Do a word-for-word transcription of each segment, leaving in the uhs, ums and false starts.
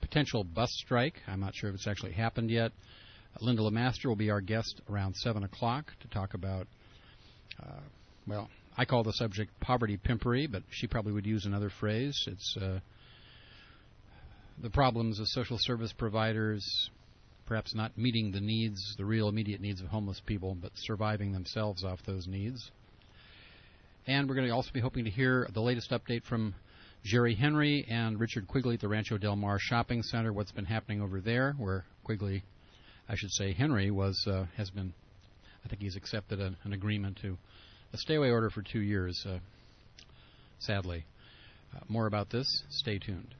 potential bus strike. I'm not sure if it's actually happened yet. Uh, Linda LeMaster will be our guest around seven o'clock to talk about, uh, well, I call the subject poverty pimpery, but she probably would use another phrase. It's uh, the problems of social service providers perhaps not meeting the needs, the real immediate needs of homeless people, but surviving themselves off those needs. And we're going to also be hoping to hear the latest update from Jerry Henry and Richard Quigley at the Rancho Del Mar Shopping Center, what's been happening over there, where Quigley, I should say Henry, was uh, has been, I think he's accepted a, an agreement to a stay-away order for two years, uh, sadly. Uh, more about this. Stay tuned.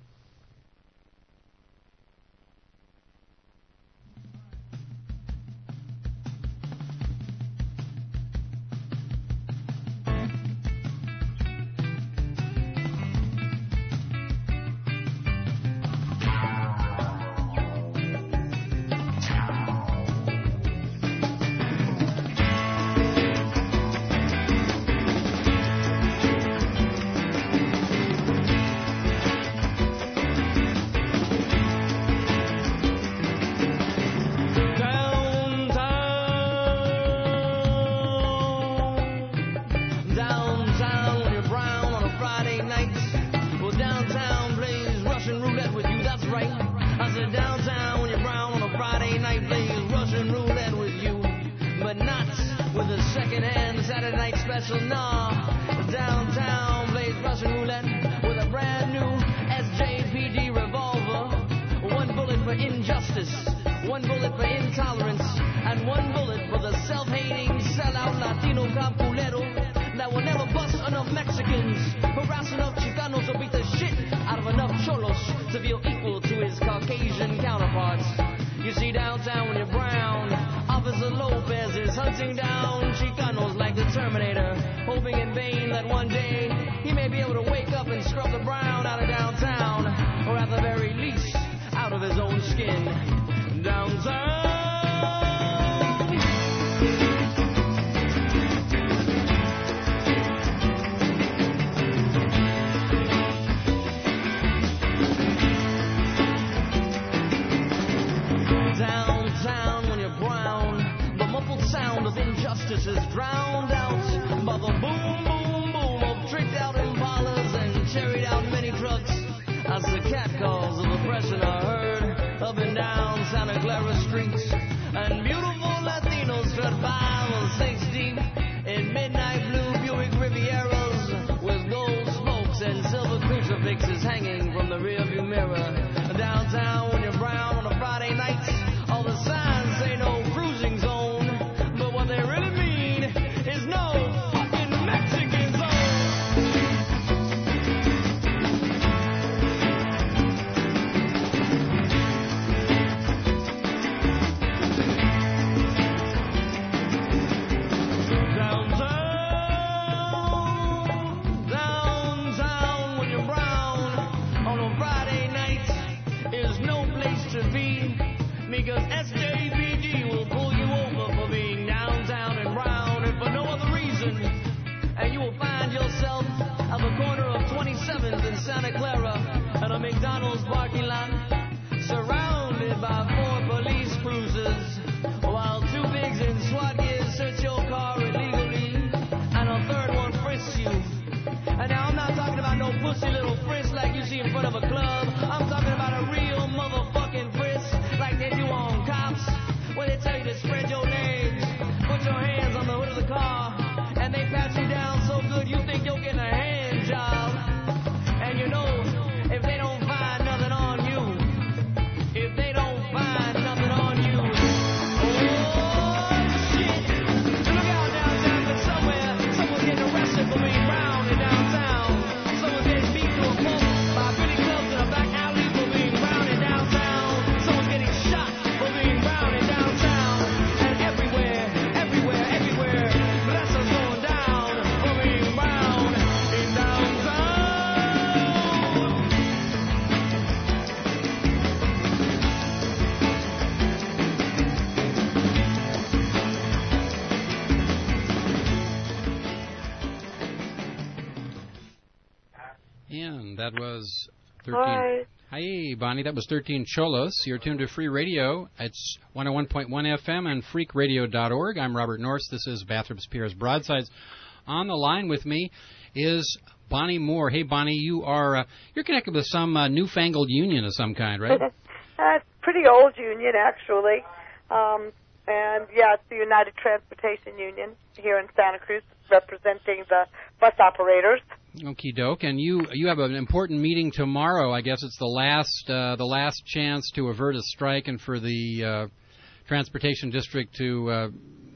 That was thirteen. Hi. Hi, Bonnie. That was thirteen Cholos. You're tuned to Free Radio. It's one oh one point one F M and freak radio dot org. I'm Robert Norris. This is Bathurst Piers Broadsides. On the line with me is Bonnie Moore. Hey, Bonnie, you are uh, you're connected with some uh, newfangled union of some kind, right? uh, it's a pretty old union, actually. Um, and, yeah, it's the United Transportation Union here in Santa Cruz, representing the bus operators. Okie doke. And you you have an important meeting tomorrow. I guess it's the last uh, the last chance to avert a strike and for the uh, transportation district to uh,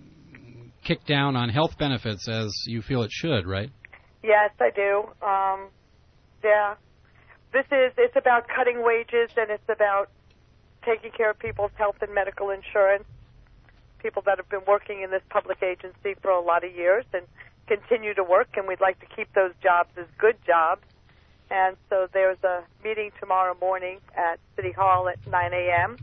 kick down on health benefits as you feel it should, right? Yes, I do. Um, yeah. This is, it's about cutting wages, and it's about taking care of people's health and medical insurance, people that have been working in this public agency for a lot of years and continue to work, and we'd like to keep those jobs as good jobs. And so there's a meeting tomorrow morning at City Hall at nine a.m.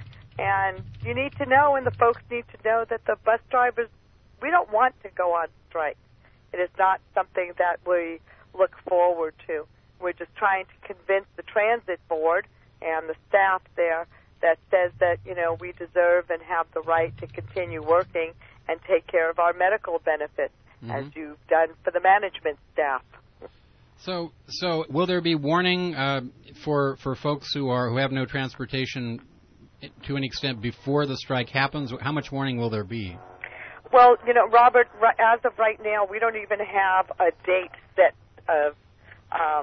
And you need to know, and the folks need to know, that the bus drivers, we don't want to go on strike. It is not something that we look forward to. We're just trying to convince the transit board and the staff there that says that, you know, we deserve and have the right to continue working and take care of our medical benefits, mm-hmm. as you've done for the management staff. So, so will there be warning uh, for for folks who are who have no transportation to an extent before the strike happens? How much warning will there be? Well, you know, Robert, as of right now, we don't even have a date set of, um,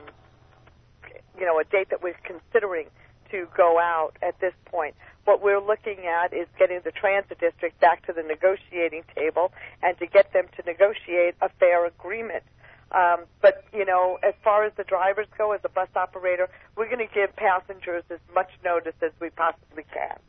you know, a date that we're considering to go out at this point. What we're looking at is getting the transit district back to the negotiating table and to get them to negotiate a fair agreement. Um, but, you know, as far as the drivers go, as a bus operator, we're going to give passengers as much notice as we possibly can.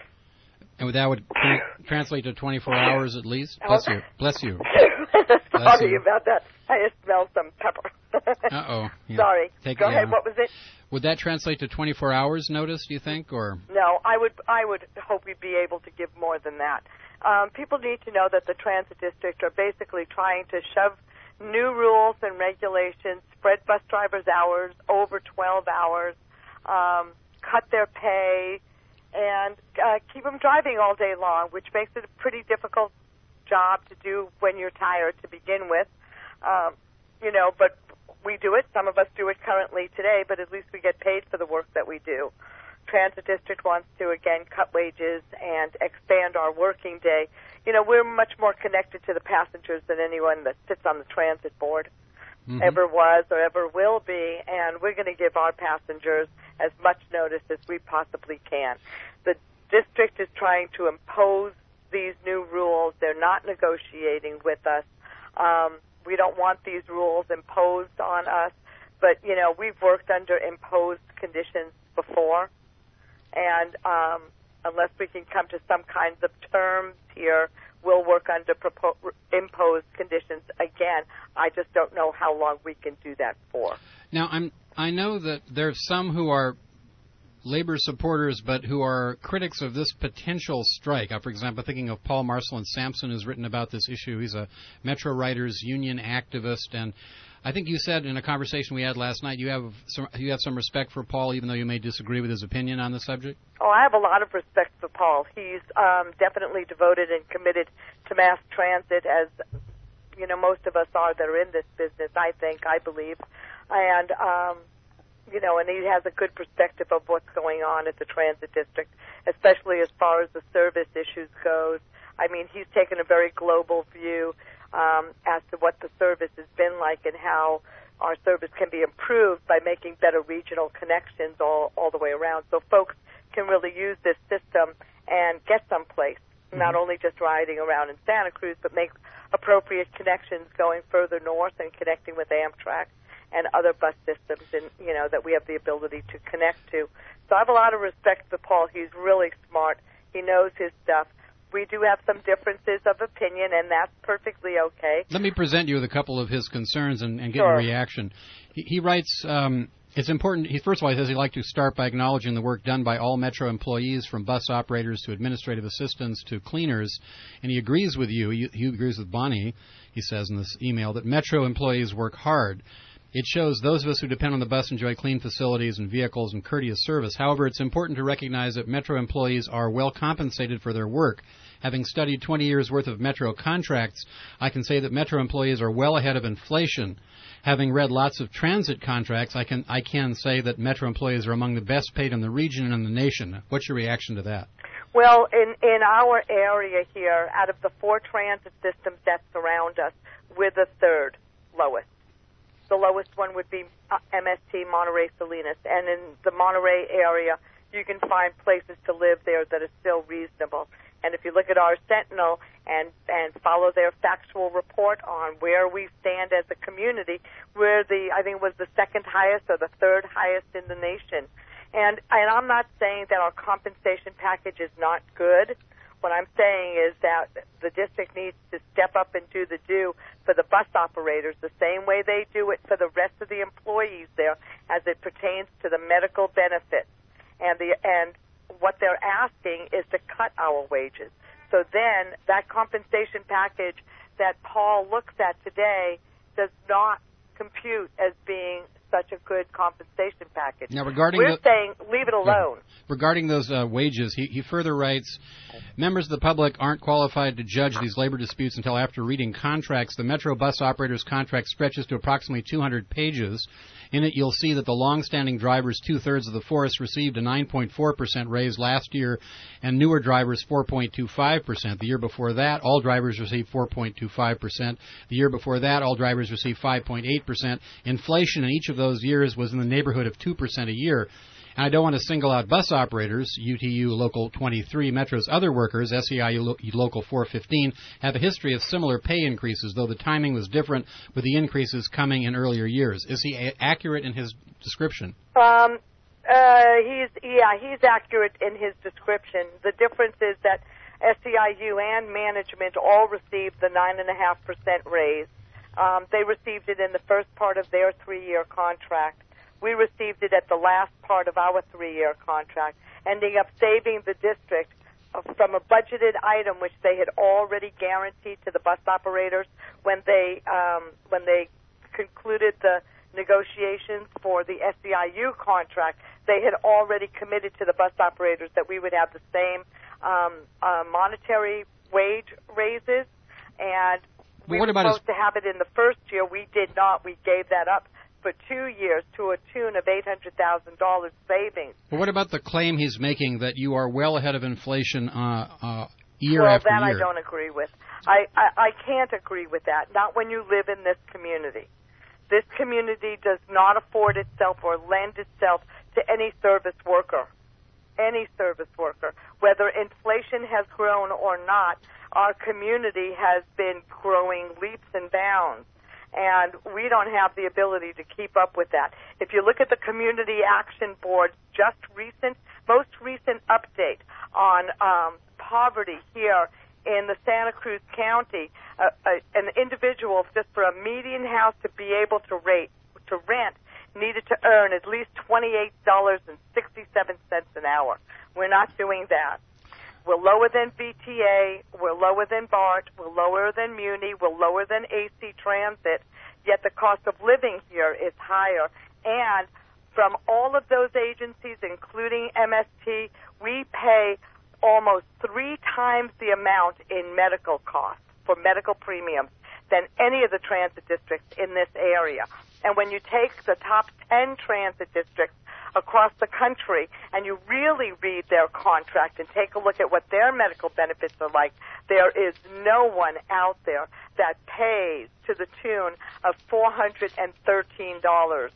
And that would translate to twenty-four hours at least? Bless you. Bless you. Sorry Bless you. about that. I just smelled some pepper. Uh-oh. Yeah. Sorry. Take, Go yeah. ahead. What was it? Would that translate to twenty-four hours notice, do you think? Or No, I would I would hope we'd be able to give more than that. Um, people need to know that the transit district are basically trying to shove new rules and regulations, spread bus drivers' hours over twelve hours, um, cut their pay, and uh, keep them driving all day long, which makes it a pretty difficult job to do when you're tired to begin with. Um, you know, but we do it. Some of us do it currently today, but at least we get paid for the work that we do. Transit District wants to, again, cut wages and expand our working day. You know, we're much more connected to the passengers than anyone that sits on the transit board mm-hmm. ever was or ever will be, and we're going to give our passengers as much notice as we possibly can. The district is trying to impose these new rules. They're not negotiating with us. Um, we don't want these rules imposed on us, but, you know, we've worked under imposed conditions before, and um, unless we can come to some kinds of terms here, we'll work under propo- imposed conditions again. I just don't know how long we can do that for. Now, I'm, I know that there's some who are labor supporters but who are critics of this potential strike. Uh, for example, thinking of Paul Marcelin Sampson, who's written about this issue. He's a Metro Writers Union activist, and I think you said in a conversation we had last night you have some, you have some respect for Paul, even though you may disagree with his opinion on the subject. Oh, I have a lot of respect for Paul. He's um, definitely devoted and committed to mass transit, as you know most of us are that are in this business. I think, I believe, and um, you know, and he has a good perspective of what's going on at the transit district, especially as far as the service issues goes. I mean, he's taken a very global view um, as to what the service has been like and how our service can be improved by making better regional connections all, all the way around. So folks can really use this system and get someplace, mm-hmm. not only just riding around in Santa Cruz, but make appropriate connections going further north and connecting with Amtrak and other bus systems, and you know that we have the ability to connect to. So I have a lot of respect for Paul. He's really smart. He knows his stuff. We do have some differences of opinion, and that's perfectly okay. Let me present you with a couple of his concerns and, and get sure. your reaction. He, he writes, um, it's important, he, first of all, he says he'd like to start by acknowledging the work done by all Metro employees, from bus operators to administrative assistants to cleaners, and he agrees with you, he, he agrees with Bonnie, he says in this email, that Metro employees work hard. It shows those of us who depend on the bus enjoy clean facilities and vehicles and courteous service. However, it's important to recognize that Metro employees are well compensated for their work. Having studied twenty years' worth of Metro contracts, I can say that Metro employees are well ahead of inflation. Having read lots of transit contracts, I can I can say that Metro employees are among the best paid in the region and in the nation. What's your reaction to that? Well, in, in our area here, out of the four transit systems that surround us, we're the third lowest. The lowest one would be uh, M S T, Monterey Salinas. And in the Monterey area, you can find places to live there that are still reasonable. And if you look at our Sentinel and, and follow their factual report on where we stand as a community, we're the, I think it was the second highest or the third highest in the nation. And, and I'm not saying that our compensation package is not good. What I'm saying is that the district needs to step up and do the due for the bus operators the same way they do it for the rest of the employees there as it pertains to the medical benefits. And the, and what they're asking is to cut our wages. So then that compensation package that Paul looks at today does not compute as being such a good compensation package. Now, regarding We're the, saying leave it alone. Regarding those uh, wages, he, he further writes, members of the public aren't qualified to judge these labor disputes until after reading contracts. The Metro bus operator's contract stretches to approximately two hundred pages. In it, you'll see that the long-standing drivers, two-thirds of the force, received a nine point four percent raise last year, and newer drivers four point two five percent. The year before that, all drivers received four point two five percent. The year before that, all drivers received five point eight percent. Inflation in each of those years was in the neighborhood of two percent a year. And I don't want to single out bus operators. U T U Local twenty-three, Metro's other workers, S E I U Local four fifteen, have a history of similar pay increases, though the timing was different, with the increases coming in earlier years. Is he a- accurate in his description? Um, uh, he's yeah, he's accurate in his description. The difference is that S E I U and management all received the nine and a half percent raise. Um, they received it in the first part of their three-year contract. We received it at the last part of our three-year contract, ending up saving the district from a budgeted item which they had already guaranteed to the bus operators when they um, when they concluded the negotiations for the S E I U contract. They had already committed to the bus operators that we would have the same um, uh, monetary wage raises, and we were supposed his... to have it in the first year. We did not. We gave that up for two years to a tune of eight hundred thousand dollars savings. But what about the claim he's making that you are well ahead of inflation uh, uh, year well, after year? Well, that I don't agree with. I, I, I can't agree with that, not when you live in this community. This community does not afford itself or lend itself to any service worker, any service worker. Whether inflation has grown or not, our community has been growing leaps and bounds. And we don't have the ability to keep up with that. If you look at the Community Action Board's just recent, most recent update on um, poverty here in the Santa Cruz County, uh, uh, an individual just for a median house to be able to rate to rent needed to earn at least twenty-eight dollars and sixty-seven cents an hour. We're not doing that. We're lower than V T A, we're lower than BART, we're lower than Muni, we're lower than A C Transit, yet the cost of living here is higher. And from all of those agencies, including M S T, we pay almost three times the amount in medical costs for medical premiums than any of the transit districts in this area. And when you take the top ten transit districts across the country and you really read their contract and take a look at what their medical benefits are like, there is no one out there that pays to the tune of four hundred thirteen dollars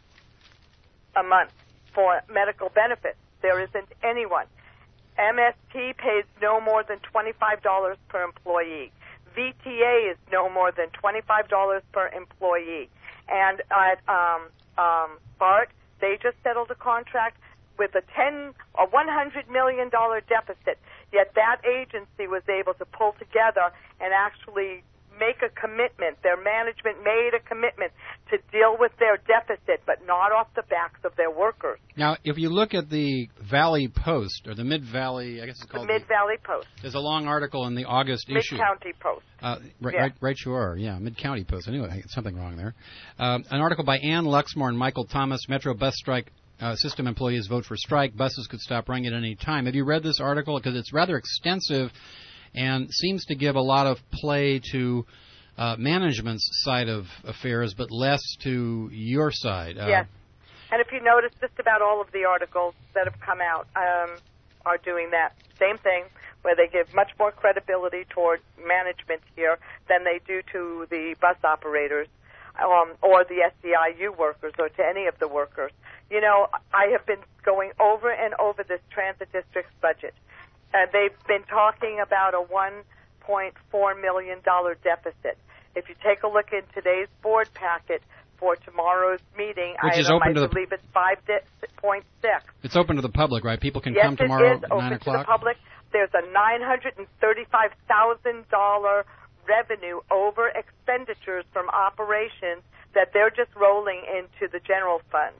a month for medical benefits. There isn't anyone. M S T pays no more than twenty-five dollars per employee. V T A is no more than twenty-five dollars per employee. And at um, um, BART, they just settled a contract with a ten, a one hundred million dollars deficit. Yet that agency was able to pull together and actually make a commitment. Their management made a commitment to deal with their deficit, but not off the backs of their workers. Now, if you look at the Valley Post, or the Mid-Valley, I guess it's called the Mid-Valley Post. There's a long article in the August issue. Mid-County Post. Uh, right, yeah. right, right you are. Yeah, Mid-County Post. I knew I had something wrong there. Um, an article by Ann Luxmore and Michael Thomas, Metro Bus Strike uh, System Employees Vote for Strike. Buses could stop running at any time. Have you read this article? Because it's rather extensive and seems to give a lot of play to uh, management's side of affairs, but less to your side. Uh, yes. And if you notice, just about all of the articles that have come out um, are doing that same thing, where they give much more credibility toward management here than they do to the bus operators um, or the S E I U workers or to any of the workers. You know, I have been going over and over this transit district's budget. And they've been talking about a one point four million dollars deficit. If you take a look in today's board packet for tomorrow's meeting, Which I, is um, open I to the, believe it's five point six. It's open to the public, right? People can yes, come tomorrow it is at open nine o'clock? to the public. There's a nine hundred thirty-five thousand dollars revenue over expenditures from operations that they're just rolling into the general fund.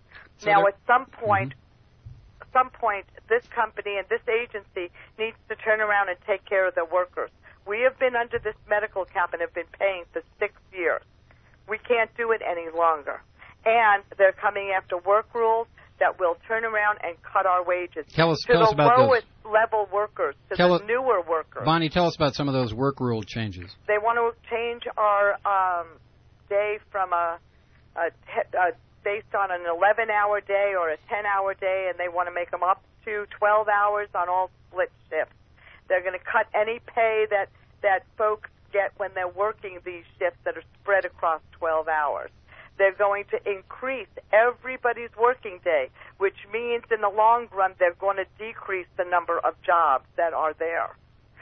So now, there- at some point, mm-hmm. some point, this company and this agency needs to turn around and take care of their workers. We have been under this medical cap and have been paying for six years. We can't do it any longer. And they're coming after work rules that will turn around and cut our wages. Tell us, to tell the us about lowest those. level workers, to Tell the us, newer workers. Bonnie, tell us about some of those work rule changes. They want to change our um, day from a, a, a based on an eleven-hour day or a ten-hour day, and they want to make them up to twelve hours on all split shifts. They're going to cut any pay that, that folks get when they're working these shifts that are spread across twelve hours. They're going to increase everybody's working day, which means in the long run they're going to decrease the number of jobs that are there.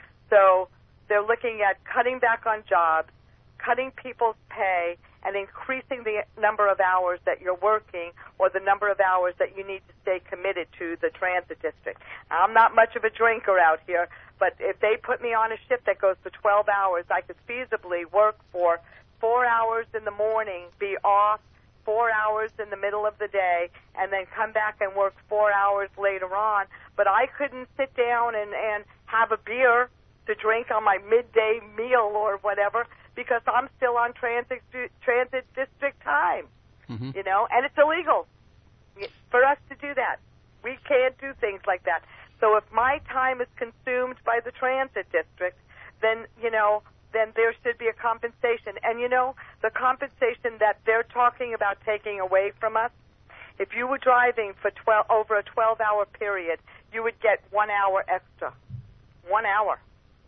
So they're looking at cutting back on jobs, cutting people's pay, and increasing the number of hours that you're working or the number of hours that you need to stay committed to the transit district. I'm not much of a drinker out here, but if they put me on a shift that goes to twelve hours, I could feasibly work for four hours in the morning, be off four hours in the middle of the day, and then come back and work four hours later on. But I couldn't sit down and, and have a beer to drink on my midday meal or whatever, because I'm still on transit transit district time, Mm-hmm. you know, and it's illegal for us to do that. We can't do things like that. So if my time is consumed by the transit district, then, you know, then there should be a compensation. And, you know, the compensation that they're talking about taking away from us, if you were driving for twelve over a twelve-hour period, you would get one hour extra. One hour.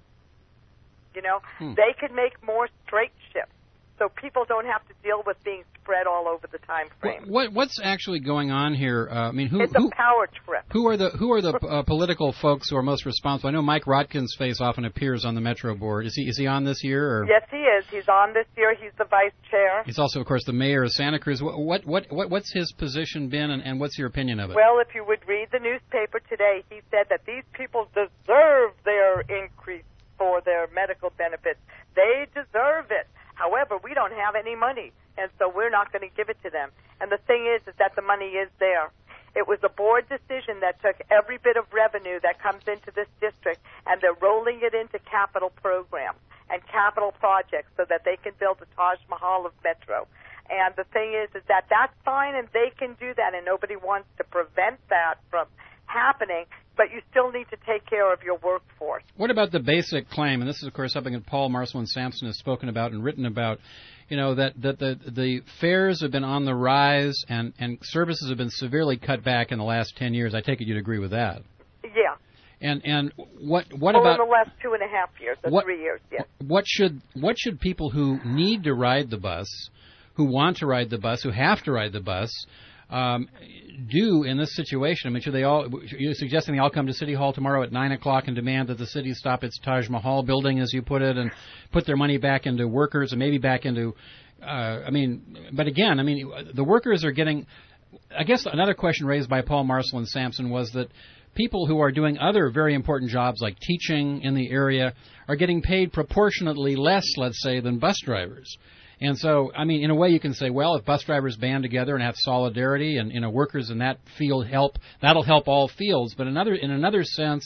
You know, Hmm. they could make more straight shifts, so people don't have to deal with being spread all over the time frame. What, what what's actually going on here? Uh, I mean, who It's who a power trip. who are the who are the uh, political folks who are most responsible? I know Mike Rotkin's face often appears on the Metro board. Is he is he on this year? Or? Yes, he is. He's on this year. He's the vice chair. He's also, of course, the mayor of Santa Cruz. What what what, what what's his position been, and, and what's your opinion of it? Well, if you would read the newspaper today, he said that these people deserve their increase for their medical benefits. They deserve it. However, we don't have any money, and so we're not going to give it to them. And the thing is, is that the money is there. It was a board decision that took every bit of revenue that comes into this district, and they're rolling it into capital programs and capital projects so that they can build the Taj Mahal of Metro. And the thing is, is that that's fine, and they can do that, and nobody wants to prevent that from happening, but you still need to take care of your workforce. What about the basic claim, and this is, of course, something that Paul Marcelin Sampson has spoken about and written about, you know, that, that the the fares have been on the rise and, and services have been severely cut back in the last ten years. I take it you'd agree with that. Yeah. And and what what well, about in the last two and a half years, or what, three years, yes. What should what should people who need to ride the bus, who want to ride the bus, who have to ride the bus, um, do in this situation? I mean, should they all? You're suggesting they all come to City Hall tomorrow at nine o'clock and demand that the city stop its Taj Mahal building, as you put it, and put their money back into workers and maybe back into. Uh, I mean, but again, I mean, the workers are getting. I guess another question raised by Paul Marcelin Sampson was that people who are doing other very important jobs like teaching in the area are getting paid proportionately less, let's say, than bus drivers. And so, I mean, in a way you can say, well, if bus drivers band together and have solidarity and, you know, workers in that field help, that'll help all fields. But another, in another sense,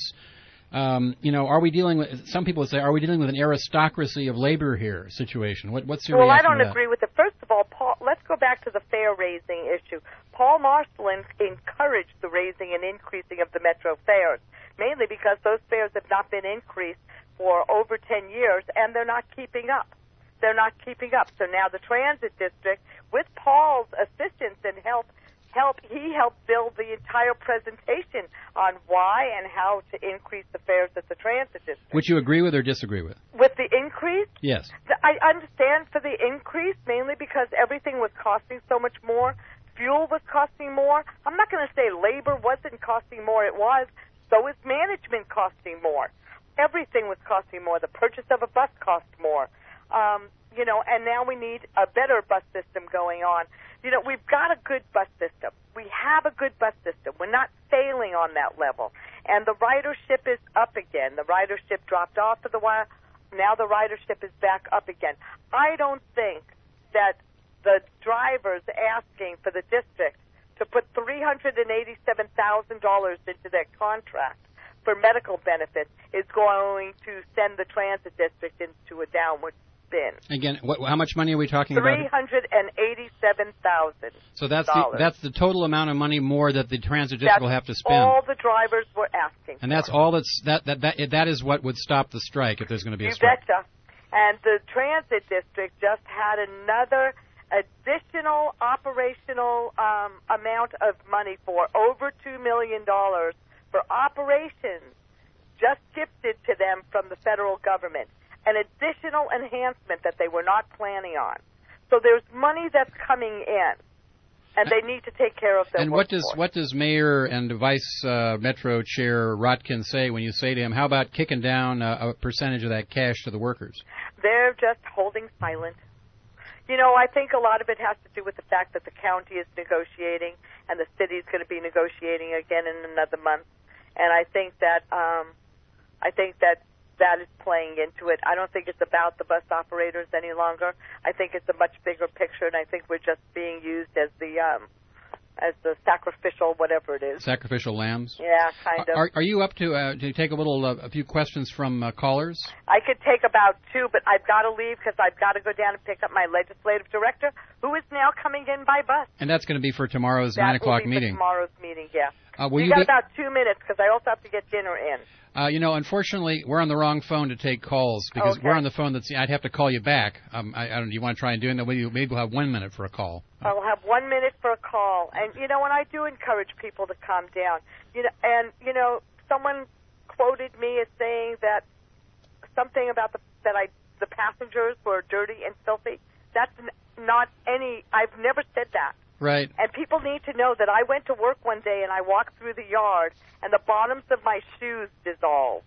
um, you know, are we dealing with, some people would say, are we dealing with an aristocracy of labor here situation? What, what's your well, reaction I don't to that? agree with it. First of all, Paul, let's go back to the fare raising issue. Paul Marshall encouraged the raising and increasing of the Metro fares, mainly because those fares have not been increased for over ten years, and they're not keeping up. They're not keeping up. So now the transit district, with Paul's assistance and help, help, he helped build the entire presentation on why and how to increase the fares at the transit district. Which you agree with or disagree with? With the increase? Yes. I understand for the increase, mainly because everything was costing so much more. Fuel was costing more. I'm not going to say labor wasn't costing more. It was. So is management costing more. Everything was costing more. The purchase of a bus cost more. Um, you know, and now we need a better bus system going on. You know, we've got a good bus system. We have a good bus system. We're not failing on that level. And the ridership is up again. The ridership dropped off for the while. Now the ridership is back up again. I don't think that the drivers asking for the district to put three hundred eighty-seven thousand dollars into their contract for medical benefits is going to send the transit district into a downward spin. Again, what, how much money are we talking about? three hundred eighty-seven thousand dollars. So that's the, that's the total amount of money more that the transit district that's will have to spend. all the drivers were asking. And that's all that's that that that that is what would stop the strike if there's going to be you a strike. You betcha. And the transit district just had another additional operational um, amount of money for over two million dollars for operations just gifted to them from the federal government. An additional enhancement that they were not planning on. So there's money that's coming in, and they need to take care of their And what workforce. does what does Mayor and Vice uh, Metro Chair Rotkin say when you say to him, how about kicking down uh, a percentage of that cash to the workers? They're just holding silent. You know, I think a lot of it has to do with the fact that the county is negotiating, and the city is going to be negotiating again in another month. And I think that um, I think that that is playing into it. I don't think it's about the bus operators any longer. I think it's a much bigger picture, and I think we're just being used as the um, as the sacrificial whatever it is. Sacrificial lambs. Yeah, kind of. Are, are you up to uh, to take a little uh, a few questions from uh, callers? I could take about two, but I've got to leave because I've got to go down and pick up my legislative director, who is now coming in by bus. And that's going to be for tomorrow's that nine o'clock will be meeting. For tomorrow's meeting, yeah. Uh, will you, you got be... about two minutes because I also have to get dinner in. Uh, you know, unfortunately, we're on the wrong phone to take calls because okay. we're on the phone that's. I'd have to call you back. Um, I, I don't. Do you want to try and do it? Maybe maybe we'll have one minute for a call. I'll have one minute for a call, and you know, and I do encourage people to calm down. You know, and you know, someone quoted me as saying that something about the that I the passengers were dirty and filthy. That's n- not any. I've never said that. Right. And people need to know that I went to work one day and I walked through the yard and the bottoms of my shoes dissolved.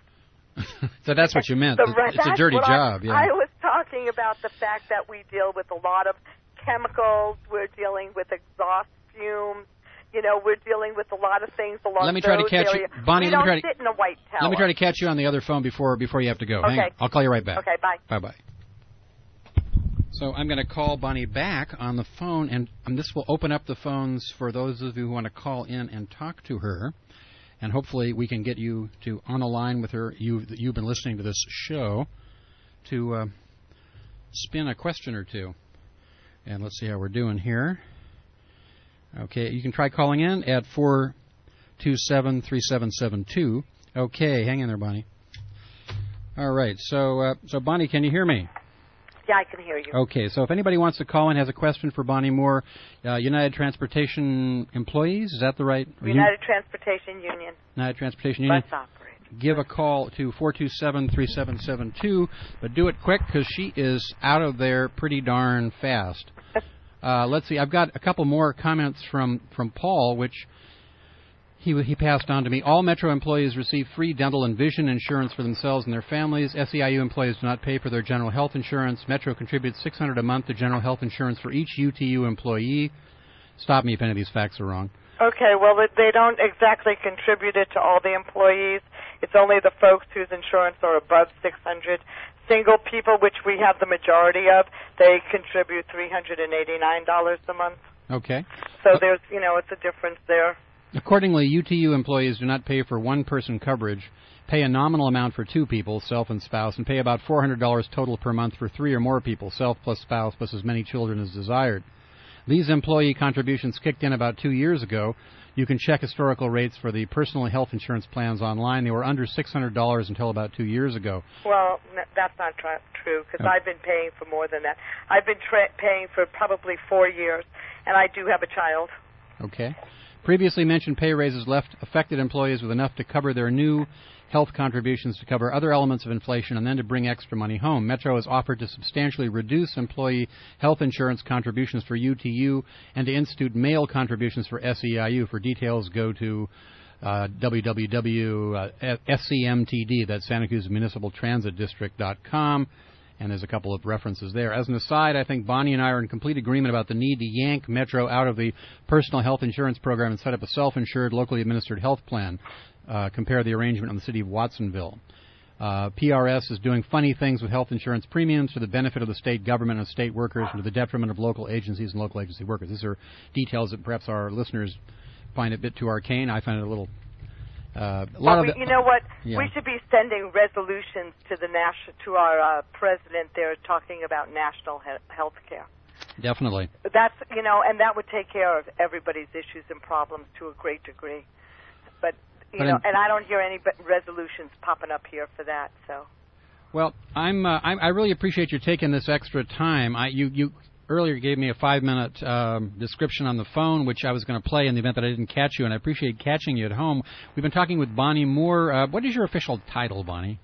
So that's what you meant. The, it's a dirty job. I, yeah. I was talking about the fact that we deal with a lot of chemicals. We're dealing with exhaust fumes. You know, we're dealing with a lot of things along Let me try those to catch areas. you, Bonnie. We let don't me try to sit in a white tower. Let me try to catch you on the other phone before before you have to go. Okay. Hang on. I'll call you right back. Okay. Bye. Bye bye. So I'm going to call Bonnie back on the phone, and um, this will open up the phones for those of you who want to call in and talk to her. And hopefully we can get you to on the line with her. You you've been listening to this show to uh, spin a question or two. And let's see how we're doing here. Okay, you can try calling in at four two seven, three seven seven two. Okay, hang in there, Bonnie. All right, so uh, so Bonnie, can you hear me? Yeah, I can hear you. Okay, so if anybody wants to call in, has a question for Bonnie Moore, uh, United Transportation employees, is that the right? United Transportation Union. United Transportation Union. Bus operator. Give a call to four two seven, three seven seven two, but do it quick because she is out of there pretty darn fast. Uh, let's see, I've got a couple more comments from, from Paul, which he he passed on to me. All Metro employees receive free dental and vision insurance for themselves and their families. S E I U employees do not pay for their general health insurance. Metro contributes six hundred dollars a month to general health insurance for each U T U employee. Stop me if any of these facts are wrong. Okay, well, it, they don't exactly contribute it to all the employees. It's only the folks whose insurance are above six hundred. Single people, which we have the majority of, they contribute three hundred eighty-nine dollars a month. Okay. So uh, there's, you know, it's a difference there. Accordingly, U T U employees do not pay for one-person coverage, pay a nominal amount for two people, self and spouse, and pay about four hundred dollars total per month for three or more people, self plus spouse plus as many children as desired. These employee contributions kicked in about two years ago. You can check historical rates for the personal health insurance plans online. They were under six hundred dollars until about two years ago. Well, n- that's not tr- true because Oh. I've been paying for more than that. I've been tra- paying for probably four years, and I do have a child. Okay. Previously mentioned pay raises left affected employees with enough to cover their new health contributions, to cover other elements of inflation, and then to bring extra money home. Metro has offered to substantially reduce employee health insurance contributions for U T U and to institute mail contributions for S E I U. For details, go to uh, w w w dot s c m t d, that's Santa Cruz Municipal Transit District dot com. And there's a couple of references there. As an aside, I think Bonnie and I are in complete agreement about the need to yank Metro out of the personal health insurance program and set up a self-insured, locally administered health plan. Uh, compare the arrangement on the city of Watsonville. Uh, P R S is doing funny things with health insurance premiums for the benefit of the state government and state workers and to the detriment of local agencies and local agency workers. These are details that perhaps our listeners find a bit too arcane. I find it a little... Uh, a lot Well, of we, the, you know what? Yeah. We should be sending resolutions to the national, to our uh, president there talking about national he- health care. Definitely. That's, you know, and that would take care of everybody's issues and problems to a great degree. But, you But know, in- and I don't hear any b- resolutions popping up here for that, so. Well, I'm, uh, I'm I really appreciate you taking this extra time. I you you earlier gave me a five-minute um, description on the phone, which I was going to play in the event that I didn't catch you, and I appreciate catching you at home. We've been talking with Bonnie Moore. Uh, what is your official title, Bonnie?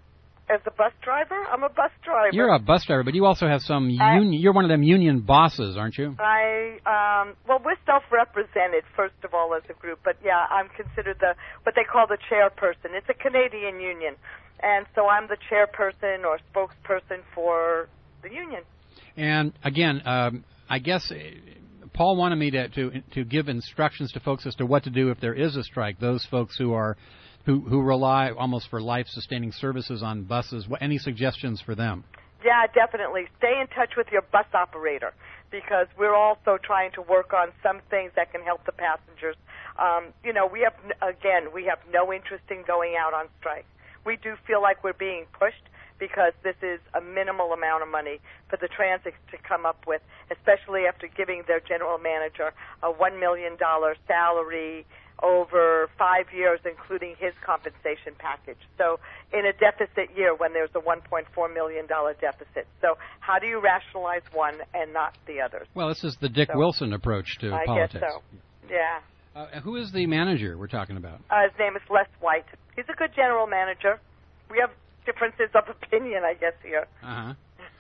As a bus driver? I'm a bus driver. You're a bus driver, but you also have some I- union. You're one of them union bosses, aren't you? I, um, well, we're self-represented, first of all, as a group, but yeah, I'm considered the, what they call the chairperson. It's a Canadian union, and so I'm the chairperson or spokesperson for the union. And again, um, I guess uh, Paul wanted me to, to to give instructions to folks as to what to do if there is a strike. Those folks who are who who rely almost for life-sustaining services on buses. What, any suggestions for them? Yeah, definitely. Stay in touch with your bus operator because we're also trying to work on some things that can help the passengers. Um, you know, we have, again, we have no interest in going out on strike. We do feel like we're being pushed because this is a minimal amount of money for the transit to come up with, especially after giving their general manager a one million dollars salary over five years, including his compensation package. So in a deficit year when there's a one point four million dollars deficit. So how do you rationalize one and not the others? Well, this is the Dick So, Wilson approach to I politics. guess so. Yeah. Uh, who is the manager we're talking about? Uh, his name is Les White. He's a good general manager. We have differences of opinion, I guess, here. Uh-huh.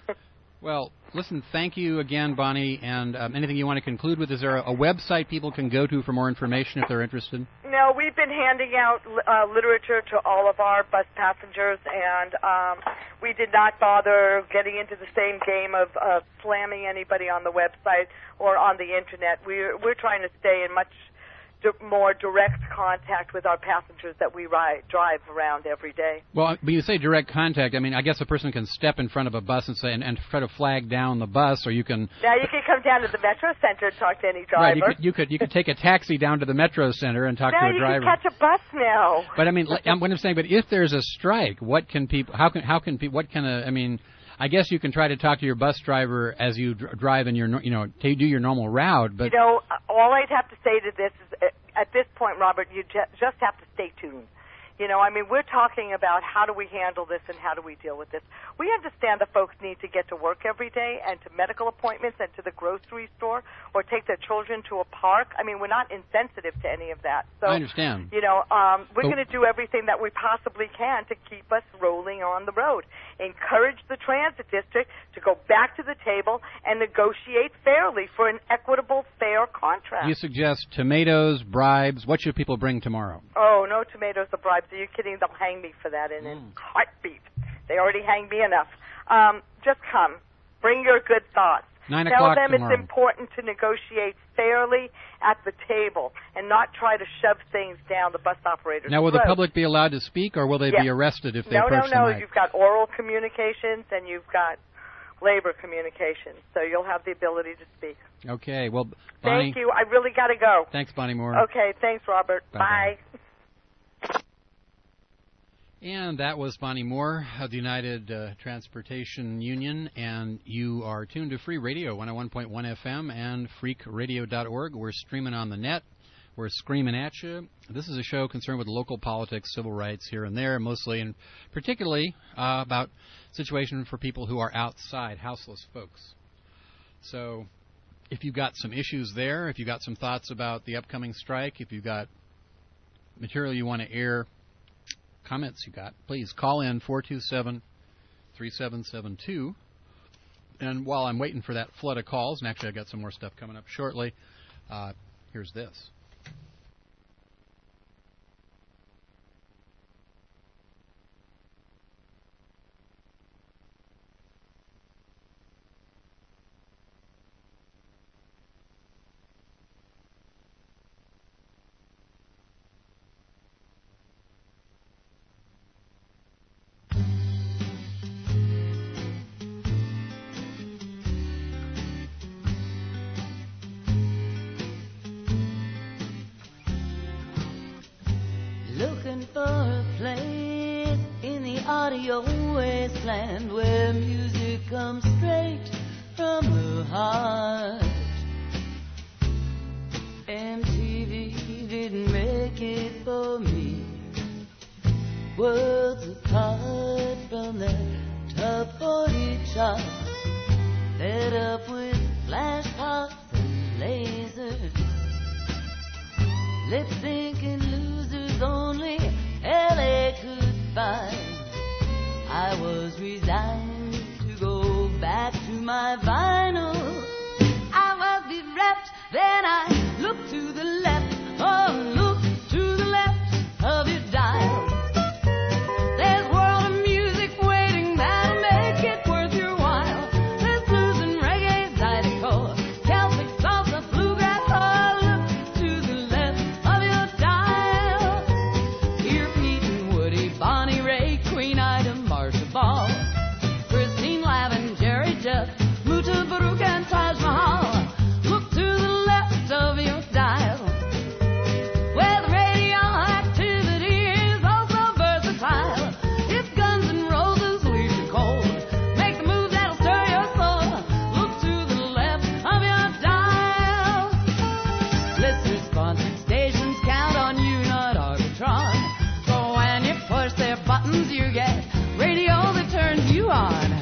Well, listen, thank you again, Bonnie. And um, anything you want to conclude with? Is there a, a website people can go to for more information if they're interested? No, we've been handing out uh, literature to all of our bus passengers, and um, we did not bother getting into the same game of uh, slamming anybody on the website or on the Internet. We're, we're trying to stay in much di- more direct contact with our passengers that we ride, drive around every day. Well, but you say direct contact. I mean, I guess a person can step in front of a bus and say and, and try to flag down the bus, or you can. Now, you can come down to the Metro Center and talk to any driver. Right, you could you could you could take a taxi down to the Metro Center and talk now to a you driver. can catch a bus now. But I mean, like, I'm, what I'm saying, but if there's a strike, what can people? How can how can people? What can a? I mean, I guess you can try to talk to your bus driver as you dr- drive in your, no- you know, to do your normal route. But you know, all I'd have to say to this is, uh, at this point, Robert, you ju- just have to stay tuned. You know, I mean, we're talking about how do we handle this and how do we deal with this. We understand that folks need to get to work every day and to medical appointments and to the grocery store or take their children to a park. I mean, we're not insensitive to any of that. So, I understand. You know, um, we're But- going to do everything that we possibly can to keep us rolling on the road. Encourage the transit district to go back to the table and negotiate fairly for an equitable, fair contract. you suggest tomatoes, bribes. What should people bring tomorrow? Oh, no tomatoes or bribes. Are you kidding? They'll hang me for that in a Mm. heartbeat. They already hang me enough. Um, just come. Bring your good thoughts. Nine Tell o'clock them tomorrow. it's important to negotiate fairly at the table and not try to shove things down the bus operator's Now, will throat. the public be allowed to speak, or will they Yes. be arrested if they no, approach No, no, the no. mic? You've got oral communications and you've got labor communications, so you'll have the ability to speak. Okay. Well, Bonnie. Thank you. I really got to go. Thanks, Bonnie Moore. Okay. Thanks, Robert. Bye-bye. Bye. And that was Bonnie Moore of the United uh, Transportation Union, and you are tuned to Free Radio, one oh one point one F M and freak radio dot org. We're streaming on the net. We're screaming at you. This is a show concerned with local politics, civil rights here and there, mostly and particularly uh, about situation for people who are outside, houseless folks. So if you've got some issues there, if you've got some thoughts about the upcoming strike, if you've got material you want to air, comments you got, please call in four two seven, three seven seven two. And while I'm waiting for that flood of calls, and actually I've got some more stuff coming up shortly, uh, here's this. Looking for a place in the audio wasteland where music comes straight from the heart. M T V didn't make it for me. Worlds apart from that top forty chart, fed up with flash pops and lasers, lip syncing losers only L A could find. I was resigned to go back to my vinyl. I was bereft, then I looked to the left, oh look to the left of your dial. There's a world of music waiting that'll make it worth your while. There's blues and reggae, zydeco, Celtic salsa, bluegrass, oh look to the left of your dial. Here Pete and Woody, Bonnie Ray, Queen Ida, Marsha Ball, Christine Lavin, Jerry Jeff, Muta Baruch and Taj Mahal. Look to the left of your dial, where the radioactivity is also versatile. If Guns N' Roses leave you cold, make the move that'll stir your soul. Look to the left of your dial. Listener-sponsored stations count on you, not Arbitron. So when you push their buttons, you get radio that turns you on.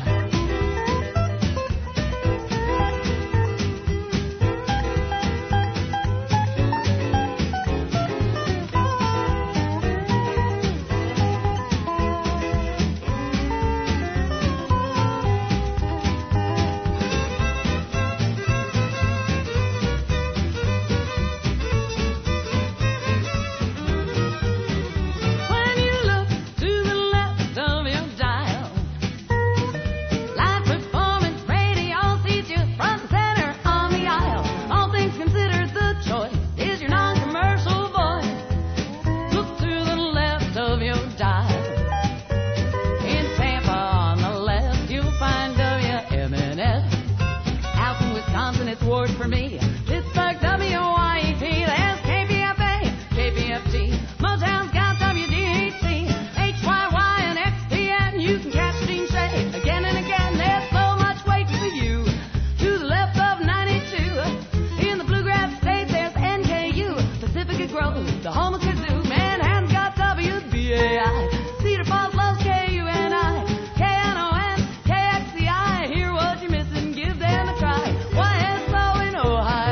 When you look to the left of your dial, live performance radio seats you front and center on the aisle. All things considered, the choice is your non-commercial voice. Look to the left of your dial. In Tampa on the left, you'll find W M N F. Out in Wisconsin, it's Ward for me. Pittsburgh, W Y E P. There's K P F A, K P F T. Motown's got W D H C, H Y Y and X P N. You can catch Dean Shay again and again. There's so much waiting for you. To the left of ninety-two. In the bluegrass state, there's N K U, Pacifica Grove, the home of kazoo. Manhattan's got W B A I. Cedar Falls loves K U N I. K N O N, K X C I. Hear what you're missing, give them a try. Y S O in Ohio.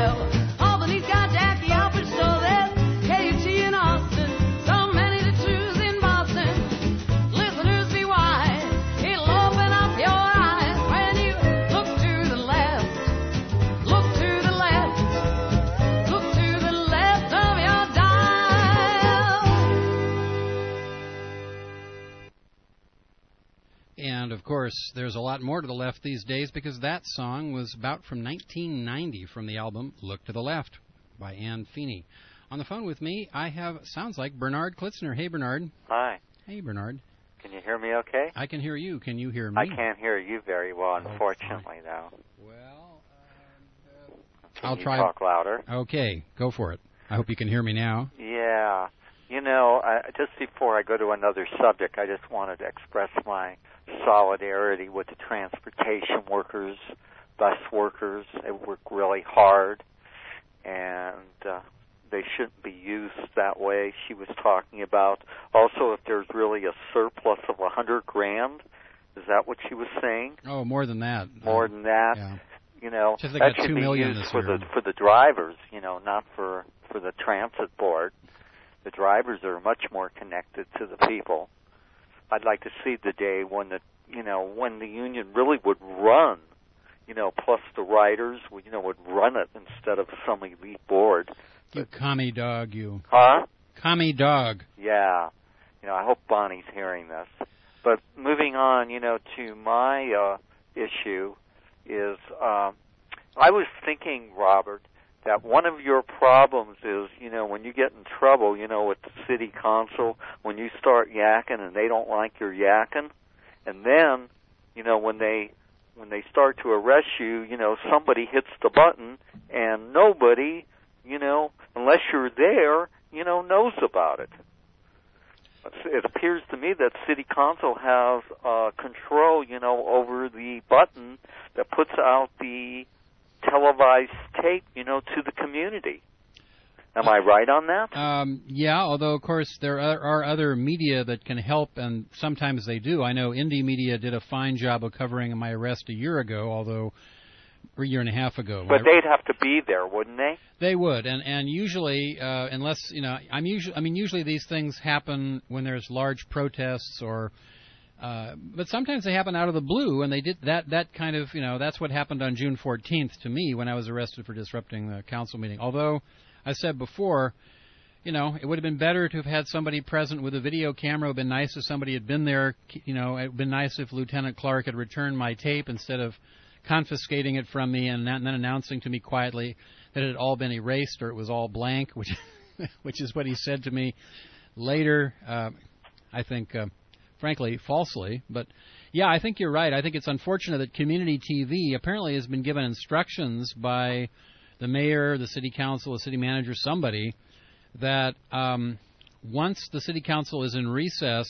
And, of course, there's a lot more to the left these days because that song was about from nineteen ninety from the album Look to the Left by Ann Feeney. On the phone with me, I have, sounds like, Bernard Klitzner. Hey, Bernard. Hi. Hey, Bernard. Can you hear me okay? I can hear you. Can you hear me? I can't hear you very well, unfortunately, though. Well, uh, Can I'll you try. talk louder? Okay, go for it. I hope you can hear me now. Yeah. You know, uh, just before I go to another subject, I just wanted to express my solidarity with the transportation workers, bus workers. They work really hard, and uh, they shouldn't be used that way. She was talking about also if there's really a surplus of a hundred grand. Is that what she was saying? Oh, more than that. More uh, than that. Yeah. You know, Just like that got should two be million used this for year. the for the drivers. You know, not for for the transit board. The drivers are much more connected to the people. I'd like to see the day when the you know when the union really would run. You know, plus the riders, would, you know, would run it instead of some elite board. You commie dog, you. Huh? Commie dog. Yeah. You know, I hope Bonnie's hearing this. But moving on, you know, to my uh, issue is uh, I was thinking, Robert, that one of your problems is, you know, when you get in trouble, you know, with the city council, when you start yakking and they don't like your yakking, and then, you know, when they when they start to arrest you, you know, somebody hits the button and nobody, you know, unless you're there, you know, knows about it. It appears to me that city council has uh, control, you know, over the button that puts out the televised tape, you know, to the community. Am I right on that? Um, yeah, although, of course, there are, are other media that can help, and sometimes they do. I know Indie Media did a fine job of covering my arrest a year ago, although or a year and a half ago. But they'd have to be there, wouldn't they? They would, and and usually, uh, unless you know, I'm usually, I mean, usually these things happen when there's large protests, or, uh, but sometimes they happen out of the blue, and they did that. That kind of, you know, that's what happened on June fourteenth to me when I was arrested for disrupting the council meeting. Although, I said before, you know, it would have been better to have had somebody present with a video camera. It would have been nice if somebody had been there. You know, it would have been nice if Lieutenant Clark had returned my tape instead of confiscating it from me and then announcing to me quietly that it had all been erased or it was all blank, which which is what he said to me later, uh, I think, uh, frankly, falsely. But, yeah, I think you're right. I think it's unfortunate that community T V apparently has been given instructions by the mayor, the city council, the city manager, somebody, that um, once the city council is in recess,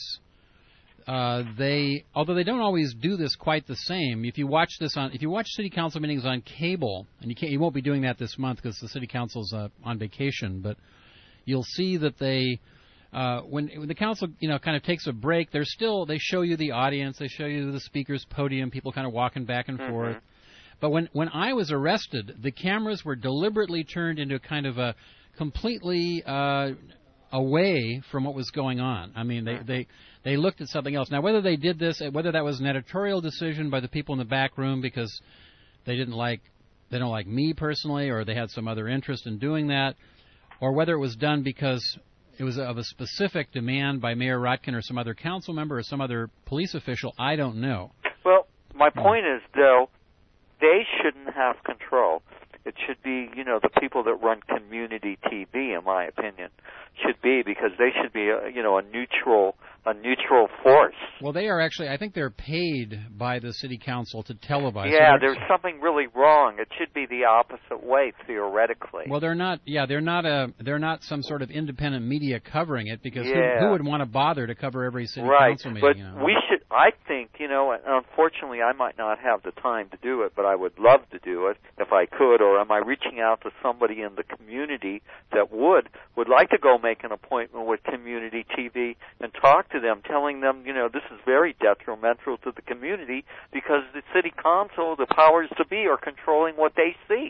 Uh, they, although they don't always do this quite the same. If you watch this on, if you watch city council meetings on cable, and you can't, you won't be doing that this month because the city council's uh, on vacation, but you'll see that they, uh, when, when the council, you know, kind of takes a break, they're still, they show you the audience, they show you the speaker's podium, people kind of walking back and mm-hmm. forth. But when when I was arrested, the cameras were deliberately turned into kind of a completely uh, away from what was going on. I mean, they, they they looked at something else. Now, whether they did this, whether that was an editorial decision by the people in the back room because they didn't like, they don't like me personally, or they had some other interest in doing that, or whether it was done because it was of a specific demand by Mayor Rotkin or some other council member or some other police official, I don't know. Well, my point is, though, they shouldn't have control. It should be, you know, the people that run community T V, in my opinion, should be, because they should be, a, you know, a neutral, a neutral force. Well, they are actually, I think they're paid by the city council to televise. Yeah, so there's something really wrong. It should be the opposite way, theoretically. Well, they're not. Yeah, they're not a. They're not some sort of independent media covering it, because yeah. who, who would want to bother to cover every city right. council meeting? But you know? we should. I think, you know, and unfortunately, I might not have the time to do it, but I would love to do it if I could. Or am I reaching out to somebody in the community that would would like to go make an appointment with community T V and talk to them, telling them, you know, this is very detrimental to the community because the city council, the powers to be, are controlling what they see.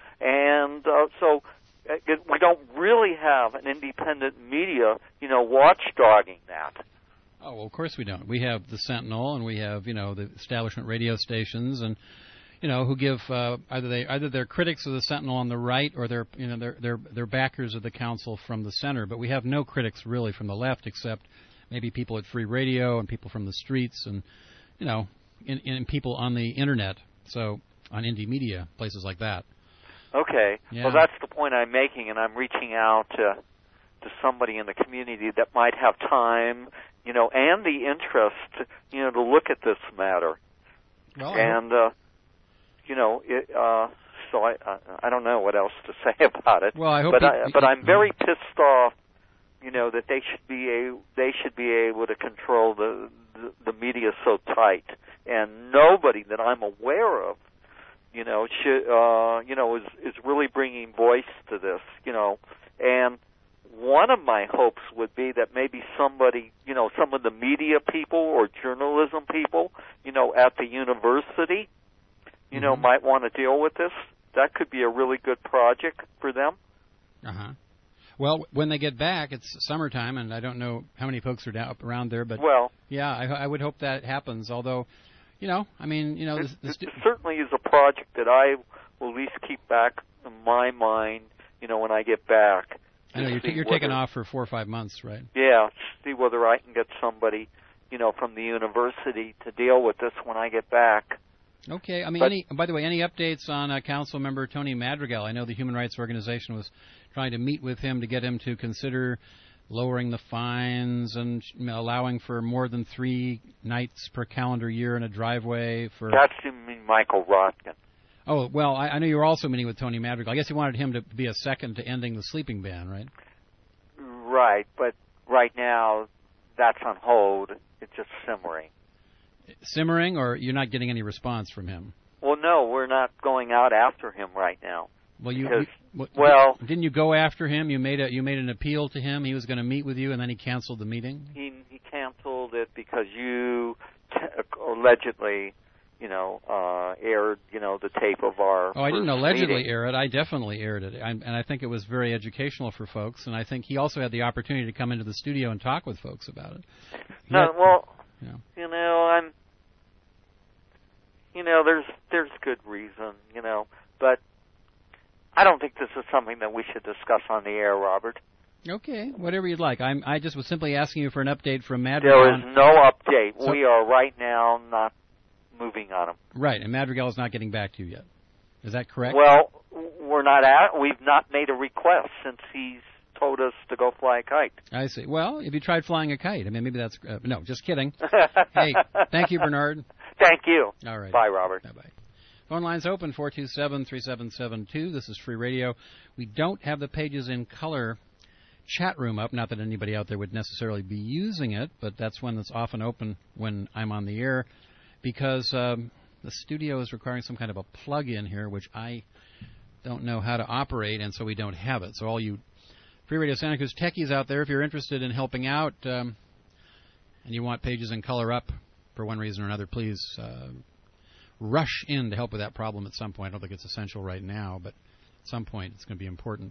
And uh, so uh, it, we don't really have an independent media, you know, watchdogging that. Oh, well, of course we don't. We have the Sentinel, and we have, you know, the establishment radio stations, and you know, who give uh, either they either they're critics of the Sentinel on the right, or they're you know they're they're they're backers of the council from the center. But we have no critics really from the left, except maybe people at Free Radio and people from the streets, and you know, in, in people on the internet. So on indie media, places like that. Okay. Yeah. Well, that's the point I'm making, and I'm reaching out to to somebody in the community that might have time, you know, and the interest, you know, to look at this matter. Well, and uh, you know, it, uh, so I, I I don't know what else to say about it. Well, I hope. But you, I, but I'm very pissed off. You know that they should be a they should be able to control the, the the media so tight, and nobody that I'm aware of, you know, should uh, you know is is really bringing voice to this, you know, and one of my hopes would be that maybe somebody, you know, some of the media people or journalism people, you know, at the university, you know, mm-hmm. might want to deal with this. That could be a really good project for them. Uh huh. Well, when they get back, it's summertime, and I don't know how many folks are down around there, but well, yeah, I, I would hope that happens. Although, you know, I mean, you know, this, this, this certainly is a project that I will at least keep back in my mind, you know, when I get back. I know you're, t- you're whether, taking off for four or five months, right? Yeah, see whether I can get somebody, you know, from the university to deal with this when I get back. Okay. I mean, but, any, by the way, any updates on uh, Council Member Tony Madrigal? I know the Human Rights Organization was trying to meet with him to get him to consider lowering the fines and you know, allowing for more than three nights per calendar year in a driveway for. That's you mean Michael Rotkin. Oh, well, I, I know you were also meeting with Tony Madrigal. I guess he wanted him to be a second to ending the sleeping ban, right? Right, but right now that's on hold. It's just simmering. Simmering, or you're not getting any response from him? Well, no, we're not going out after him right now. Well, you, because, you well, didn't you go after him? You made a you made an appeal to him. He was going to meet with you, and then he canceled the meeting. He he canceled it because you t- allegedly, you know, uh, aired, you know, the tape of our. Oh, I didn't allegedly meeting. air it. I definitely aired it, I, and I think it was very educational for folks. And I think he also had the opportunity to come into the studio and talk with folks about it. No, had, well, you know. you know, I'm. You know, there's there's good reason, you know, but I don't think this is something that we should discuss on the air, Robert. Okay, whatever you'd like. I'm, I just was simply asking you for an update from Madrigal. There is no update. So, we are right now not moving on him. Right, and Madrigal is not getting back to you yet. Is that correct? Well, we're not at. We've not made a request since he's told us to go fly a kite. I see. Well, if you tried flying a kite, I mean, maybe that's uh, no. Just kidding. Hey, thank you, Bernard. Thank you. All right. Bye, Robert. Bye bye. Phone lines open four two seven, three seven seven two. This is Free Radio. We don't have the Pages in Color chat room up. Not that anybody out there would necessarily be using it, but that's one that's often open when I'm on the air because um, the studio is requiring some kind of a plug-in here, which I don't know how to operate, and so we don't have it. So all you Free Radio Santa Cruz techies out there, if you're interested in helping out um, and you want Pages in Color up for one reason or another, please uh, rush in to help with that problem at some point. I don't think it's essential right now, but at some point it's going to be important.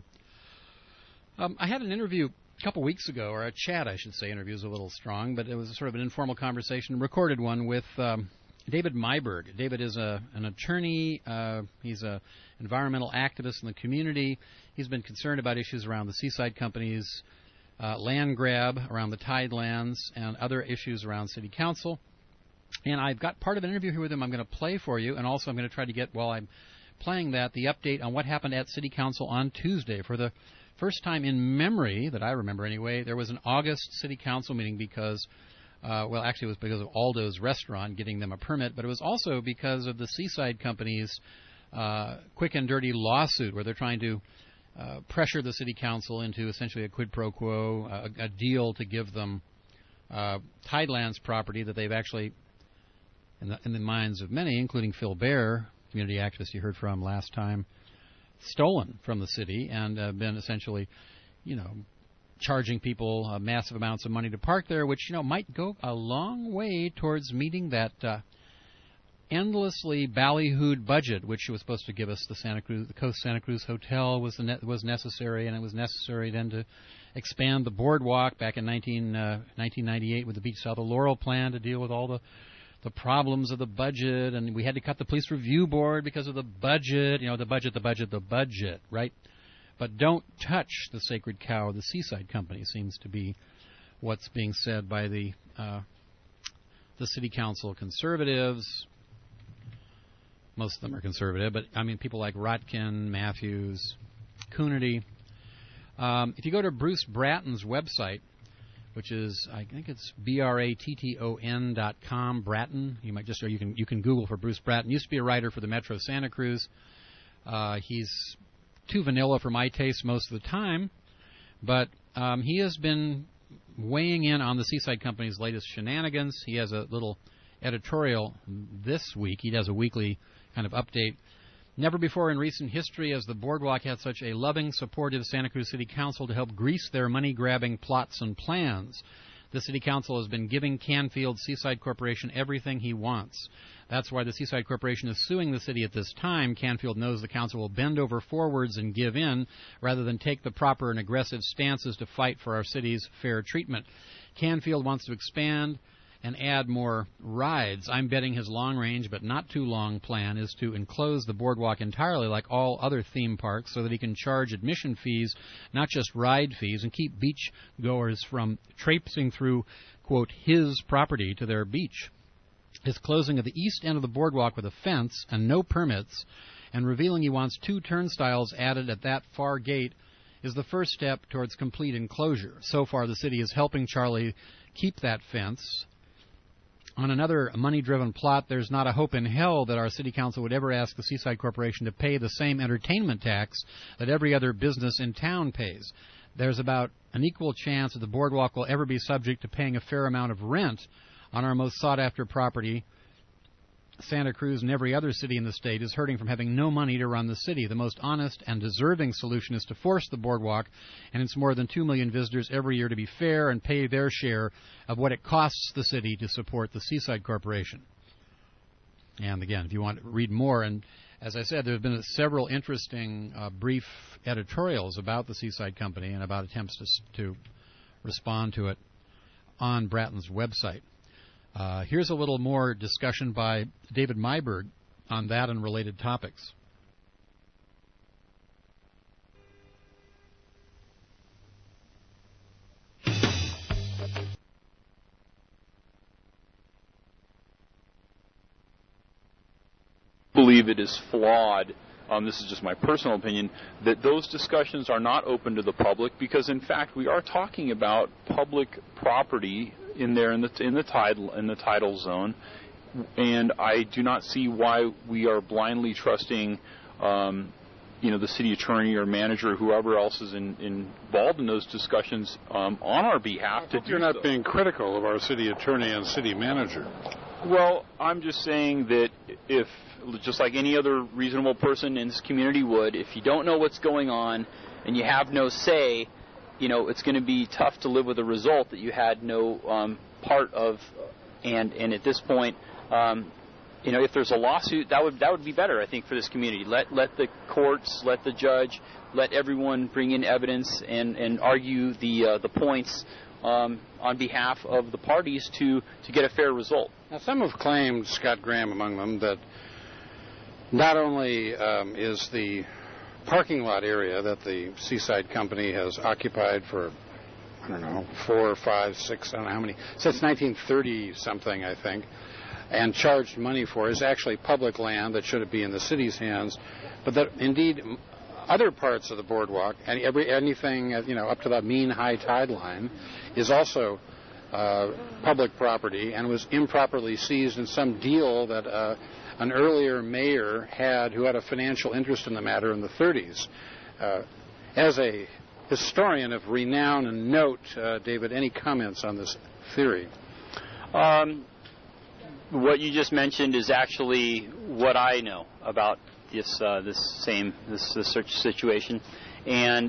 Um, I had an interview a couple weeks ago, or a chat, I should say. Interview is a little strong, but it was sort of an informal conversation, recorded one with um, David Myberg. David is a, an attorney. Uh, he's an environmental activist in the community. He's been concerned about issues around the seaside companies, uh, land grab around the tidelands, and other issues around city council. And I've got part of an interview here with him I'm going to play for you, and also I'm going to try to get, while I'm playing that, the update on what happened at City Council on Tuesday. For the first time in memory, that I remember anyway, there was an August City Council meeting because, uh, well, actually it was because of Aldo's Restaurant getting them a permit, but it was also because of the Seaside Company's uh, quick and dirty lawsuit where they're trying to uh, pressure the City Council into essentially a quid pro quo, a, a deal to give them uh, Tidelands property that they've actually, in the, in the minds of many, including Phil Baer, community activist you heard from last time, stolen from the city and uh, been essentially, you know, charging people uh, massive amounts of money to park there, which, you know, might go a long way towards meeting that uh, endlessly ballyhooed budget, which was supposed to give us the Santa Cruz, the Coast Santa Cruz Hotel was the ne- was necessary, and it was necessary then to expand the boardwalk back in nineteen, uh, nineteen ninety-eight with the Beach South of Laurel plan to deal with all the the problems of the budget, and we had to cut the police review board because of the budget, you know, the budget, the budget, the budget, right? But don't touch the sacred cow, the Seaside Company, seems to be what's being said by the uh, the city council conservatives. Most of them are conservative, but I mean people like Rotkin, Matthews, Coonerty. Um, if you go to Bruce Bratton's website, which is I think it's B R A T T O N dot com, Bratton. You might just or you can you can Google for Bruce Bratton. Used to be a writer for the Metro Santa Cruz. Uh, he's too vanilla for my taste most of the time, but um, he has been weighing in on the Seaside Company's latest shenanigans. He has a little editorial this week. He does a weekly kind of update. Never before in recent history has the Boardwalk had such a loving, supportive Santa Cruz City Council to help grease their money-grabbing plots and plans. The City Council has been giving Canfield Seaside Corporation everything he wants. That's why the Seaside Corporation is suing the city at this time. Canfield knows the council will bend over forwards and give in rather than take the proper and aggressive stances to fight for our city's fair treatment. Canfield wants to expand and add more rides. I'm betting his long-range but not too long plan is to enclose the boardwalk entirely like all other theme parks so that he can charge admission fees, not just ride fees, and keep beach goers from traipsing through, quote, his property to their beach. His closing of the east end of the boardwalk with a fence and no permits and revealing he wants two turnstiles added at that far gate is the first step towards complete enclosure. So far, the city is helping Charlie keep that fence. On another money-driven plot, there's not a hope in hell that our city council would ever ask the Seaside Corporation to pay the same entertainment tax that every other business in town pays. There's about an equal chance that the boardwalk will ever be subject to paying a fair amount of rent on our most sought-after property. Santa Cruz and every other city in the state is hurting from having no money to run the city. The most honest and deserving solution is to force the boardwalk and its more than two million visitors every year to be fair and pay their share of what it costs the city to support the Seaside Corporation. And again, if you want to read more, and as I said, there have been several interesting uh, brief editorials about the Seaside Company and about attempts to, to respond to it on Bratton's website. Uh, here's a little more discussion by David Myberg on that and related topics. I believe it is flawed. Um, this is just my personal opinion, that those discussions are not open to the public because, in fact, we are talking about public property in there in the in the tidal in the tidal zone, and I do not see why we are blindly trusting, um, you know, the city attorney or manager or whoever else is in, involved in those discussions um, on our behalf. To do You're not so. being critical of our city attorney and city manager. Well, I'm just saying that if, just like any other reasonable person in this community would, if you don't know what's going on and you have no say, you know, it's going to be tough to live with a result that you had no um, part of. And, and at this point, um, you know, if there's a lawsuit, that would that would be better, I think, for this community. Let let the courts, let the judge, let everyone bring in evidence and, and argue the uh, the points um, on behalf of the parties to, to get a fair result. Now, some have claimed, Scott Graham among them, that not only um, is the parking lot area that the Seaside Company has occupied for, I don't know, four, five, six, I don't know how many, since nineteen thirty something, I think, and charged money for is actually public land that should be in the city's hands, but that indeed other parts of the boardwalk, and every anything you know up to the mean high tide line, is also uh, public property and was improperly seized in some deal that uh, an earlier mayor had who had a financial interest in the matter in the thirties. Uh, as a historian of renown and note, uh, David, any comments on this theory? Um, what you just mentioned is actually what I know about this uh, this same this, this situation, and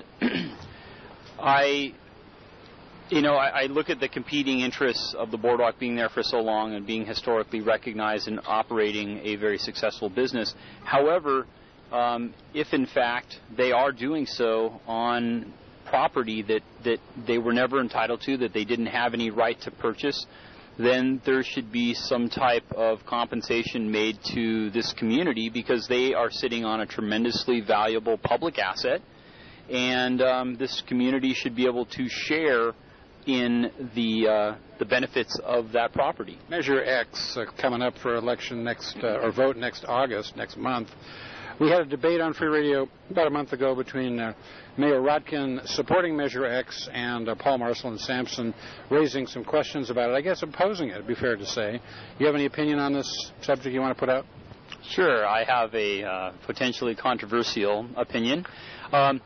I. You know, I, I look at the competing interests of the boardwalk being there for so long and being historically recognized and operating a very successful business. However, um, if in fact they are doing so on property that, that they were never entitled to, that they didn't have any right to purchase, then there should be some type of compensation made to this community because they are sitting on a tremendously valuable public asset, and um, this community should be able to share in the uh, the benefits of that property. Measure X uh, coming up for election next uh, or vote next August, next month. We had a debate on Free Radio about a month ago between uh, Mayor Rotkin supporting Measure X and uh, Paul Marcelin Sampson raising some questions about it. I guess opposing it, it'd be fair to say. You have any opinion on this subject you want to put out? Sure, I have a uh, potentially controversial opinion. Um,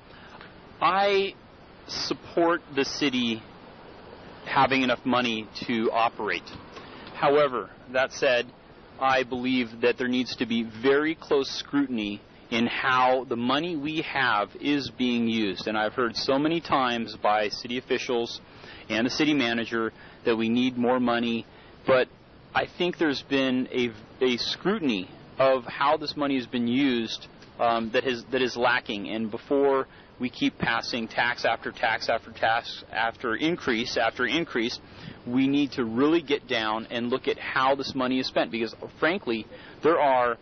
I support the city having enough money to operate. However, that said, I believe that there needs to be very close scrutiny in how the money we have is being used. And I've heard so many times by city officials and the city manager that we need more money, but I think there's been a, a scrutiny of how this money has been used um, that is that is lacking. And before we keep passing tax after tax after tax after increase after increase, we need to really get down and look at how this money is spent. Because, frankly, there are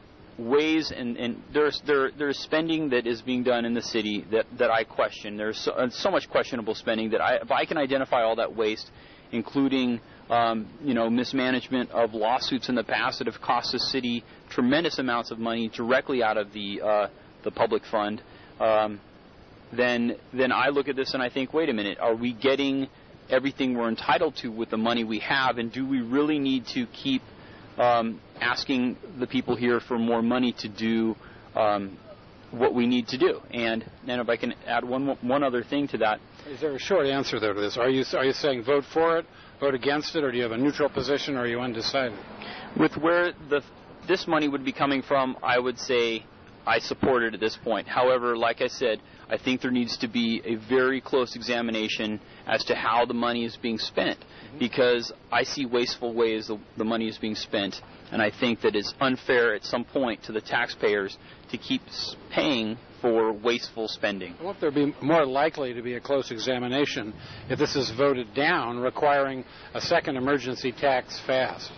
ways and, and there's there there's spending that is being done in the city that, that I question. There's so, uh, so much questionable spending that I, if I can identify all that waste, including um, you know mismanagement of lawsuits in the past that have cost the city tremendous amounts of money directly out of the uh, the public fund. Um, then then I look at this and I think, wait a minute, are we getting everything we're entitled to with the money we have, and do we really need to keep um, asking the people here for more money to do um, what we need to do? And and if I can add one one other thing to that. Is there a short answer there to this? Are you are you saying vote for it, vote against it, or do you have a neutral position, or are you undecided? With where the this money would be coming from, I would say I support it at this point. However, like I said, I think there needs to be a very close examination as to how the money is being spent, mm-hmm. because I see wasteful ways the, the money is being spent, and I think that it's unfair at some point to the taxpayers to keep paying for wasteful spending. Won't there be more likely to be a close examination if this is voted down, requiring a second emergency tax fast?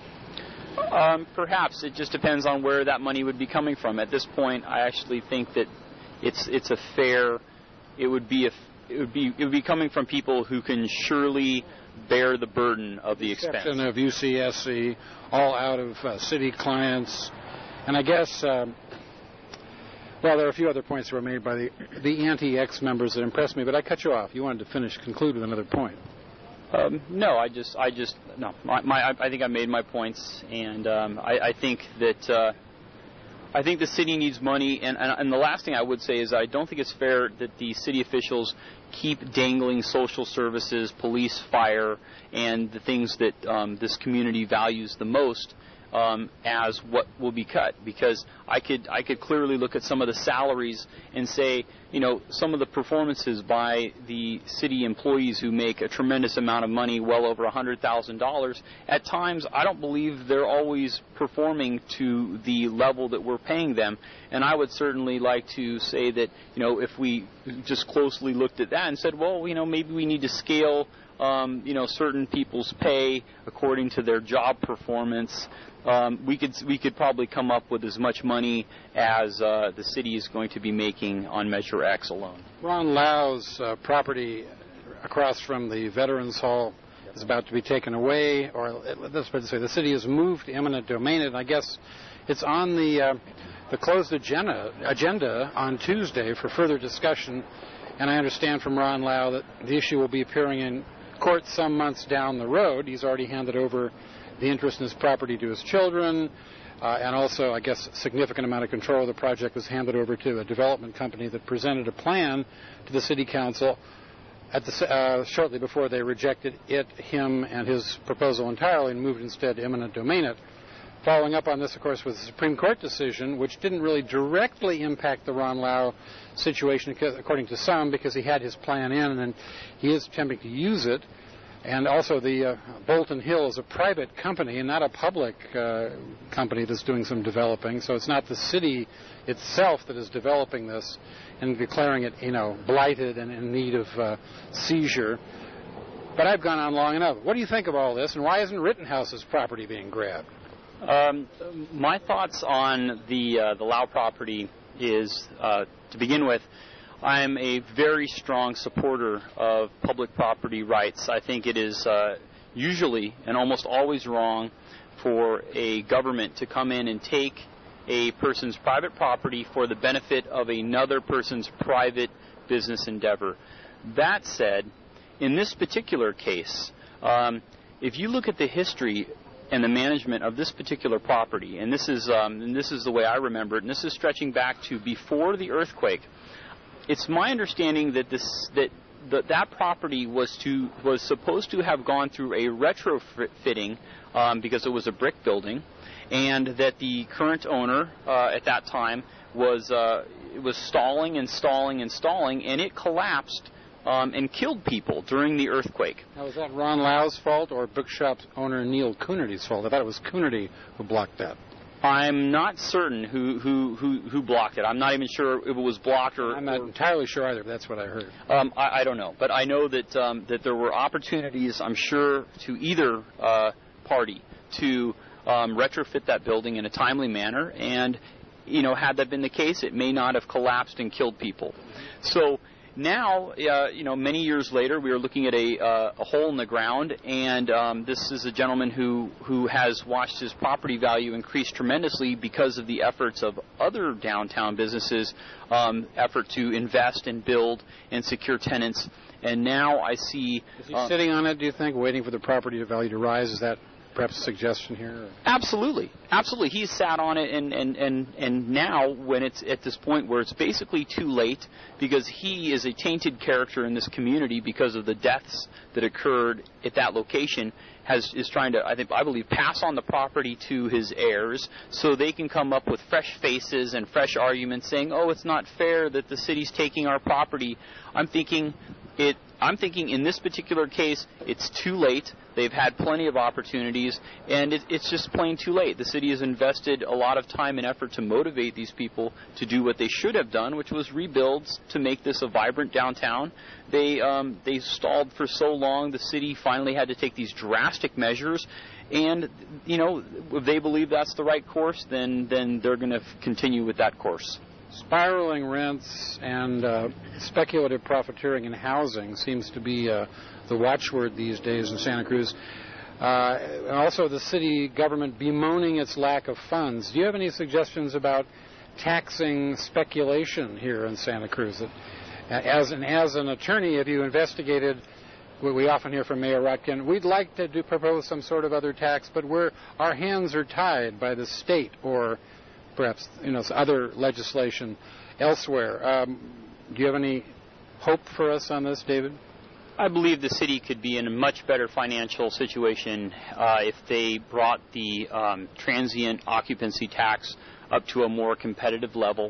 Um, perhaps. It just depends on where that money would be coming from. At this point, I actually think that it's it's a fair. It would be a, it would be it would be coming from people who can surely bear the burden of the expense. Exception of U C S C, all out of uh, city clients, and I guess. Um, well, there are a few other points that were made by the the anti-X members that impressed me, but I cut you off. You wanted to finish, conclude with another point. Um, no, I just, I just, no. My, my, I think I made my points, and um, I, I think that, uh, I think the city needs money, and, and, and the last thing I would say is I don't think it's fair that the city officials keep dangling social services, police, fire, and the things that um, this community values the most um, as what will be cut. Because I could, I could clearly look at some of the salaries and say, you know, some of the performances by the city employees who make a tremendous amount of money, well over one hundred thousand dollars, at times I don't believe they're always performing to the level that we're paying them. And I would certainly like to say that, you know, if we just closely looked at that and said, well, you know, maybe we need to scale, um, you know, certain people's pay according to their job performance, Um, we could we could probably come up with as much money as uh, the city is going to be making on Measure X alone. Ron Lau's uh, property across from the Veterans Hall is about to be taken away, or let's say the city has moved to eminent domain, and I guess it's on the uh, the closed agenda agenda on Tuesday for further discussion. And I understand from Ron Lau that the issue will be appearing in court some months down the road. He's already handed over the interest in his property to his children, uh, and also, I guess, a significant amount of control of the project was handed over to a development company that presented a plan to the city council at the, uh, shortly before they rejected it, him, and his proposal entirely and moved instead to eminent domain it. Following up on this, of course, was the Supreme Court decision, which didn't really directly impact the Ron Lau situation, according to some, because he had his plan in and he is attempting to use it. And also the uh, Bolton Hill is a private company and not a public uh, company that's doing some developing. So it's not the city itself that is developing this and declaring it, you know, blighted and in need of uh, seizure. But I've gone on long enough. What do you think of all this, and why isn't Rittenhouse's property being grabbed? Um, my thoughts on the uh, the Lau property is, uh, to begin with, I'm a very strong supporter of public property rights. I think it is uh, usually and almost always wrong for a government to come in and take a person's private property for the benefit of another person's private business endeavor. That said, in this particular case, um, if you look at the history and the management of this particular property, and this is um, and this is the way I remember it, and this is stretching back to before the earthquake, it's my understanding that this that that, that property was to was supposed to have gone through a retrofitting um, because it was a brick building, and that the current owner uh, at that time was uh, was stalling and stalling and stalling, and it collapsed um, and killed people during the earthquake. Now, was that Ron Lau's fault or Bookshop owner Neil Coonerty's fault? I thought it was Coonerty who blocked that. I'm not certain who, who, who, who blocked it. I'm not even sure if it was blocked or... I'm not or, entirely sure either, but that's what I heard. Um, I, I don't know. But I know that um, that there were opportunities, I'm sure, to either uh, party to um, retrofit that building in a timely manner. And, you know, had that been the case, it may not have collapsed and killed people. So... Now, uh, you know, many years later, we are looking at a, uh, a hole in the ground, and um, this is a gentleman who, who has watched his property value increase tremendously because of the efforts of other downtown businesses, um, effort to invest and build and secure tenants. And now I see... Is he uh, sitting on it, do you think, waiting for the property value to rise? Is that perhaps a suggestion here? Absolutely. Absolutely. He's sat on it, and, and, and, and now when it's at this point where it's basically too late, because he is a tainted character in this community because of the deaths that occurred at that location, has is trying to, I think, I believe, pass on the property to his heirs so they can come up with fresh faces and fresh arguments saying, oh, it's not fair that the city's taking our property. I'm thinking it I'm thinking in this particular case, it's too late. They've had plenty of opportunities, and it, it's just plain too late. The city has invested a lot of time and effort to motivate these people to do what they should have done, which was rebuild to make this a vibrant downtown. They um, they stalled for so long. The city finally had to take these drastic measures, and you know, if they believe that's the right course, then then they're going to f- continue with that course. Spiraling rents and uh, speculative profiteering in housing seems to be uh, the watchword these days in Santa Cruz. Uh, and also the city government bemoaning its lack of funds. Do you have any suggestions about taxing speculation here in Santa Cruz? That, as, an, as an attorney, have you investigated what we often hear from Mayor Rotkin? We'd like to do, propose some sort of other tax, but we're, our hands are tied by the state or perhaps, you know, other legislation elsewhere. Um, do you have any hope for us on this, David? I believe the city could be in a much better financial situation uh, if they brought the um, transient occupancy tax up to a more competitive level.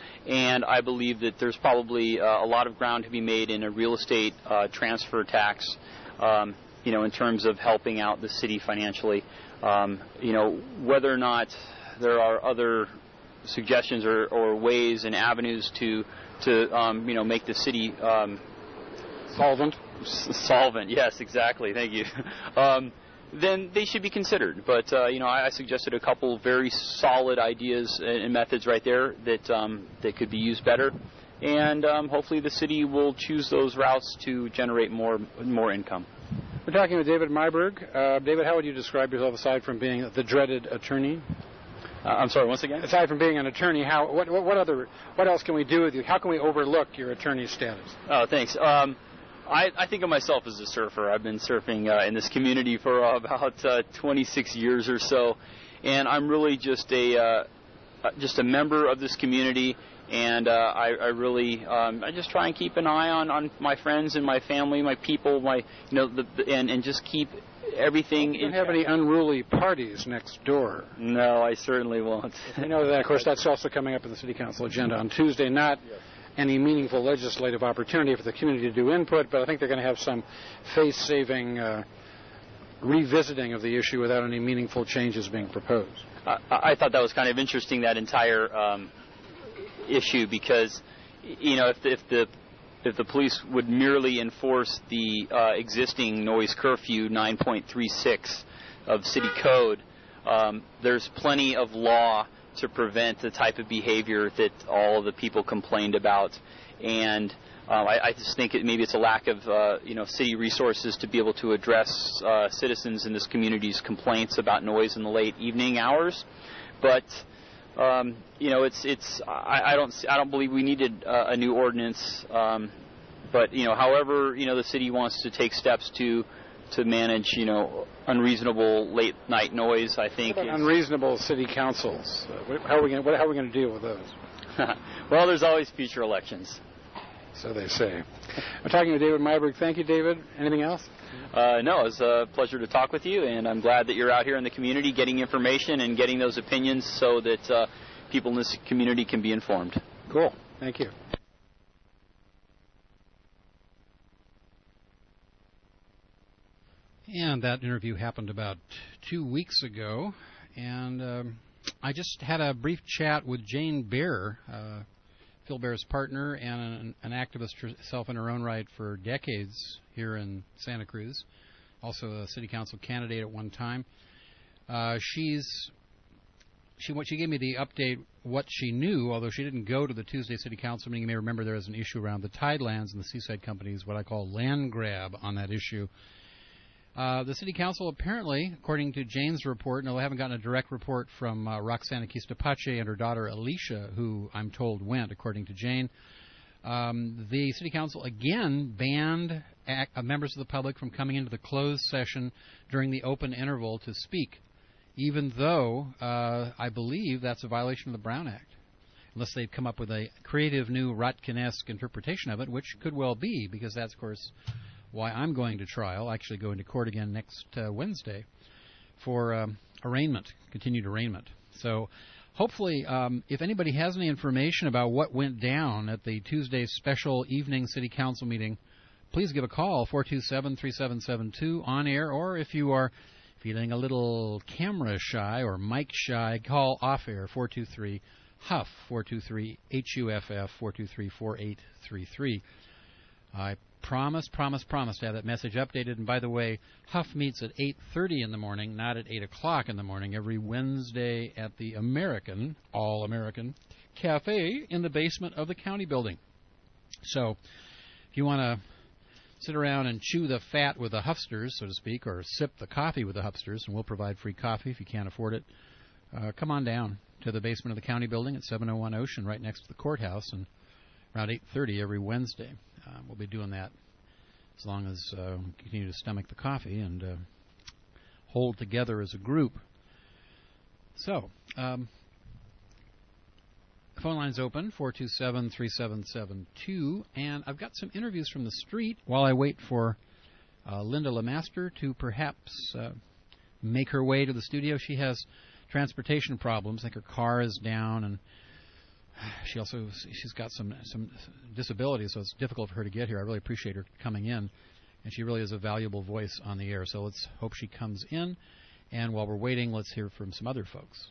And I believe that there's probably uh, a lot of ground to be made in a real estate uh, transfer tax, um, you know, in terms of helping out the city financially. Um, you know, whether or not there are other suggestions or, or ways and avenues to, to um, you know, make the city um, solvent. S- solvent, yes, exactly. Thank you. um, then they should be considered. But uh, you know, I, I suggested a couple very solid ideas and, and methods right there that um, that could be used better, and um, hopefully the city will choose those routes to generate more more income. We're talking with David Myberg. Uh, David, how would you describe yourself aside from being the dreaded attorney? Uh, I'm sorry, once again? Aside from being an attorney, how what, what what other what else can we do with you? How can we overlook your attorney status? Oh, thanks. Um, I, I think of myself as a surfer. I've been surfing uh, in this community for uh, about uh, twenty-six years or so, and I'm really just a uh, just a member of this community. And uh, I, I really, um, I just try and keep an eye on, on my friends and my family, my people, my, you know, the, the, and and just keep everything. You don't have any unruly parties next door. No, I certainly won't. You know that, of course, that's also coming up in the City Council agenda on Tuesday. Not yes. any meaningful legislative opportunity for the community to do input, but I think they're going to have some face-saving uh, revisiting of the issue without any meaningful changes being proposed. I, I thought that was kind of interesting, that entire um, issue, because, you know, if the, if the if the police would merely enforce the uh, existing noise curfew nine point three six of city code, um, there's plenty of law to prevent the type of behavior that all of the people complained about. And um, I, I just think it, maybe it's a lack of uh, you know city resources to be able to address uh, citizens in this community's complaints about noise in the late evening hours. But um, you know, it's it's I, I don't I don't believe we needed uh, a new ordinance. Um, but you know, however, you know, the city wants to take steps to to manage, you know, unreasonable late night noise, I think. What about unreasonable city councils? Uh, how are we going? How are we going to deal with those? Well, there's always future elections. So they say. I'm talking with David Myberg. Thank you, David. Anything else? Uh, no, it was a pleasure to talk with you, and I'm glad that you're out here in the community getting information and getting those opinions so that uh, people in this community can be informed. Cool. Thank you. And that interview happened about two weeks ago, and um, I just had a brief chat with Jane Bear, uh, Phil Bear's partner and an, an activist herself in her own right for decades here in Santa Cruz, also a city council candidate at one time. Uh, she's she what she gave me the update what she knew, although she didn't go to the Tuesday city council meeting. You may remember there was an issue around the Tidelands and the Seaside Company's what I call land grab on that issue. Uh, the city council apparently, according to Jane's report, no, I haven't gotten a direct report from uh, Roxana Quistapache and her daughter Alicia, who I'm told went, according to Jane. Um, the city council again banned ac- uh, members of the public from coming into the closed session during the open interval to speak, even though uh, I believe that's a violation of the Brown Act, unless they've come up with a creative new Rotkin-esque interpretation of it, which could well be, because that's, of course, why I'm going to trial, actually going to court again next uh, Wednesday for um, arraignment, continued arraignment. So hopefully, um, if anybody has any information about what went down at the Tuesday special evening city council meeting, please give a call, four two seven, three seven seven two, on air, or if you are feeling a little camera shy or mic shy, call off air, four two three, Huff, four two three, H U F F, four two three, four eight three three. I promise, promise, promise to have that message updated. And by the way, Huff meets at eight thirty in the morning, not at eight o'clock in the morning, every Wednesday at the American, All-American, Cafe in the basement of the county building. So if you want to sit around and chew the fat with the Huffsters, so to speak, or sip the coffee with the Huffsters, and we'll provide free coffee if you can't afford it, uh, come on down to the basement of the county building at seven oh one Ocean, right next to the courthouse, and around eight thirty every Wednesday. Uh, we'll be doing that as long as uh, we continue to stomach the coffee and uh, hold together as a group. So, um, phone line's open, four two seven, three seven seven two, and I've got some interviews from the street while I wait for uh, Linda Lemaster to perhaps uh, make her way to the studio. She has transportation problems. I think her car is down, and she also she's got some some disabilities, so it's difficult for her to get here. I really appreciate her coming in, and she really is a valuable voice on the air. So let's hope she comes in, and while we're waiting, let's hear from some other folks.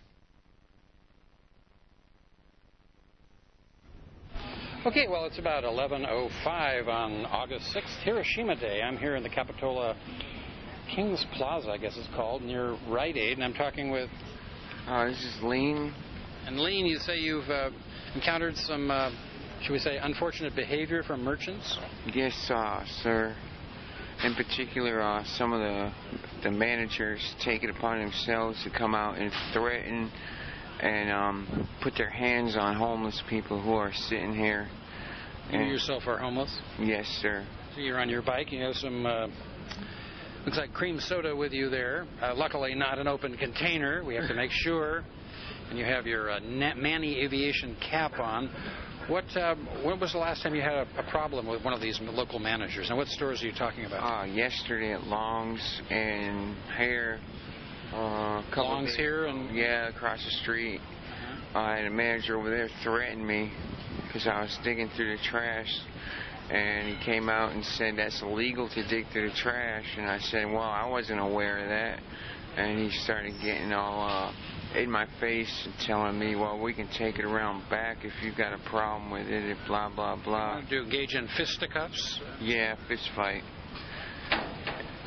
Okay, well, it's about eleven oh five on August sixth, Hiroshima Day. I'm here in the Capitola Kings Plaza, I guess it's called, near Rite Aid, and I'm talking with... Uh, this is Lean. And Lean, you say you've uh, encountered some, uh, should we say, unfortunate behavior from merchants? Yes, uh, sir. In particular, uh, some of the the managers take it upon themselves to come out and threaten and um, put their hands on homeless people who are sitting here. You yourself are homeless? Yes, sir. So you're on your bike. You have some, uh, looks like cream soda with you there. Uh, luckily, not an open container. We have to make sure. And you have your uh, Manny Aviation cap on. What? Uh, when was the last time you had a, a problem with one of these local managers? And what stores are you talking about? Uh, yesterday at Long's and Hare. Uh, couple Long's days, here? And yeah, across the street. Uh-huh. Uh, and a manager over there threatened me because I was digging through the trash. And he came out and said that's illegal to dig through the trash. And I said, well, I wasn't aware of that. And he started getting all... Uh, in my face and telling me, well, we can take it around back if you've got a problem with it, blah, blah, blah. Do you engage in fisticuffs? Yeah, fist fight.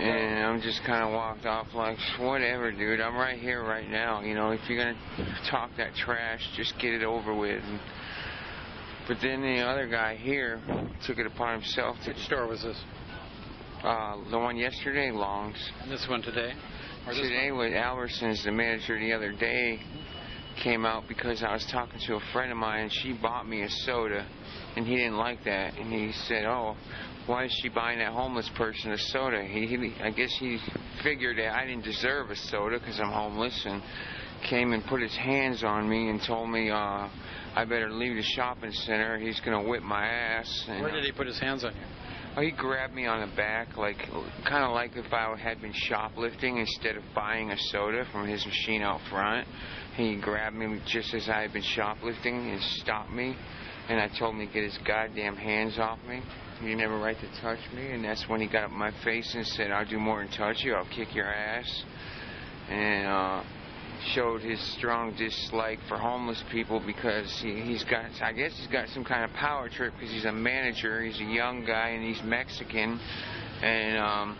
And I'm just kind of walked off like, whatever, dude. I'm right here right now. You know, if you're going to talk that trash, just get it over with. And, but then the other guy here took it upon himself to... Which store was this? Uh, the one yesterday, Long's. And this one today? Or Today one? with Albertsons, the manager the other day came out because I was talking to a friend of mine and she bought me a soda and he didn't like that. And he said, oh, why is she buying that homeless person a soda? He, he I guess he figured that I didn't deserve a soda because I'm homeless, and came and put his hands on me and told me uh, I better leave the shopping center. He's going to whip my ass. And, where did he put his hands on you? Oh, he grabbed me on the back, like kind of like if I had been shoplifting instead of buying a soda from his machine out front. He grabbed me just as I had been shoplifting and stopped me, and I told him to get his goddamn hands off me. He didn't have a right to touch me, and that's when he got up in my face and said, I'll do more than touch you, I'll kick your ass. And uh, showed his strong dislike for homeless people because he, he's got, I guess he's got some kind of power trip because he's a manager, he's a young guy, and he's Mexican. And um,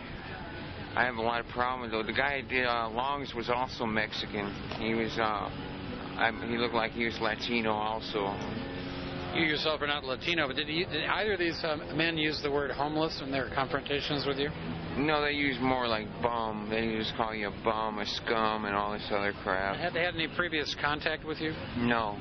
I have a lot of problems, though. The guy who did uh, Longs was also Mexican. He was, uh, I, he looked like he was Latino also. You yourself are not Latino, but did, you, did either of these um, men use the word homeless in their confrontations with you? No, they use more like bum. They just call you a bum, a scum, and all this other crap. Had they had any previous contact with you? No.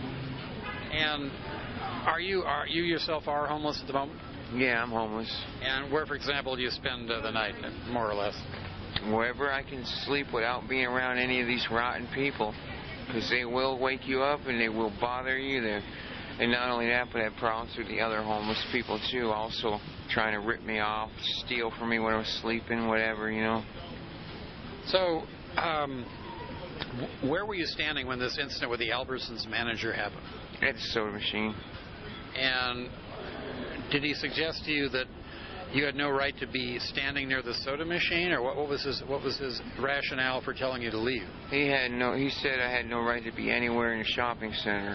And are you are you yourself are homeless at the moment? Yeah, I'm homeless. And where, for example, do you spend uh, the night, more or less? Wherever I can sleep without being around any of these rotten people, because they will wake you up and they will bother you. They're And not only that, but I have problems with the other homeless people, too, also trying to rip me off, steal from me when I was sleeping, whatever, you know. So, um, where were you standing when this incident with the Albertsons manager happened? At the soda machine. And did he suggest to you that you had no right to be standing near the soda machine, or what, what was his what was his rationale for telling you to leave? He had no. He said I had no right to be anywhere in a shopping center.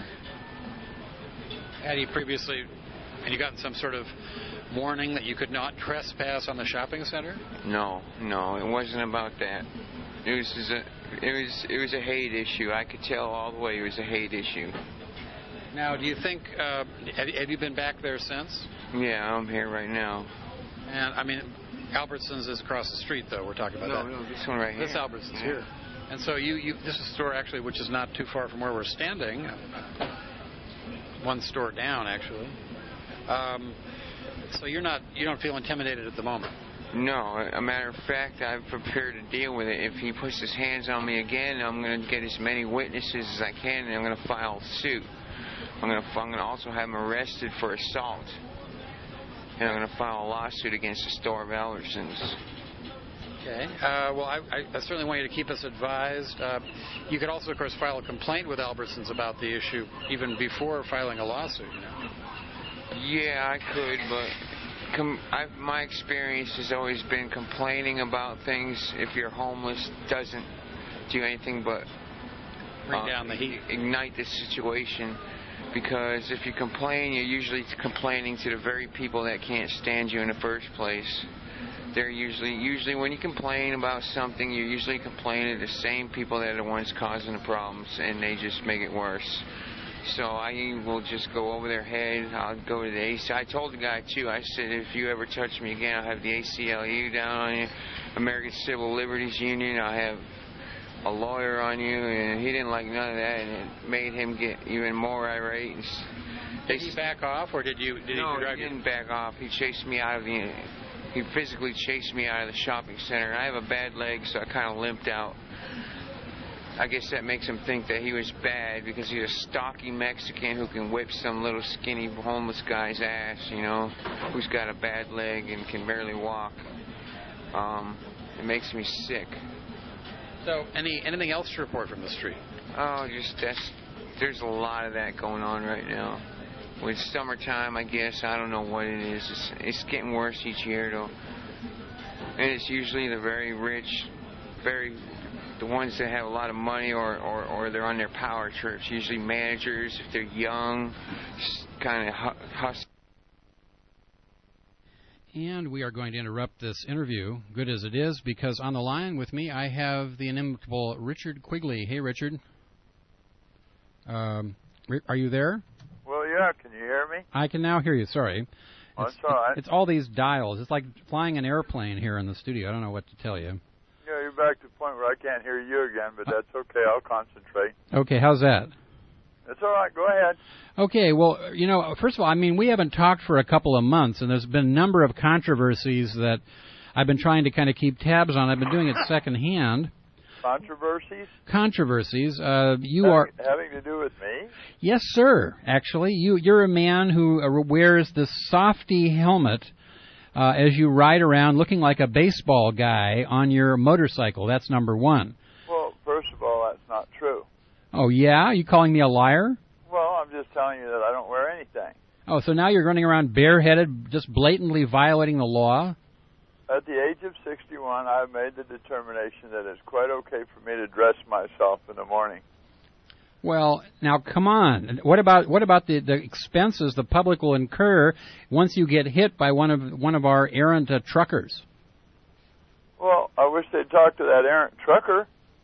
Had he previously, had you gotten some sort of warning that you could not trespass on the shopping center? No, no, it wasn't about that. It was just a, it was it was a hate issue. I could tell all the way it was a hate issue. Now, do you think uh, have, have you been back there since? Yeah, I'm here right now. And I mean, Albertsons is across the street, though. We're talking about no, that. No, this one right here. This Albertsons yeah. here. And so you, you this is a store actually which is not too far from where we're standing. One store down, actually. Um, so you're not, you don't feel intimidated at the moment? No. A matter of fact, I'm prepared to deal with it. If he puts his hands on me again, I'm going to get as many witnesses as I can, and I'm going to file suit. I'm going to, I'm going to also have him arrested for assault, and I'm going to file a lawsuit against the store of Albertsons. Okay. Uh, well, I, I certainly want you to keep us advised. Uh, you could also, of course, file a complaint with Albertsons about the issue even before filing a lawsuit, you know? Yeah, I could, but com- I've, my experience has always been complaining about things, if you're homeless, doesn't do anything but bring uh, down the heat, ignite the situation. Because if you complain, you're usually complaining to the very people that can't stand you in the first place. They're usually, usually when you complain about something, you're usually complaining to the same people that are the ones causing the problems, and they just make it worse. So I will just go over their head. I'll go to the A C. I told the guy, too, I said, if you ever touch me again, I'll have the A C L U down on you, American Civil Liberties Union. I'll have a lawyer on you, and he didn't like none of that, and it made him get even more irate. Did he back off, or did you? Did no, he, he didn't back off. He chased me out of the. He physically chased me out of the shopping center. I have a bad leg, so I kind of limped out. I guess that makes him think that he was bad because he's a stocky Mexican who can whip some little skinny homeless guy's ass, you know, who's got a bad leg and can barely walk. Um, it makes me sick. So, any anything else to report from the street? Oh, just that's. There's a lot of that going on right now. With summertime, I guess, I don't know what it is. It's, it's getting worse each year, though. And it's usually the very rich, very, the ones that have a lot of money or, or, or they're on their power trips. Usually managers, if they're young, kind of hustle. And we are going to interrupt this interview, good as it is, because on the line with me I have the inimitable Richard Quigley. Hey, Richard. Um, are you there? Well, yeah. Can you hear me? I can now hear you. Sorry. Oh, it's, it's all right. It's all these dials. It's like flying an airplane here in the studio. I don't know what to tell you. Yeah, you're back to the point where I can't hear you again, but that's okay. I'll concentrate. Okay, how's that? It's all right. Go ahead. Okay, well, you know, first of all, I mean, we haven't talked for a couple of months, and there's been a number of controversies that I've been trying to kind of keep tabs on. I've been doing it secondhand. Controversies? Controversies. Uh, you having, are having to do with me? Yes, sir. Actually, you you're a man who uh, wears this softy helmet uh, as you ride around, looking like a baseball guy on your motorcycle. That's number one. Well, first of all, that's not true. Oh yeah, are you calling me a liar? Well, I'm just telling you that I don't wear anything. Oh, so now you're running around bareheaded, just blatantly violating the law? At the age of sixty-one, I've made the determination that it's quite okay for me to dress myself in the morning. Well, now come on. What about what about the, the expenses the public will incur once you get hit by one of one of our errant uh, truckers? Well, I wish they'd talk to that errant trucker.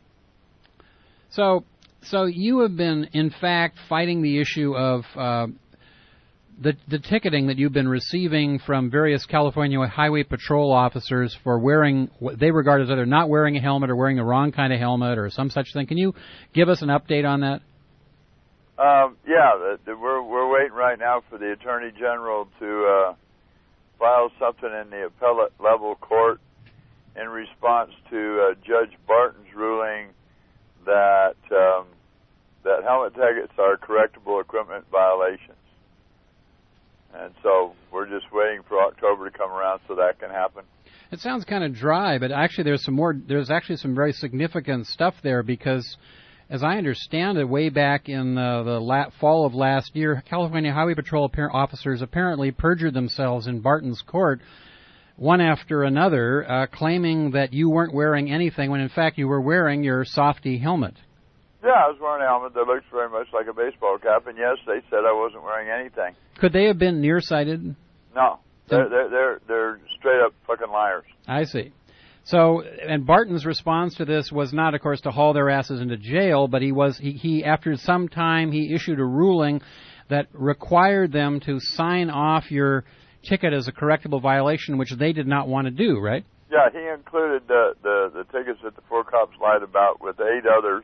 So, so you have been, in fact, fighting the issue of uh, the the ticketing that you've been receiving from various California Highway Patrol officers for wearing what they regard as either not wearing a helmet or wearing the wrong kind of helmet or some such thing. Can you give us an update on that? Um, yeah, the, the, we're we're waiting right now for the Attorney General to uh, file something in the appellate level court in response to uh, Judge Barton's ruling that um, that helmet tickets are correctable equipment violations. And so we're just waiting for October to come around so that can happen. It sounds kind of dry, but actually there's some more. There's actually some very significant stuff there because, as I understand it, way back in uh, the la- fall of last year, California Highway Patrol appar- officers apparently perjured themselves in Barton's court, one after another, uh, claiming that you weren't wearing anything when in fact you were wearing your softy helmet. Yeah, I was wearing a helmet that looks very much like a baseball cap, and yes, they said I wasn't wearing anything. Could they have been nearsighted? No, they're they're they're, they're straight up fucking liars. I see. So, and Barton's response to this was not, of course, to haul their asses into jail, but he was he, he after some time he issued a ruling that required them to sign off your ticket as a correctable violation, which they did not want to do, right? Yeah, he included the the, the tickets that the four cops lied about with eight others.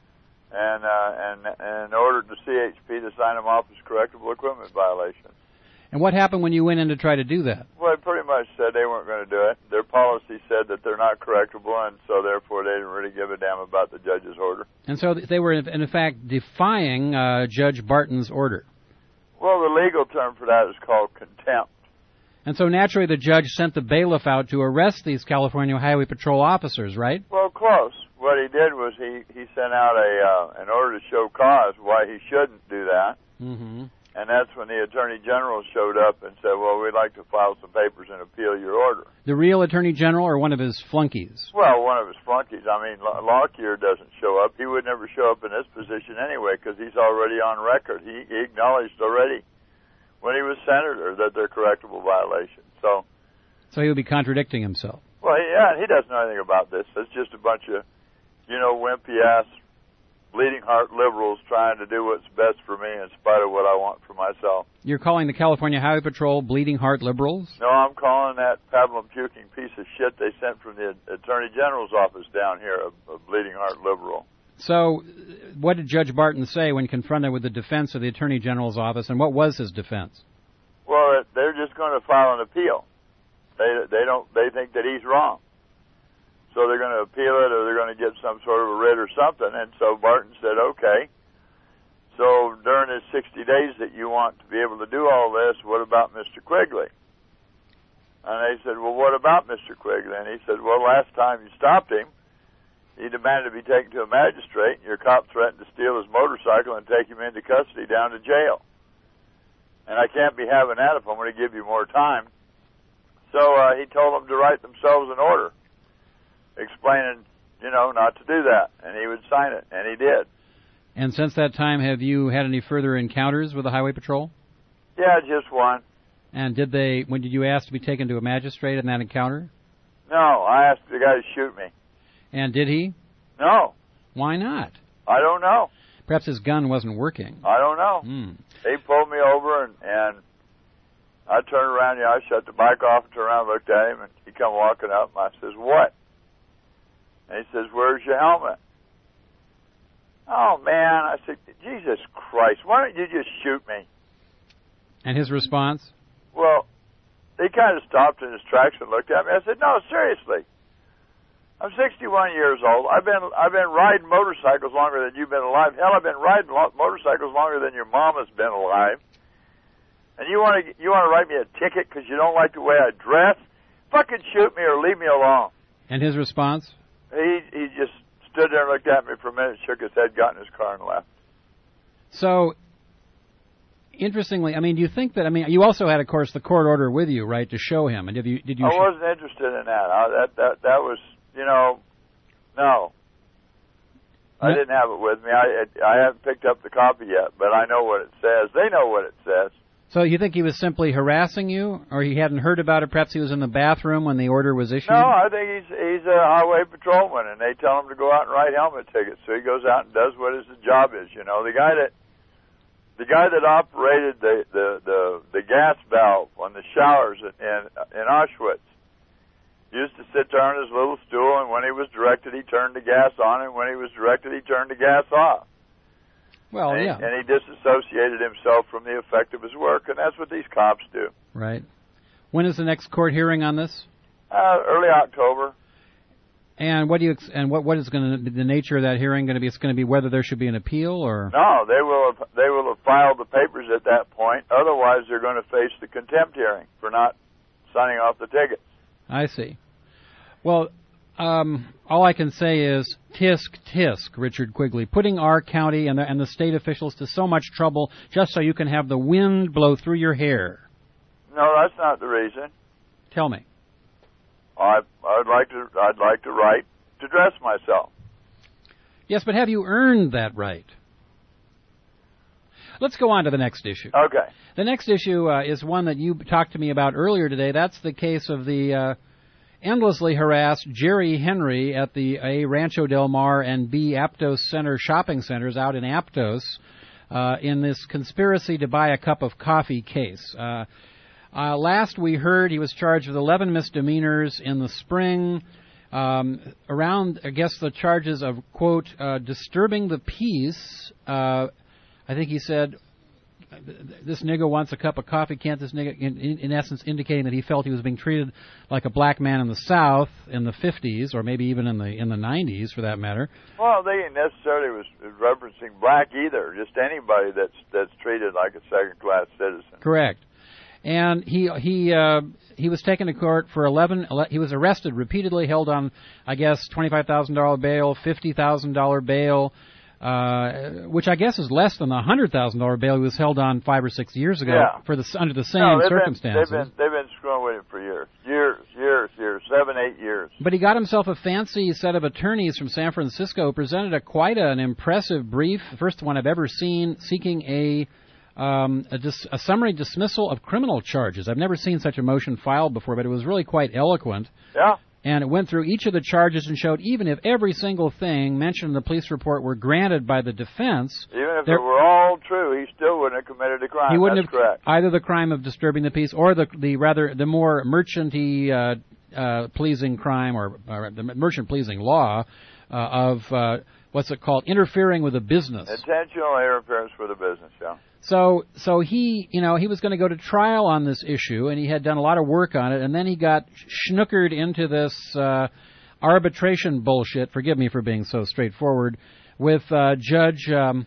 And, uh, and and ordered the C H P to sign them off as correctable equipment violations. And what happened when you went in to try to do that? Well, they pretty much said they weren't going to do it. Their policy said that they're not correctable, and so therefore they didn't really give a damn about the judge's order. And so they were, in fact, defying uh, Judge Barton's order. Well, the legal term for that is called contempt. And so naturally the judge sent the bailiff out to arrest these California Highway Patrol officers, right? Well, close. What he did was he, he sent out a uh, an order to show cause why he shouldn't do that. Mm-hmm. And that's when the Attorney General showed up and said, well, we'd like to file some papers and appeal your order. The real Attorney General or one of his flunkies? Well, one of his flunkies. I mean, Lockyer doesn't show up. He would never show up in this position anyway because he's already on record. He, he acknowledged already when he was senator that they're correctable violations. So, so he would be contradicting himself. Well, yeah, he doesn't know anything about this. It's just a bunch of, you know, wimpy-ass, bleeding heart liberals trying to do what's best for me in spite of what I want for myself. You're calling the California Highway Patrol bleeding heart liberals? No, I'm calling that pablum-puking piece of shit they sent from the Attorney General's office down here a, a bleeding heart liberal. So what did Judge Barton say when confronted with the defense of the Attorney General's office, and what was his defense? Well, they're just going to file an appeal. They they don't they think that he's wrong. So they're going to appeal it, or they're going to get some sort of a writ or something. And so Barton said, okay, so during his sixty days that you want to be able to do all this, what about Mister Quigley? And they said, well, what about Mister Quigley? And he said, well, last time you stopped him, he demanded to be taken to a magistrate, and your cop threatened to steal his motorcycle and take him into custody down to jail. And I can't be having that if I'm going to give you more time. So uh, he told them to write themselves an order explaining, you know, not to do that, and he would sign it, and he did. And since that time, have you had any further encounters with the Highway Patrol? Yeah, just one. And did they? When did you ask to be taken to a magistrate in that encounter? No, I asked the guy to shoot me. And did he? No. Why not? I don't know. Perhaps his gun wasn't working. I don't know. Hmm. He pulled me over, and, and I turned around. Yeah, I shut the bike off and turned around and looked at him, and he come walking up, and I says, "What?" And he says, "Where's your helmet?" Oh, man. I said, "Jesus Christ, why don't you just shoot me?" And his response? Well, he kind of stopped in his tracks and looked at me. I said, "No, seriously. I'm sixty-one years old. I've been I've been riding motorcycles longer than you've been alive. Hell, I've been riding lo- motorcycles longer than your mama's been alive. And you want to you want to write me a ticket because you don't like the way I dress? Fucking shoot me or leave me alone." And his response? He he just stood there and looked at me for a minute, shook his head, got in his car, and left. So, interestingly, I mean, do you think that? I mean, you also had, of course, the court order with you, right, to show him. And did you did you? I sh- wasn't interested in that. I, that that that was. You know, no. I No? didn't have it with me. I I haven't picked up the copy yet, but I know what it says. They know what it says. So you think he was simply harassing you, or he hadn't heard about it? Perhaps he was in the bathroom when the order was issued? No, I think he's he's a highway patrolman, and they tell him to go out and write helmet tickets. So he goes out and does what his job is. You know, the guy that the guy that operated the the the, the gas valve on the showers in in Auschwitz used to sit there on his little stool, and when he was directed, he turned the gas on, and when he was directed, he turned the gas off. Well, and yeah. He, and he disassociated himself from the effect of his work, and that's what these cops do. Right. When is the next court hearing on this? Uh, early October. And what do you ex- and what what is going to be the nature of that hearing going to be? It's going to be whether there should be an appeal or No, they will have, they will have filed the papers at that point. Otherwise, they're going to face the contempt hearing for not signing off the tickets. I see. Well, um, all I can say is tisk tisk, Richard Quigley, putting our county and the, and the state officials to so much trouble just so you can have the wind blow through your hair. No, that's not the reason. Tell me. I I'd like to I'd like to write to dress myself. Yes, but have you earned that right? Let's go on to the next issue. Okay. The next issue uh, is one that you talked to me about earlier today. That's the case of the uh, endlessly harassed Jerry Henry at the A Rancho Del Mar and B Aptos Center shopping centers out in Aptos uh, in this conspiracy to buy a cup of coffee case. Uh, uh, last we heard he was charged with eleven misdemeanors in the spring. Um, around, I guess, the charges of, quote, uh, disturbing the peace. Uh, I think he said, this nigger wants a cup of coffee, can't this nigger, in, in, in essence indicating that he felt he was being treated like a black man in the South in the fifties, or maybe even in the in the nineties, for that matter. Well, they ain't necessarily was referencing black either, just anybody that's that's treated like a second-class citizen. Correct. And he he uh, he was taken to court for eleven. He was arrested repeatedly, held on, I guess, twenty-five thousand dollar bail, fifty thousand dollar bail, uh, which I guess is less than the hundred thousand dollar bail he was held on five or six years ago Yeah. for the under the same no, they've circumstances. Been, they've been they've been screwing with him for years, years, years, years, seven, eight years. But he got himself a fancy set of attorneys from San Francisco who presented a quite an impressive brief, the first one I've ever seen, seeking a Um, a, dis- a summary dismissal of criminal charges. I've never seen such a motion filed before, but it was really quite eloquent. Yeah. And it went through each of the charges and showed even if every single thing mentioned in the police report were granted by the defense, Even if there- it were all true, he still wouldn't have committed a crime. he wouldn't That's have correct. either the crime of disturbing the peace or the the rather the more merchanty uh, uh, pleasing crime or, or the merchant pleasing law uh, of uh, what's it called, interfering with a business. Intentional interference with a business, yeah. So, so he, you know, he was going to go to trial on this issue, and he had done a lot of work on it, and then he got schnookered into this uh, arbitration bullshit. Forgive me for being so straightforward. With uh, Judge um,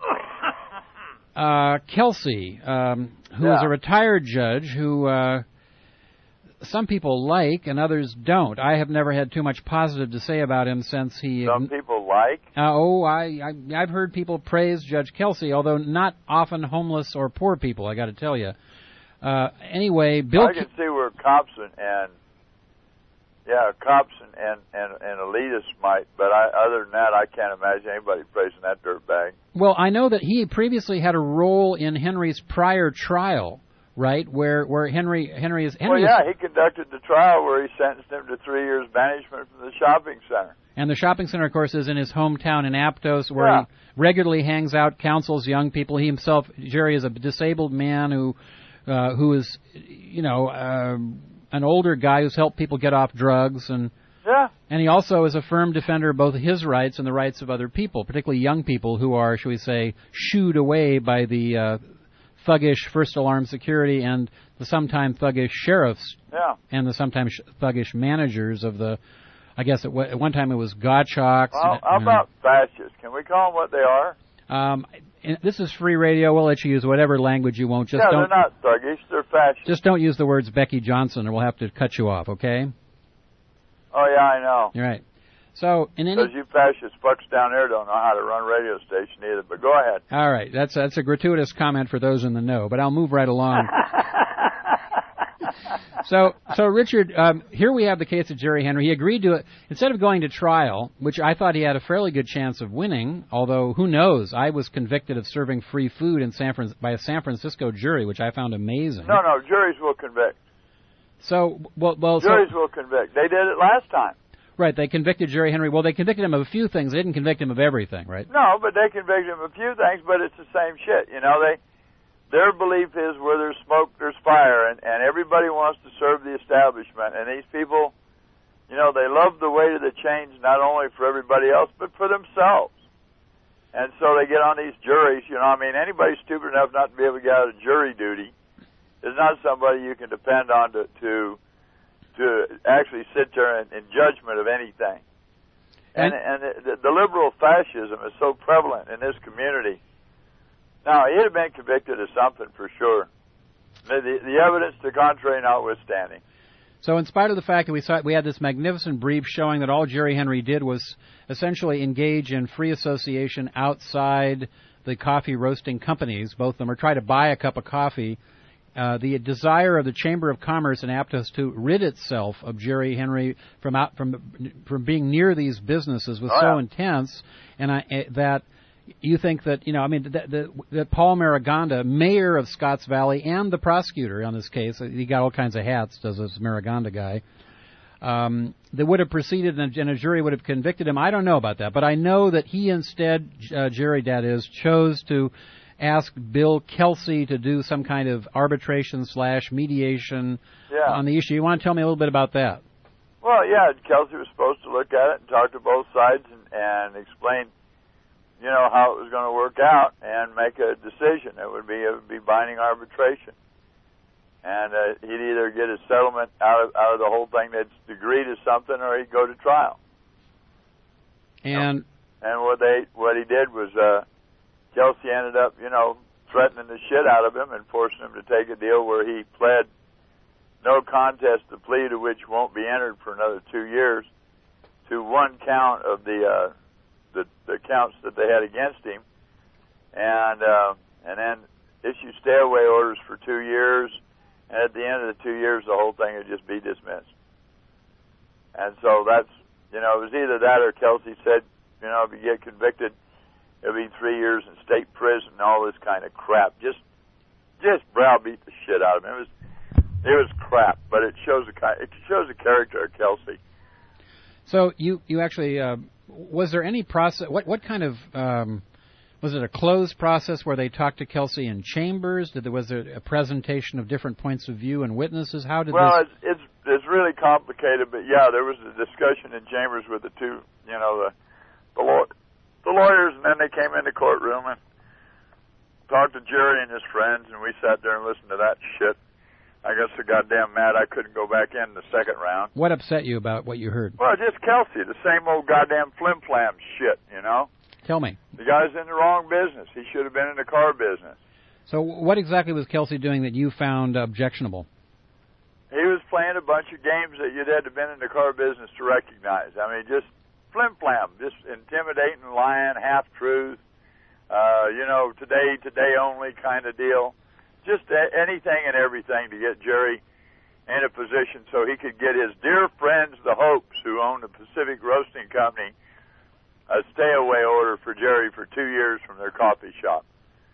uh, Kelsey, um, who Yeah. is a retired judge who uh, some people like and others don't. I have never had too much positive to say about him since he. Some people like. Uh, oh, I, I I've heard people praise Judge Kelsey, although not often homeless or poor people. I got to tell you. Uh, anyway, Bill. I can see where cops and, and yeah, cops and, and, and, and elitists might, but I, other than that, I can't imagine anybody praising that dirtbag. Well, I know that he previously had a role in Henry's prior trial right? Where where Henry Henry is. well, Henry yeah, is, he conducted the trial where he sentenced him to three years banishment from the shopping center. And the shopping center, of course, is in his hometown in Aptos, where Yeah. he regularly hangs out, counsels young people. He himself, Jerry, is a disabled man who uh, who is, you know, uh, an older guy who's helped people get off drugs, and Yeah. and he also is a firm defender of both his rights and the rights of other people, particularly young people who are, shall we say, shooed away by the uh, thuggish First Alarm Security and the sometime thuggish sheriffs Yeah. and the sometimes thuggish managers of the. I guess at, w- at one time it was Gottschalks. Well, and, how uh, about fascists? Can we call them what they are? Um, and this is free radio. We'll let you use whatever language you want. Just yeah, don't. they're not thuggish. They're fascists. Just don't use the words Becky Johnson, or we'll have to cut you off. Okay? Oh, yeah, I know. You're right. So in any. Because you fascist fucks down there don't know how to run a radio station either. But go ahead. All right, that's that's a gratuitous comment for those in the know. But I'll move right along. So, so Richard, um, here we have the case of Jerry Henry. He agreed to it instead of going to trial, which I thought he had a fairly good chance of winning. Although, who knows? I was convicted of serving free food in San Fran- by a San Francisco jury, which I found amazing. No, no, juries will convict. So, well, well Juries so, will convict. They did it last time. right? They convicted Jerry Henry. Well, they convicted him of a few things. They didn't convict him of everything, right? No, but they convicted him of a few things, but it's the same shit. You know, they their belief is where there's smoke, there's fire, and, and everybody wants to serve the establishment. And these people, you know, they love the weight of the change not only for everybody else, but for themselves. And so they get on these juries. You know, I mean, anybody stupid enough not to be able to get out of jury duty is not somebody you can depend on to to, to actually sit there in, in judgment of anything. And, and, and the, the liberal fascism is so prevalent in this community. Now, he'd have been convicted of something for sure. The, the, the evidence to the contrary notwithstanding. So in spite of the fact that we saw, we had this magnificent brief showing that all Jerry Henry did was essentially engage in free association outside the coffee roasting companies, both of them, or try to buy a cup of coffee, uh, the desire of the Chamber of Commerce in Aptos to rid itself of Jerry Henry from out from from being near these businesses was oh, so yeah. intense, and I, uh, that you think that, you know, I mean, that, that, that Paul Maraganda, mayor of Scotts Valley, and the prosecutor on this case, he got all kinds of hats, does this Maraganda guy, um, that would have proceeded and a, and a jury would have convicted him. I don't know about that, but I know that he instead, uh, Jerry, that is, chose to ask Bill Kelsey to do some kind of arbitration slash mediation yeah. on the issue. You want to tell me a little bit about that? Well, yeah, Kelsey was supposed to look at it and talk to both sides and, and explain, you know, how it was going to work out and make a decision. It would be it would be binding arbitration, and uh, he'd either get a settlement out of out of the whole thing that's agreed to something, or he'd go to trial. And and what they what he did was uh, Kelsey ended up, you know, threatening the shit out of him and forcing him to take a deal where he pled no contest, the plea to which won't be entered for another two years, to one count of the. Uh, The, the counts that they had against him, and uh, and then issue stay-away orders for two years, and at the end of the two years, the whole thing would just be dismissed. And so that's, you know, it was either that or Kelsey said, you know, if you get convicted, it'll be three years in state prison and all this kind of crap. Just just browbeat the shit out of him. It was it was crap, but it shows the it shows the character of Kelsey. so you you actually. Uh, Was there any process? What what kind of um, was it? A closed process where they talked to Kelsey in chambers? Did there was there a presentation of different points of view and witnesses? How did well, this? it's, it's it's really complicated, but yeah, there was a discussion in chambers with the two, you know, the the, law, the lawyers, and then they came in the courtroom and talked to Jerry and his friends, and we sat there and listened to that shit. I guess they're goddamn mad I couldn't go back in the second round. What upset you about what you heard? Well, just Kelsey, the same old goddamn flim-flam shit, you know? Tell me. The guy's in the wrong business. He should have been in the car business. So what exactly was Kelsey doing that you found objectionable? He was playing a bunch of games that you'd had to been in the car business to recognize. I mean, just flim-flam, just intimidating, lying, half-truth, uh, you know, today, today only kind of deal. Just anything and everything to get Jerry in a position so he could get his dear friends, the Hopes, who own the Pacific Roasting Company, a stay-away order for Jerry for two years from their coffee shop.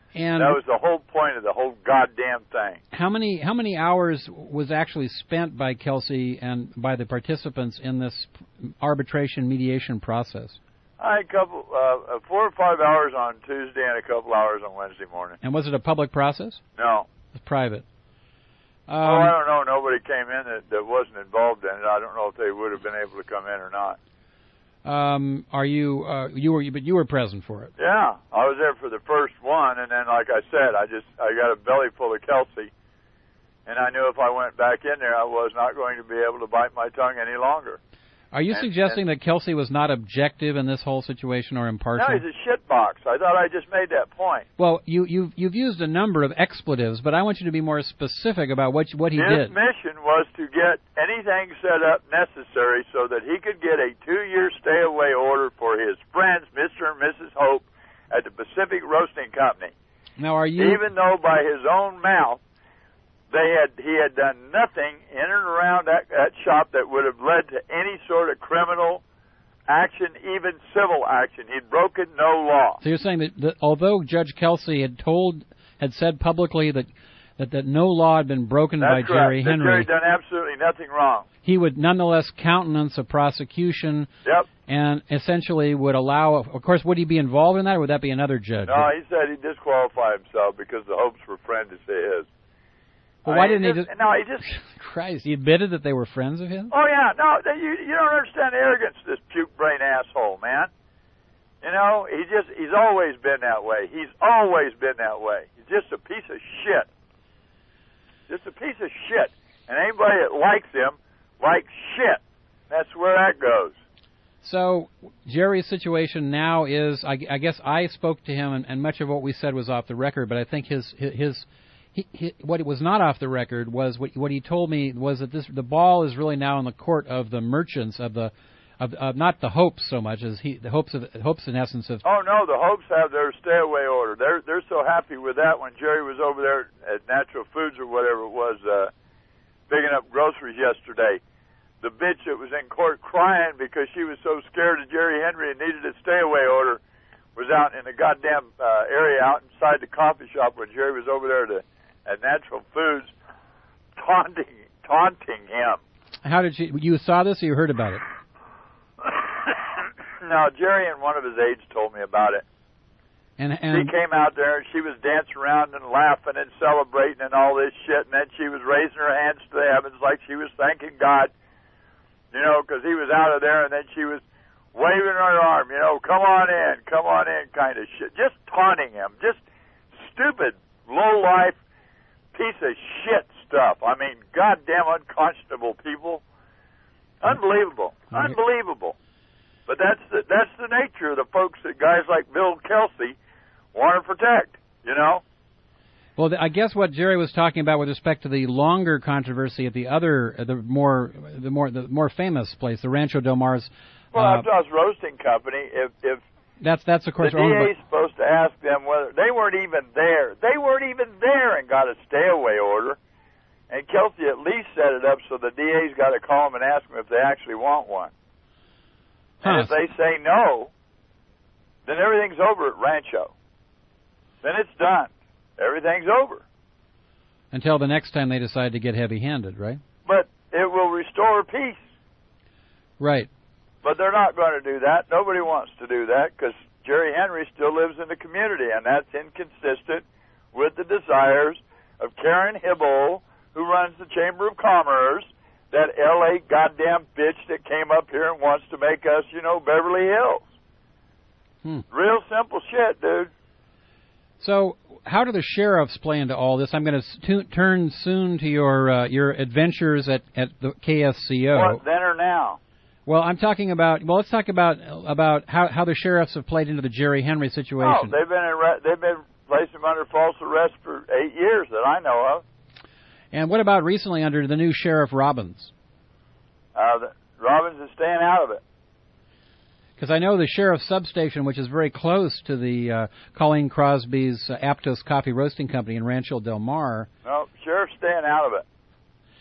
And that was the whole point of the whole goddamn thing. How many how many hours was actually spent by Kelsey and by the participants in this arbitration mediation process? I couple uh, four or five hours on Tuesday and a couple hours on Wednesday morning. And was it a public process? No, it was private. Um, oh, I don't know. Nobody came in that, that wasn't involved in it. I don't know if they would have been able to come in or not. Um, are you uh, you were but you were present for it? Yeah, I was there for the first one, and then, like I said, I just I got a belly full of Kelsey, and I knew if I went back in there, I was not going to be able to bite my tongue any longer. Are you and, suggesting and, that Kelsey was not objective in this whole situation or impartial? No, he's a shitbox. I thought I just made that point. Well, you, you've, you've used a number of expletives, but I want you to be more specific about what what he His did. His mission was to get anything set up necessary so that he could get a two-year stay-away order for his friends, Mister and Missus Hope, at the Pacific Roasting Company. Now, are you... Even though by his own mouth, They had he had done nothing in and around that, that shop that would have led to any sort of criminal action, even civil action. He'd broken no law. So you're saying that, that although Judge Kelsey had told, had said publicly that that, that no law had been broken That's by correct. Jerry That Henry, Jerry done absolutely nothing wrong. He would nonetheless countenance a prosecution. Yep. And essentially would allow. Of course, would he be involved in that, or would that be another judge? No, he said he'd disqualify himself because the Hopes were friends of his. Well, why I mean, didn't he just, just... No, he just... Christ, he admitted that they were friends of his? Oh, yeah. No, you, you don't understand the arrogance of this puke-brain asshole, man. You know, he just, he's always been that way. He's always been that way. He's just a piece of shit. Just a piece of shit. And anybody that likes him likes shit. That's where that goes. So Jerry's situation now is, I, I guess I spoke to him, and, and much of what we said was off the record, but I think his... his He, he, what was not off the record was what, what he told me was that this the ball is really now in the court of the merchants of the of, of not the Hopes so much as he the Hopes of Hopes in essence of. Oh no, the Hopes have their stay away order. They're they're so happy with that. When Jerry was over there at Natural Foods or whatever it was, uh, picking up groceries yesterday, the bitch that was in court crying because she was so scared of Jerry Henry and needed a stay away order was out in the goddamn uh, area out inside the coffee shop when Jerry was over there to. At Natural Foods, taunting taunting him. How did you you saw this or you heard about it? No, Jerry and one of his aides told me about it. And, and she came out there and she was dancing around and laughing and celebrating and all this shit, and then she was raising her hands to the heavens like she was thanking God, you know, because he was out of there, and then she was waving her arm, you know, come on in, come on in, kind of shit, just taunting him, just stupid, low life. Piece of shit stuff. I mean, goddamn unconscionable people. Unbelievable. Mm-hmm. Unbelievable. But that's the, that's the nature of the folks that guys like Bill Kelsey want to protect, you know? Well, I guess what Jerry was talking about with respect to the longer controversy at the other, the more, the more, the more famous place, the Rancho Del Mar's. Well, uh, Outdoors Roasting Company, if, if That's that's of course. The D A's supposed to ask them whether they weren't even there. They weren't even there and got a stay-away order. And Kelsey at least set it up so the D A's got to call them and ask them if they actually want one. Huh. And if they say no, then everything's over at Rancho. Then it's done. Everything's over. Until the next time they decide to get heavy-handed, right? But it will restore peace. Right. But they're not going to do that. Nobody wants to do that because Jerry Henry still lives in the community, and that's inconsistent with the desires of Karen Hibble, who runs the Chamber of Commerce, that L A goddamn bitch that came up here and wants to make us, you know, Beverly Hills. Hmm. Real simple shit, dude. So how do the sheriffs play into all this? I'm going to turn soon to your uh, your adventures at, at the K S C O. What, then or now? Well, I'm talking about. Well, let's talk about about how, how the sheriffs have played into the Jerry Henry situation. Oh, they've been in, they've been placing him under false arrest for eight years that I know of. And what about recently under the new Sheriff Robbins? Uh, the, Robbins is staying out of it. Because I know the sheriff's substation, which is very close to the uh, Colleen Crosby's uh, Aptos Coffee Roasting Company in Rancho Del Mar. No, sheriff's staying out of it.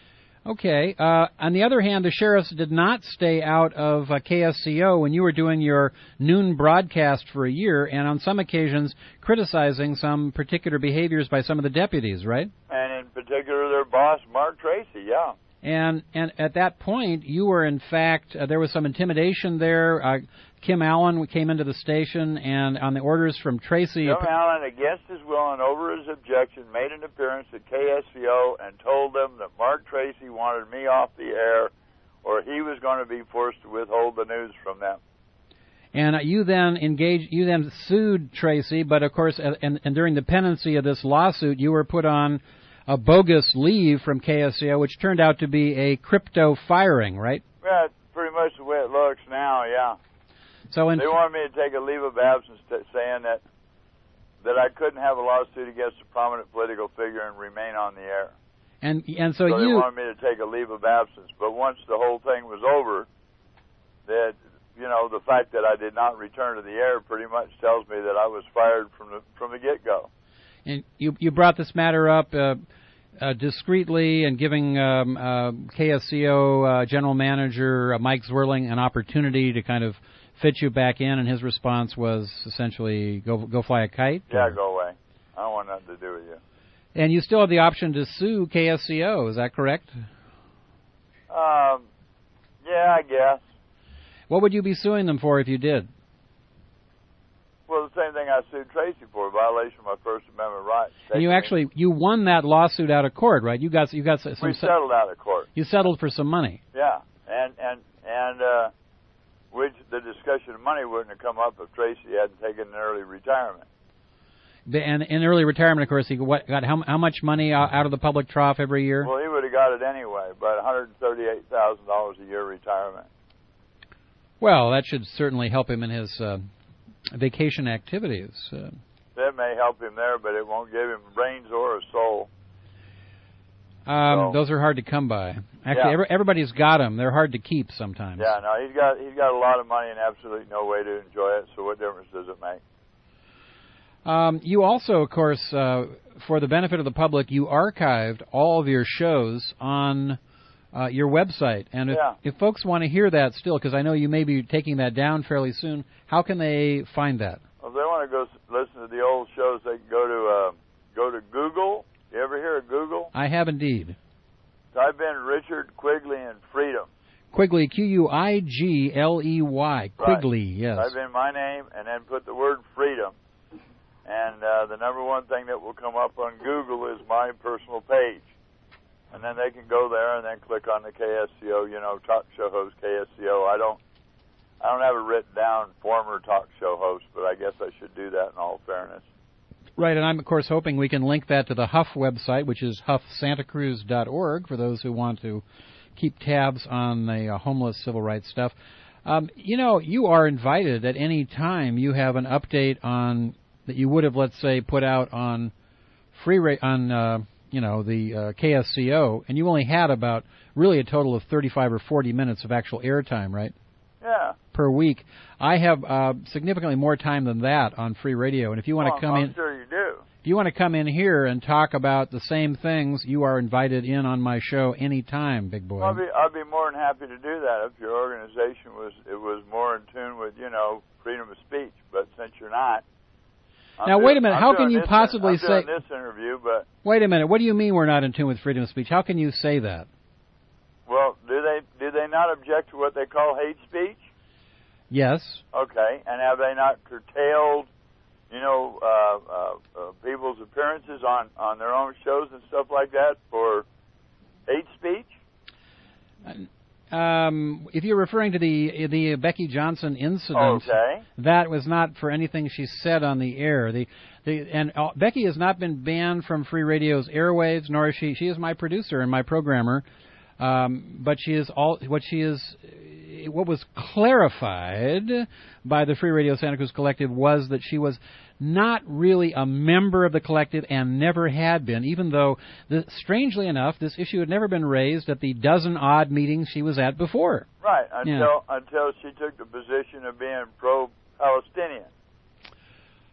Okay. Uh, on the other hand, the sheriffs did not stay out of uh, K S C O when you were doing your noon broadcast for a year, and on some occasions criticizing some particular behaviors by some of the deputies, right? And in particular, their boss, Mark Tracy, yeah. And and at that point, you were in fact uh, there was some intimidation there. Uh, Kim Allen came into the station, and on the orders from Tracy, Kim Allen, against his will and over his objection, made an appearance at K S C O and told them that Mark Tracy wanted me off the air, or he was going to be forced to withhold the news from them. And uh, you then engaged, you then sued Tracy, but of course, uh, and, and during the pendency of this lawsuit, you were put on a bogus leave from K S C O, which turned out to be a crypto firing, right? Yeah, it's pretty much the way it looks now, yeah. So in they wanted me to take a leave of absence, t- saying that that I couldn't have a lawsuit against a prominent political figure and remain on the air. And and so, so you they wanted me to take a leave of absence. But once the whole thing was over, that you know the fact that I did not return to the air pretty much tells me that I was fired from the from the get-go. And you you brought this matter up uh, uh, discreetly and giving um, uh, K S C O uh, General Manager uh, Mike Zwirling an opportunity to kind of fit you back in, and his response was essentially, go go fly a kite? Yeah, or? go away. I don't want nothing to do with you. And you still have the option to sue K S C O, is that correct? Um, yeah, I guess. What would you be suing them for if you did? Well, the same thing I sued Tracy for, violation of my First Amendment rights. And you actually, you won that lawsuit out of court, right? You got, you got some... We settled out of court. You settled for some money. Yeah, and, and, and, uh, which the discussion of money wouldn't have come up if Tracy hadn't taken an early retirement. And in early retirement, of course, he got how, how much money out of the public trough every year? Well, he would have got it anyway, about one hundred thirty-eight thousand dollars a year retirement. Well, that should certainly help him in his uh, vacation activities. Uh, that may help him there, but it won't give him brains or a soul. Um, so, those are hard to come by. Actually, yeah. every, everybody's got them. They're hard to keep sometimes. Yeah, no, he's got he's got a lot of money and absolutely no way to enjoy it. So what difference does it make? Um, you also, of course, uh, for the benefit of the public, you archived all of your shows on uh, your website. And if, yeah. if folks want to hear that still, because I know you may be taking that down fairly soon, how can they find that? Well, if they want to go listen to the old shows, they can go to uh, go to Google. You ever hear of Google? I have indeed. Type in Richard Quigley and Freedom. Quigley, Q U I G L E Y. Quigley, right. yes. Type in my name and then put the word freedom. And uh, the number one thing that will come up on Google is my personal page. And then they can go there and then click on the K S C O, you know, talk show host K S C O. I don't I don't have it written down, former talk show host, but I guess I should do that in all fairness. Right, and I'm, of course, hoping we can link that to the Huff website, which is huff santa cruz dot org, for those who want to keep tabs on the uh, homeless civil rights stuff. Um, you know, you are invited at any time you have an update on that you would have, let's say, put out on free ra- on uh, you know the uh, K S C O, and you only had about really a total of thirty-five or forty minutes of actual airtime, right? Yeah. Per week. I have uh, significantly more time than that on free radio, and if you want well, to come I'm in, sure you do. If you want to come in here and talk about the same things, you are invited in on my show anytime, big boy. I'll be I'll be more than happy to do that if your organization was it was more in tune with you know freedom of speech. But since you're not, I'm now doing, wait a minute. I'm How can you this, possibly I'm say doing this interview? But wait a minute. What do you mean we're not in tune with freedom of speech? How can you say that? Well, do they do they not object to what they call hate speech? Yes. Okay, and have they not curtailed, you know, uh, uh, uh, people's appearances on, on their own shows and stuff like that for hate speech? Um, if you're referring to the the Becky Johnson incident, okay. that was not for anything she said on the air. The the and uh, Becky has not been banned from Free Radio's airwaves, nor is she. She is my producer and my programmer. Um, but she is all what she is. What was clarified by the Free Radio Santa Cruz Collective was that she was not really a member of the collective and never had been, even though, the, strangely enough, this issue had never been raised at the dozen odd meetings she was at before. Right, until yeah. until she took the position of being pro-Palestinian.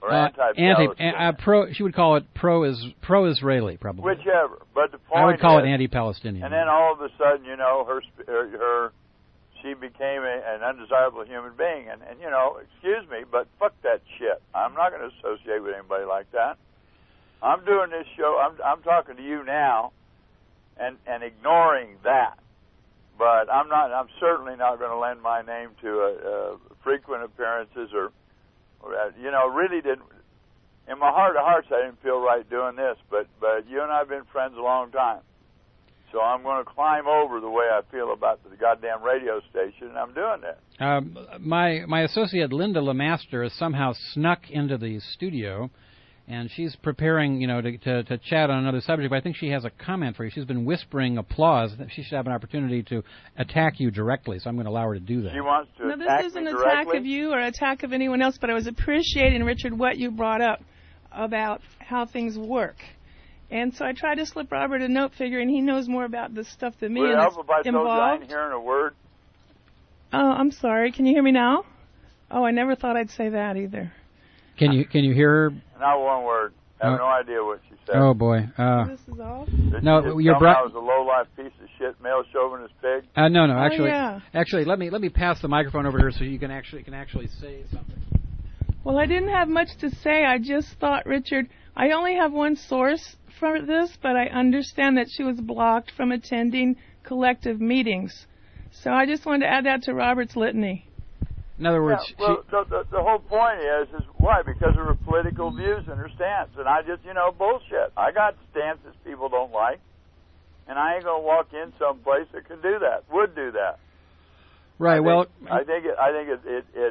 or uh, anti-Palestinian. Anti, uh, pro. She would call it pro is pro-Israeli, probably. Whichever. But the point I would call is, it anti-Palestinian. And then all of a sudden, you know, her her, her she became a, an undesirable human being. And, and, you know, excuse me, but fuck that shit. I'm not going to associate with anybody like that. I'm doing this show. I'm I'm talking to you now, and and ignoring that. But I'm not. I'm certainly not going to lend my name to a, a frequent appearances or, or, you know, really didn't. In my heart of hearts, I didn't feel right doing this. But but you and I have been friends a long time, so I'm going to climb over the way I feel about the goddamn radio station, and I'm doing that. Um, my my associate Linda LeMaster has somehow snuck into the studio. And she's preparing, you know, to, to to chat on another subject, but I think she has a comment for you. She's been whispering applause. She should have an opportunity to attack you directly, so I'm going to allow her to do that. She wants to no, attack this isn't me an directly? attack of you or attack of anyone else, but I was appreciating, Richard, what you brought up about how things work. And so I tried to slip Robert a note, figuring he knows more about this stuff than me. Would it and help it's if I told you I involved. ain't hearing a word? Oh, I'm sorry. Can you hear me now? Oh, I never thought I'd say that either. Can you can you hear her? Not one word. I have Uh, no idea what she said. Oh boy. Uh, This is all? Did no, she just you're tell bro- me I was a low-life piece of shit, male chauvinist pig? uh, no, no. Oh, Actually, yeah. actually, let me let me pass the microphone over here so you can actually can actually say something. Well, I didn't have much to say. I just thought, Richard, I only have one source for this, but I understand that she was blocked from attending collective meetings. So I just wanted to add that to Robert's litany. In other words, Yeah, well, she, the, the, the whole point is, is why? Because of her political views and her stance. And I just, you know, bullshit. I got stances people don't like, and I ain't going to walk in someplace that can do that, would do that. right? I Well, think, I think it, I think it, it, it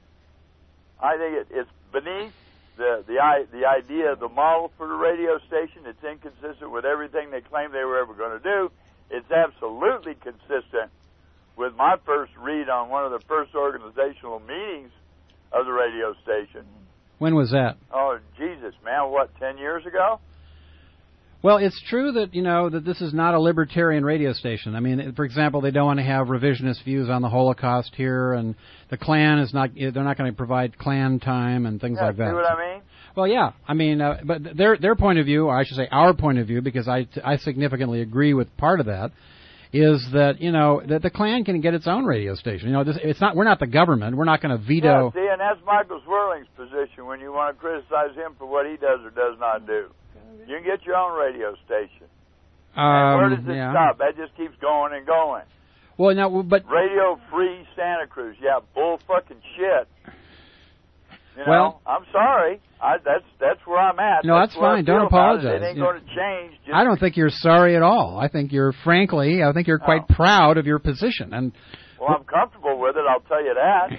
I think it, it's beneath the the i the idea of the model for the radio station. It's inconsistent with everything they claimed they were ever going to do. It's absolutely consistent with my first read on one of the first organizational meetings of the radio station. when was that? Oh, Jesus, man, what, ten years ago? Well, it's true that, you know, that this is not a libertarian radio station. I mean, for example, they don't want to have revisionist views on the Holocaust here, and the Klan is not, they're not going to provide Klan time and things Yeah, like that. see what I mean? Well, yeah. I mean, uh, but their their point of view, or I should say our point of view, because I, I significantly agree with part of that, is that, you know, that the Klan can get its own radio station. You know, this, it's not, we're not the government. We're not going to veto. Yeah, see, and that's Michael Swirling's position when you want to criticize him for what he does or does not do. You can get your own radio station. Um, and where does it yeah. stop? That just keeps going and going. Well, now, but Radio Free Santa Cruz. Yeah, bull fucking shit. You know, Well- I'm sorry. I, that's that's where I'm at. No, that's where I fine. Don't feel about it. apologize. It ain't Yeah. going to change. Just, I don't think you're sorry at all. I think you're, frankly, I think you're quite Oh. proud of your position. And Well, I'm comfortable with it. I'll tell you that.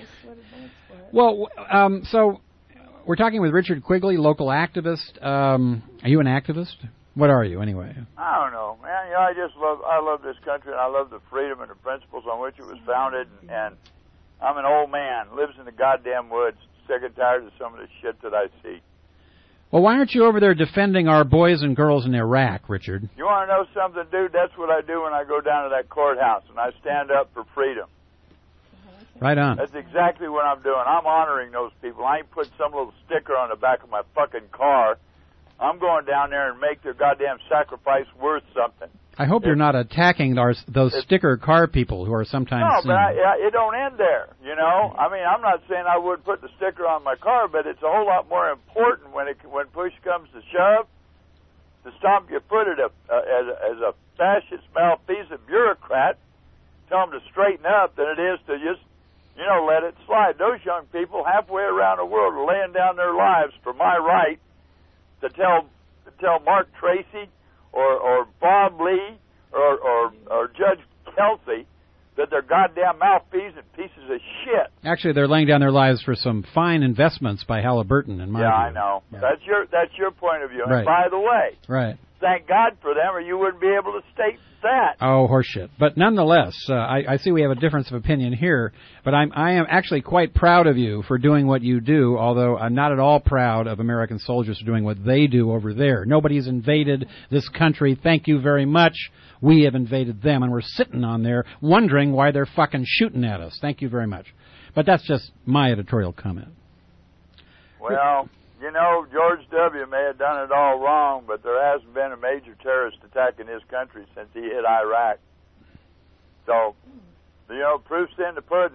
well, um, so we're talking with Richard Quigley, local activist. Um, are you an activist? What are you, anyway? I don't know, man. You know, I just love I love this country, and I love the freedom and the principles on which it was founded. And, and I'm an old man, lives in the goddamn woods, sick and tired of some of the shit that I see. Well, why aren't you over there defending our boys and girls in Iraq, Richard? You want to know something, dude? That's what I do when I go down to that courthouse, and I stand up for freedom. Right on. That's exactly what I'm doing. I'm honoring those people. I ain't put some little sticker on the back of my fucking car. I'm going down there and make their goddamn sacrifice worth something. I hope you're not attacking our, those sticker car people who are sometimes No, seen. but I, I, it don't end there, you know? I mean, I'm not saying I would put the sticker on my car, but it's a whole lot more important when it when push comes to shove to stomp your foot at a, uh, as, a as a fascist, malfeasant bureaucrat, tell them to straighten up than it is to just, you know, let it slide. Those young people halfway around the world are laying down their lives for my right to tell to tell Mark Tracy or, or Bob Lee or, or, or Judge Kelsey that they're goddamn mouthpiece and pieces of shit. Actually, they're laying down their lives for some fine investments by Halliburton, in my Yeah, view. I know. Yeah. That's your that's your point of view. Right. And by the way, Right. thank God for them, or you wouldn't be able to state that. Oh, horseshit. But nonetheless, uh, I, I see we have a difference of opinion here, but I'm, I am actually quite proud of you for doing what you do, although I'm not at all proud of American soldiers for doing what they do over there. Nobody's invaded this country. Thank you very much. We have invaded them, and we're sitting on there wondering why they're fucking shooting at us. Thank you very much. But that's just my editorial comment. Well, you know, George W. may have done it all wrong, but there hasn't been a major terrorist attack in his country since he hit Iraq. So, you know, proof's in the pudding.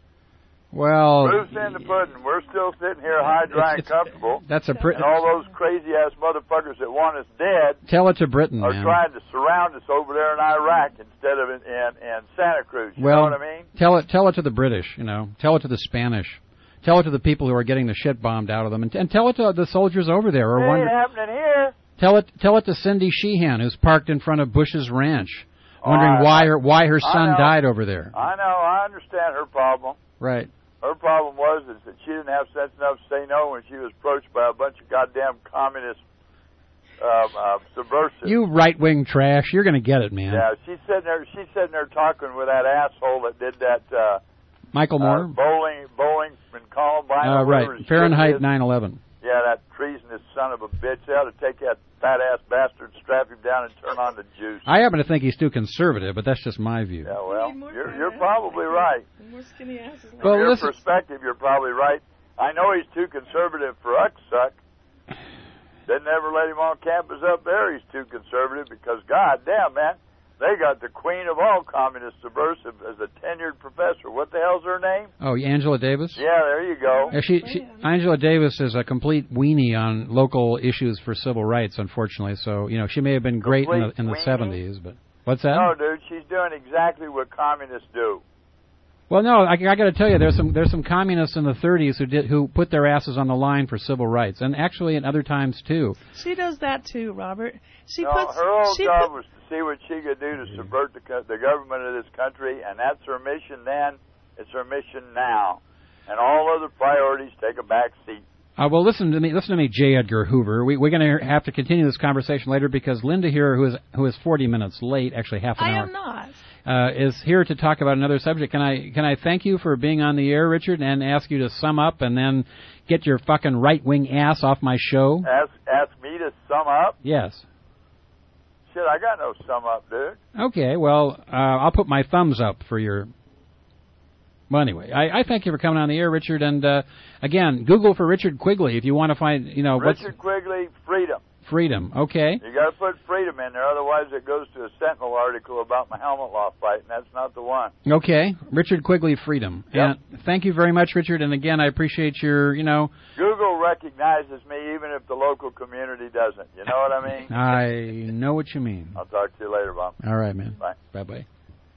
Well, proof's in the pudding. We're still sitting here high, dry, and comfortable. That's a pretty. And all those crazy-ass motherfuckers that want us dead. Tell it to Britain, are man. trying to surround us over there in Iraq instead of in, in, in Santa Cruz. You well, know what I mean? Tell it, tell it to the British. You know, tell it to the Spanish. Tell it to the people who are getting the shit bombed out of them, and, and tell it to the soldiers over there. Or it wonder, ain't happening here. Tell it, tell it to Cindy Sheehan, who's parked in front of Bush's ranch, oh, wondering I, why her why her son died over there. I know. I understand her problem. Right. Her problem was is that she didn't have sense enough to say no when she was approached by a bunch of goddamn communist um, uh, subversives. You right-wing trash. You're going to get it, man. Yeah, she's sitting there. She's sitting there talking with that asshole that did that. Uh, Michael Moore. Uh, bowling, bowling, and Columbine. Uh, right. Fahrenheit nine eleven. Yeah, that treasonous son of a bitch. They ought to take that fat-ass bastard, strap him down, and turn on the juice. I happen to think he's too conservative, but that's just my view. Yeah, well, you're, you're probably right. More skinny asses. From well, your listen. perspective, you're probably right. I know he's too conservative for Ucksuck. Didn't ever let him on campus up there. He's too conservative because, goddamn, man, they got the queen of all communist subversive as a tenured professor. What the hell's her name? Oh, Angela Davis? Yeah, there you go. Yeah, she, she, Angela Davis is a complete weenie on local issues for civil rights, unfortunately. So, you know, she may have been great in the, in the seventies, but what's that? No, dude, she's doing exactly what communists do. Well, no, I, I got to tell you, there's some there's some communists in the thirties who did who put their asses on the line for civil rights, and actually in other times too. She does that too, Robert. She no, puts. her whole she job put, was to see what she could do to subvert the the government of this country, and that's her mission then. It's her mission now, and all other priorities take a back seat. Uh, well, listen to me, listen to me, J. Edgar Hoover. We, we're going to have to continue this conversation later because Linda here, who is who is forty minutes late, actually half an I hour. am not. Uh, is here to talk about another subject. Can I can I thank you for being on the air, Richard, and ask you to sum up and then get your fucking right wing ass off my show? Ask ask me to sum up? Yes. Shit, I got no sum up, dude. Okay, well, uh, I'll put my thumbs up for your. Well, anyway, I, I thank you for coming on the air, Richard. And uh, again, Google for Richard Quigley if you want to find, you know, Richard what's Quigley, freedom. Freedom. Okay. You got to put freedom in there, otherwise it goes to a Sentinel article about my helmet law fight, and that's not the one. Okay, Richard Quigley, freedom. Yep. And thank you very much, Richard. And again, I appreciate your, you know. Google recognizes me even if the local community doesn't. You know what I mean? I know what you mean. I'll talk to you later, Bob. All right, man. Bye. Bye-bye.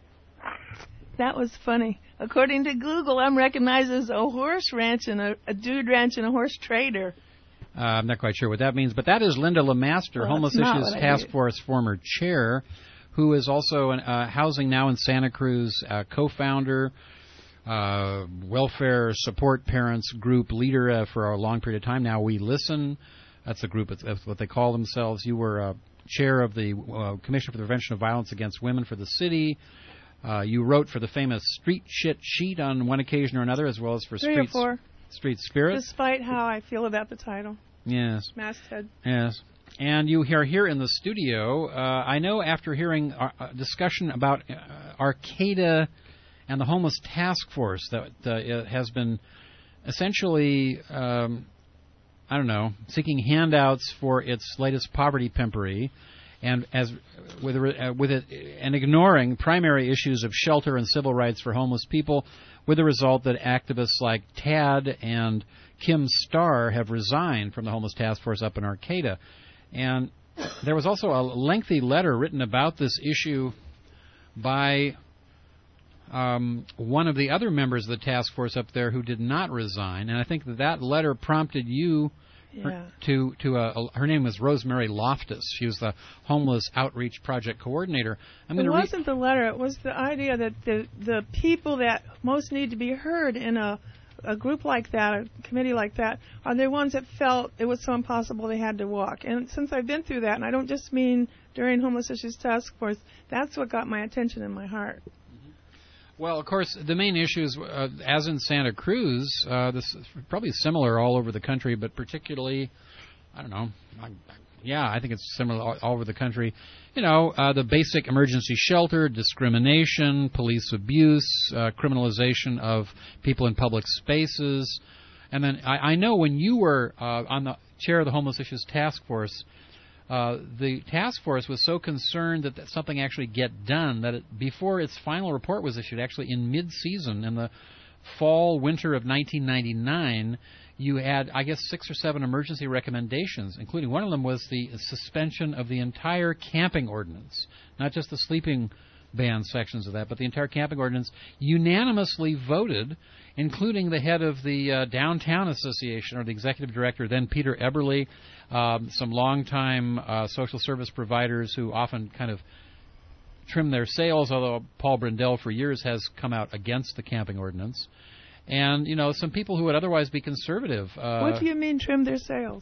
That was funny. According to Google, I'm recognized as a horse ranch and a, a dude ranch and a horse trader. Uh, I'm not quite sure what that means, but that is Linda LeMaster, well, Homeless Issues Task Force former chair, who is also an, uh, housing now in Santa Cruz, uh, co-founder, uh, welfare support parents group leader uh, for a long period of time now. We Listen, that's the group, that's what they call themselves. You were uh, chair of the uh, Commission for the Prevention of Violence Against Women for the city. Uh, you wrote for the famous Street Shit Sheet on one occasion or another, as well as for Three Street, or four. Street Spirit. Despite how I feel about the title. Yes. Masthead. Yes. And you are here in the studio. Uh, I know after hearing a discussion about uh, Arcata and the Homeless Task Force that uh, has been essentially, um, I don't know, seeking handouts for its latest poverty pimpery, and as with uh, with it and ignoring primary issues of shelter and civil rights for homeless people, with the result that activists like Tad and Kim Starr have resigned from the Homeless Task Force up in Arcata. And there was also a lengthy letter written about this issue by um, one of the other members of the task force up there who did not resign. And I think that that letter prompted you yeah. her, to, to a, a, her name was Rosemary Loftus. She was the Homeless Outreach Project Coordinator. I'm it re- wasn't the letter. It was the idea that the, the people that most need to be heard in a a group like that, a committee like that, are the ones that felt it was so impossible they had to walk. And since I've been through that, and I don't just mean during Homeless Issues Task Force, that's what got my attention and my heart. Well, of course, the main issues, uh, as in Santa Cruz, uh, this is probably similar all over the country, but particularly, I don't know, I, yeah, I think it's similar all, all over the country. You know, uh, the basic emergency shelter, discrimination, police abuse, uh, criminalization of people in public spaces, And then I, I know when you were uh, on the chair of the Homeless Issues Task Force, uh, the task force was so concerned that, that something actually get done that it, before its final report was issued, actually in mid-season, in the fall, winter of nineteen ninety-nine, you had, I guess, six or seven emergency recommendations, including one of them was the suspension of the entire camping ordinance, not just the sleeping ban sections of that, but the entire camping ordinance, unanimously voted, including the head of the uh, Downtown Association, or the executive director, then Peter Eberly, um, some longtime uh, social service providers who often kind of trim their sails, although Paul Brindell for years has come out against the camping ordinance. And, you know, some people who would otherwise be conservative. Uh, what do you mean trim their sails?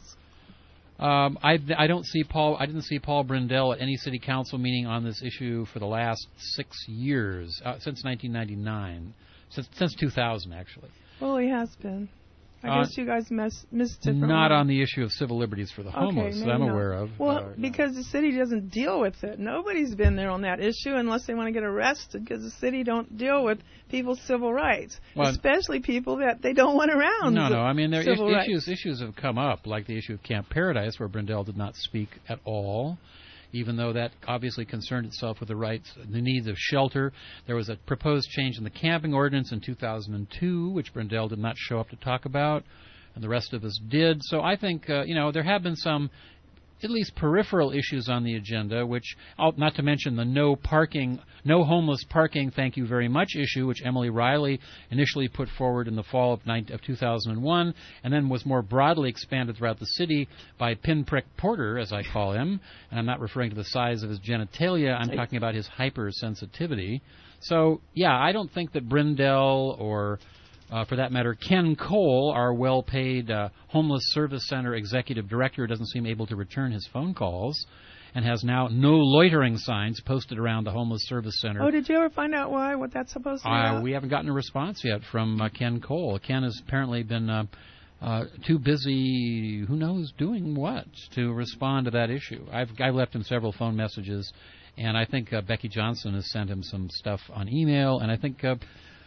Um, I, I don't see Paul. I didn't see Paul Brindell at any city council meeting on this issue for the last six years, uh, since nineteen ninety-nine, since since two thousand actually. Well, he has been. I Uh, guess you guys mess, missed it. from Not him. on the issue of civil liberties for the homeless Okay, that I'm maybe not. aware of. Well, Uh, because the city doesn't deal with it. Nobody's been there on that issue unless they want to get arrested, because the city don't deal with people's civil rights, Well, especially people that they don't want around. No, no. I mean, there civil is, rights. issues issues have come up, like the issue of Camp Paradise, where Brindell did not speak at all, even though that obviously concerned itself with the rights, the needs of shelter. There was a proposed change in the camping ordinance in two thousand two, which Brindell did not show up to talk about, and the rest of us did. So I think, uh, you know, there have been some at least peripheral issues on the agenda, which, not to mention the no parking, no homeless parking, thank you very much issue, which Emily Riley initially put forward in the fall of, of two thousand one, and then was more broadly expanded throughout the city by Pinprick Porter, as I call him. And I'm not referring to the size of his genitalia, I'm talking about his hypersensitivity. So, yeah, I don't think that Brindell or Uh, for that matter, Ken Cole, our well-paid uh, homeless service center executive director, doesn't seem able to return his phone calls and has now no loitering signs posted around the homeless service center. Oh, did you ever find out why? What that's supposed to be? Uh, about? we haven't gotten a response yet from uh, Ken Cole. Ken has apparently been uh, uh, too busy, who knows, doing what, to respond to that issue. I've, I've left him several phone messages, and I think uh, Becky Johnson has sent him some stuff on email, and I think Uh,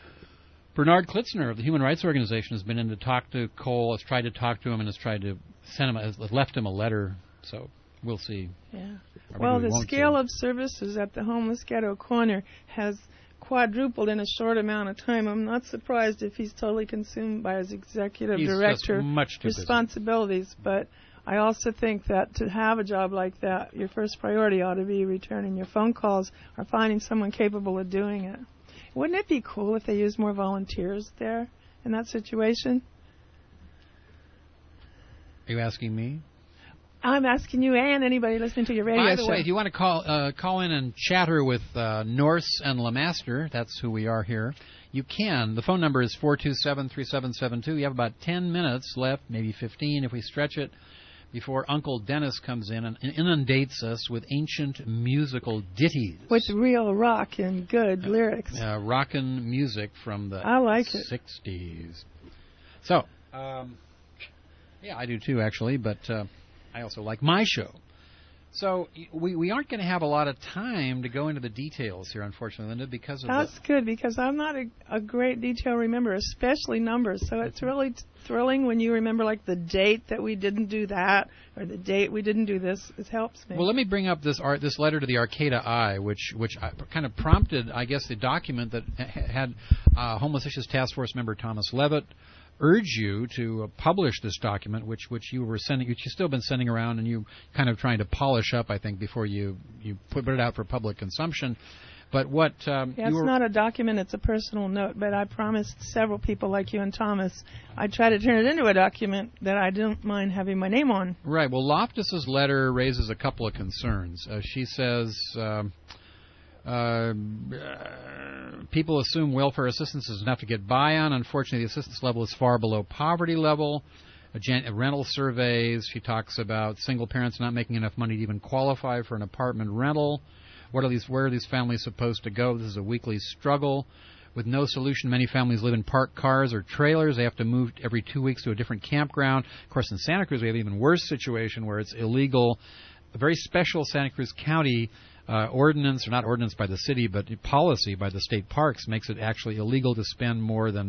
Bernard Klitzner of the Human Rights Organization has been in to talk to Cole, has tried to talk to him, and has tried to send him, has left him a letter. So we'll see. Yeah. Or Well, maybe we the won't scale see. of services at the Homeless Ghetto Corner has quadrupled in a short amount of time. I'm not surprised if he's totally consumed by his executive He's just director much too busy. responsibilities. But I also think that to have a job like that, your first priority ought to be returning your phone calls or finding someone capable of doing it. Wouldn't it be cool if they used more volunteers there in that situation? Are you asking me? I'm asking you and anybody listening to your radio By the show. way, if you want to call uh, call in and chatter with uh, Norse and Lemaster, that's who we are here, you can. The phone number is four two seven, three seven seven two. You have about ten minutes left, maybe fifteen if we stretch it, before Uncle Dennis comes in and inundates us with ancient musical ditties. With real rock and good uh, lyrics. Uh, rockin' music from the I like it. sixties. So, um, yeah, I do too, actually, but uh, I also like my show. So we we aren't going to have a lot of time to go into the details here, unfortunately, Linda, because of That's the... good, because I'm not a, a great detail remember, especially numbers. So it's really t- thrilling when you remember, like, the date that we didn't do that or the date we didn't do this. It helps me. Well, let me bring up this art, this letter to the Arcata Eye, which which kind of prompted, I guess, the document that had uh, Homeless Issues Task Force member Thomas Levitt urge you to uh, publish this document, which which you were sending, which you've still been sending around, and you kind of trying to polish up, I think, before you you put it out for public consumption. But what um, yeah, you it's were, not a document, it's a personal note, but I promised several people like you and Thomas I'd try to turn it into a document that I don't mind having my name on. Right. Well, Loftus's letter raises a couple of concerns. Uh, she says um, uh, people assume welfare assistance is enough to get by on. Unfortunately, the assistance level is far below poverty level. A gen- a rental surveys, she talks about single parents not making enough money to even qualify for an apartment rental. What are these? Where are these families supposed to go? This is a weekly struggle. With no solution, many families live in parked cars or trailers. They have to move every two weeks to a different campground. Of course, in Santa Cruz, we have an even worse situation where it's illegal. A very special Santa Cruz County uh, ordinance, or not ordinance by the city, but policy by the state parks, makes it actually illegal to spend more than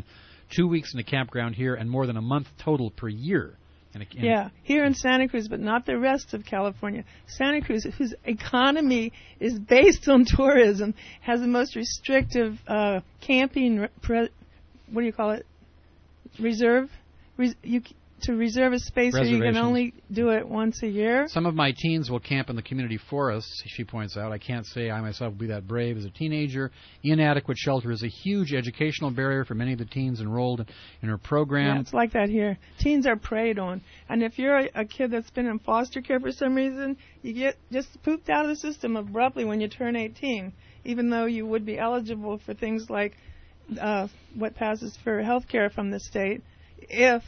two weeks in a campground here and more than a month total per year. In a, in yeah, here in Santa Cruz, but not the rest of California. Santa Cruz, whose economy is based on tourism, has the most restrictive uh, camping, pre- what do you call it, reserve? Res- you To reserve a space where you can only do it once a year. Some of my teens will camp in the community forests, she points out. I can't say I myself will be that brave as a teenager. Inadequate shelter is a huge educational barrier for many of the teens enrolled in her program. Yeah, it's like that here. Teens are preyed on. And if you're a, a kid that's been in foster care for some reason, you get just pooped out of the system abruptly when you turn eighteen, even though you would be eligible for things like uh, what passes for health care from the state if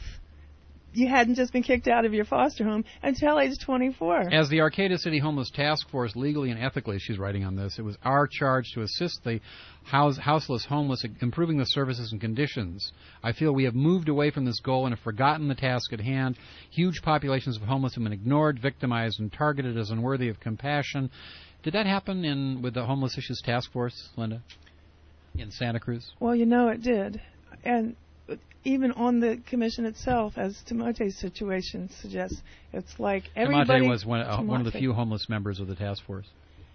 you hadn't just been kicked out of your foster home until age twenty-four. As the Arcata City Homeless Task Force, legally and ethically, she's writing on this, it was our charge to assist the house, houseless homeless, improving the services and conditions. I feel we have moved away from this goal and have forgotten the task at hand. Huge populations of homeless have been ignored, victimized, and targeted as unworthy of compassion. Did that happen in with the Homeless Issues Task Force, Linda, in Santa Cruz? Well, you know it did. And even on the commission itself, as Timote's situation suggests, it's like everybody... Timote was one, uh, one of the few homeless members of the task force.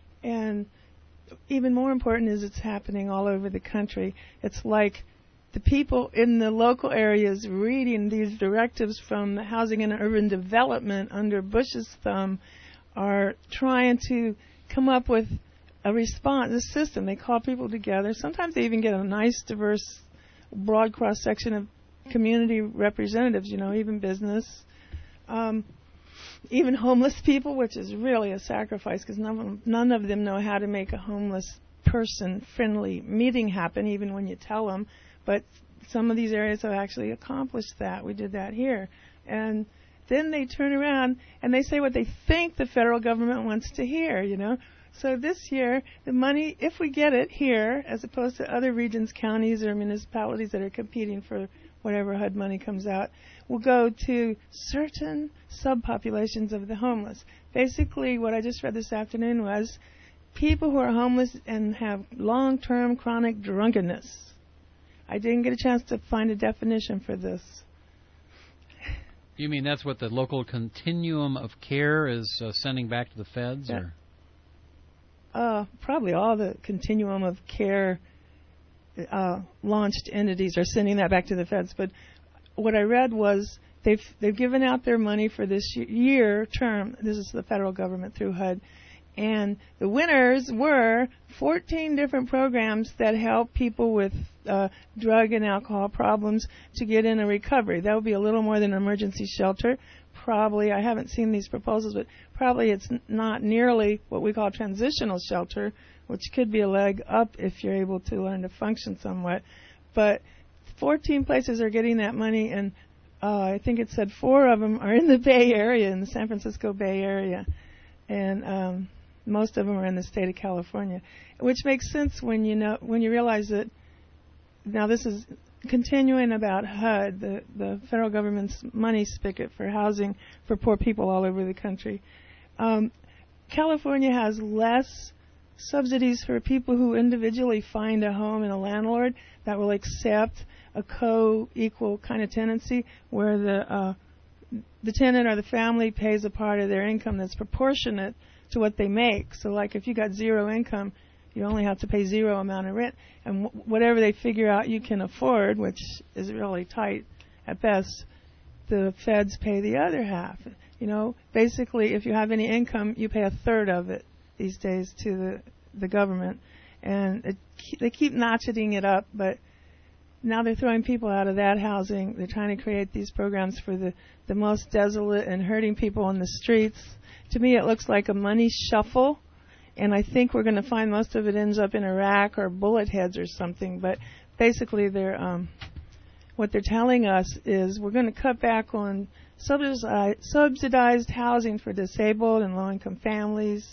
And even more important is it's happening all over the country. It's like the people in the local areas reading these directives from the Housing and Urban Development under Bush's thumb are trying to come up with a response, a system. They call people together. Sometimes they even get a nice, diverse, broad cross-section of community representatives, you know, even business, um, even homeless people, which is really a sacrifice because none of them, none of them know how to make a homeless person-friendly meeting happen, even when you tell them. But some of these areas have actually accomplished that. We did that here. And then they turn around and they say what they think the federal government wants to hear, you know. So this year, the money, if we get it here, as opposed to other regions, counties, or municipalities that are competing for whatever H U D money comes out, will go to certain subpopulations of the homeless. Basically, what I just read this afternoon was people who are homeless and have long-term chronic drunkenness. I didn't get a chance to find a definition for this. You mean that's what the local continuum of care is uh, sending back to the feds? Yeah. Or? Uh, probably all the continuum of care uh, launched entities are sending that back to the feds. But what I read was they've they've given out their money for this year term. This is the federal government through H U D. And the winners were fourteen different programs that help people with uh, drug and alcohol problems to get in a recovery. That would be a little more than an emergency shelter. Probably, I haven't seen these proposals, but probably it's n- not nearly what we call transitional shelter, which could be a leg up if you're able to learn to function somewhat. But fourteen places are getting that money, and uh, I think it said four of them are in the Bay Area, in the San Francisco Bay Area. And um, most of them are in the state of California, which makes sense when you know when you realize that. Now this is continuing about H U D, the, the federal government's money spigot for housing for poor people all over the country. Um, California has less subsidies for people who individually find a home and a landlord that will accept a co-equal kind of tenancy, where the uh, the tenant or the family pays a part of their income that's proportionate to what they make. So, like if you got zero income, you only have to pay zero amount of rent, and w- whatever they figure out you can afford, which is really tight at best, the feds pay the other half. You know, basically, if you have any income, you pay a third of it these days to the the government, and it, they keep notching it up, but now they're throwing people out of that housing. They're trying to create these programs for the, the most desolate and hurting people on the streets. To me, it looks like a money shuffle, and I think we're going to find most of it ends up in Iraq or bullet heads or something. But basically, they're um, what they're telling us is we're going to cut back on subsidized, subsidized housing for disabled and low-income families,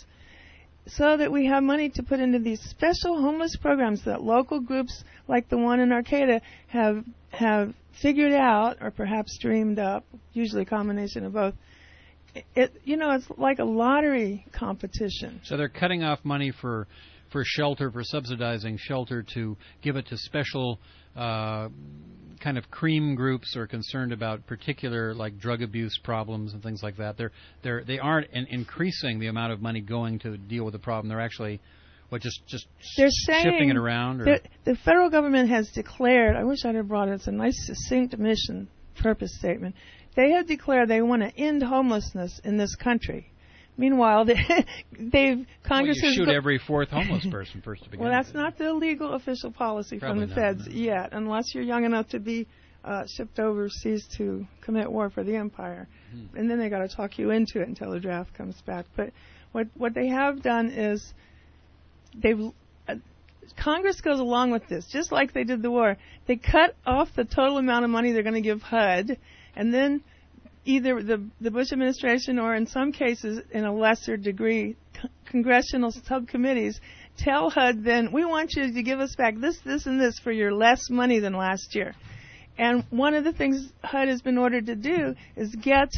so that we have money to put into these special homeless programs that local groups like the one in Arcata have have figured out, or perhaps dreamed up, usually a combination of both. It, you know, it's like a lottery competition. So they're cutting off money for for shelter, for subsidizing shelter, to give it to special uh, kind of cream groups are concerned about particular like drug abuse problems and things like that. They're they're they aren't in increasing the amount of money going to deal with the problem. They're actually what just just They're sh- saying shifting it around. Or the federal government has declared. I wish I'd have brought it. It's a nice succinct mission purpose statement. They have declared they want to end homelessness in this country. Meanwhile, they, they've Congress well, you has shoot go- every fourth homeless person first to begin. Well, that's with. not the legal official policy Probably from the not, feds no. yet, unless you're young enough to be uh, shipped overseas to commit war for the empire, Hmm. and then they got to talk you into it until the draft comes back. But what what they have done is they've uh, Congress goes along with this, just like they did the war. They cut off the total amount of money they're going to give H U D, and then either the, the Bush administration or in some cases in a lesser degree c- congressional subcommittees tell H U D then, we want you to give us back this, this, and this for your less money than last year. And one of the things H U D has been ordered to do is get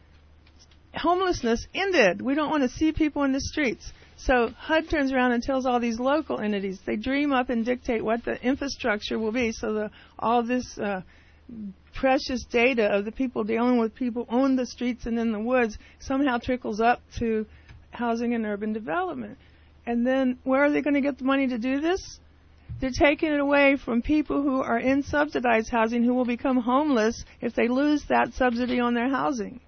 homelessness ended. We don't want to see people in the streets. So H U D turns around and tells all these local entities, they dream up and dictate what the infrastructure will be so the, all this uh, precious data of the people dealing with people on the streets and in the woods somehow trickles up to housing and urban development. And then where are they going to get the money to do this? They're taking it away from people who are in subsidized housing who will become homeless if they lose that subsidy on their housing.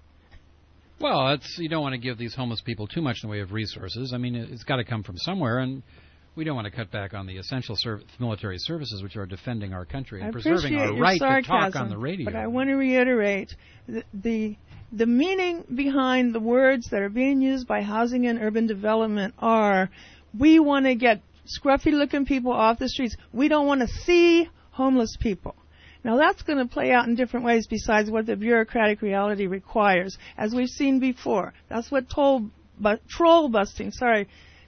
Well, it's, you don't want to give these homeless people too much in the way of resources. I mean, it, it's got to come from somewhere, and we don't want to cut back on the essential serv- military services, which are defending our country and I preserving appreciate our your right sarcasm, to talk on the radio. But I want to reiterate the, the the meaning behind the words that are being used by housing and urban development are: we want to get scruffy-looking people off the streets. We don't want to see homeless people. Now, that's going to play out in different ways besides what the bureaucratic reality requires, as we've seen before. That's what toll, but troll busting, sorry,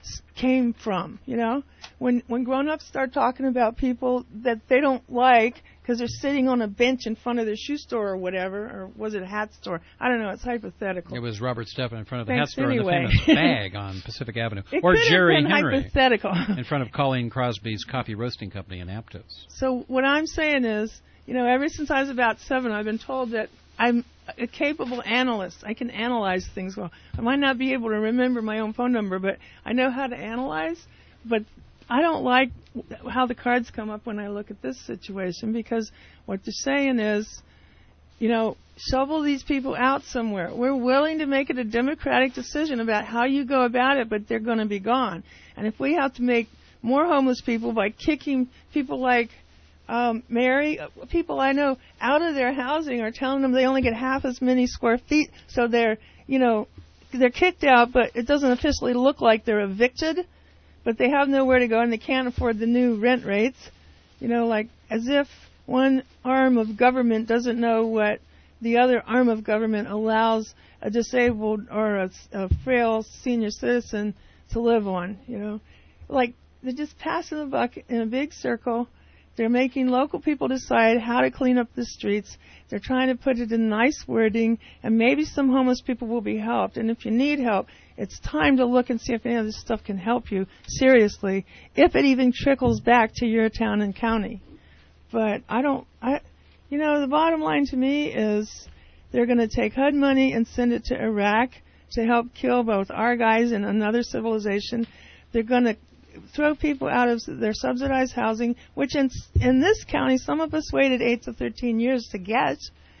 came from, you know? When when grown-ups start talking about people that they don't like because they're sitting on a bench in front of their shoe store or whatever, or was it a hat store? I don't know. It's hypothetical. It was Robert Stephan in front of the Thanks hat store anyway. in the famous bag on Pacific Avenue. It or could have Jerry been Henry hypothetical. in front of Colleen Crosby's coffee roasting company in Aptos. So what I'm saying is, you know, ever since I was about seven, I've been told that I'm a capable analyst. I can analyze things well. I might not be able to remember my own phone number, but I know how to analyze. But I don't like how the cards come up when I look at this situation, because what they're saying is, you know, shovel these people out somewhere. We're willing to make it a democratic decision about how you go about it, but they're going to be gone. And if we have to make more homeless people by kicking people like Um, Mary, people I know out of their housing are telling them they only get half as many square feet, so they're, you know, they're kicked out, but it doesn't officially look like they're evicted, but they have nowhere to go and they can't afford the new rent rates, you know, like as if one arm of government doesn't know what the other arm of government allows a disabled or a, a frail senior citizen to live on, you know. Like, they're just passing the buck in a big circle. They're making local people decide how to clean up the streets. They're trying to put it in nice wording, and maybe some homeless people will be helped. And if you need help, it's time to look and see if any of this stuff can help you seriously, if it even trickles back to your town and county. But I don't, I, you know, the bottom line to me is they're going to take H U D money and send it to Iraq to help kill both our guys and another civilization. They're going to throw people out of their subsidized housing, which in in this county, some of us waited eight to thirteen years to get,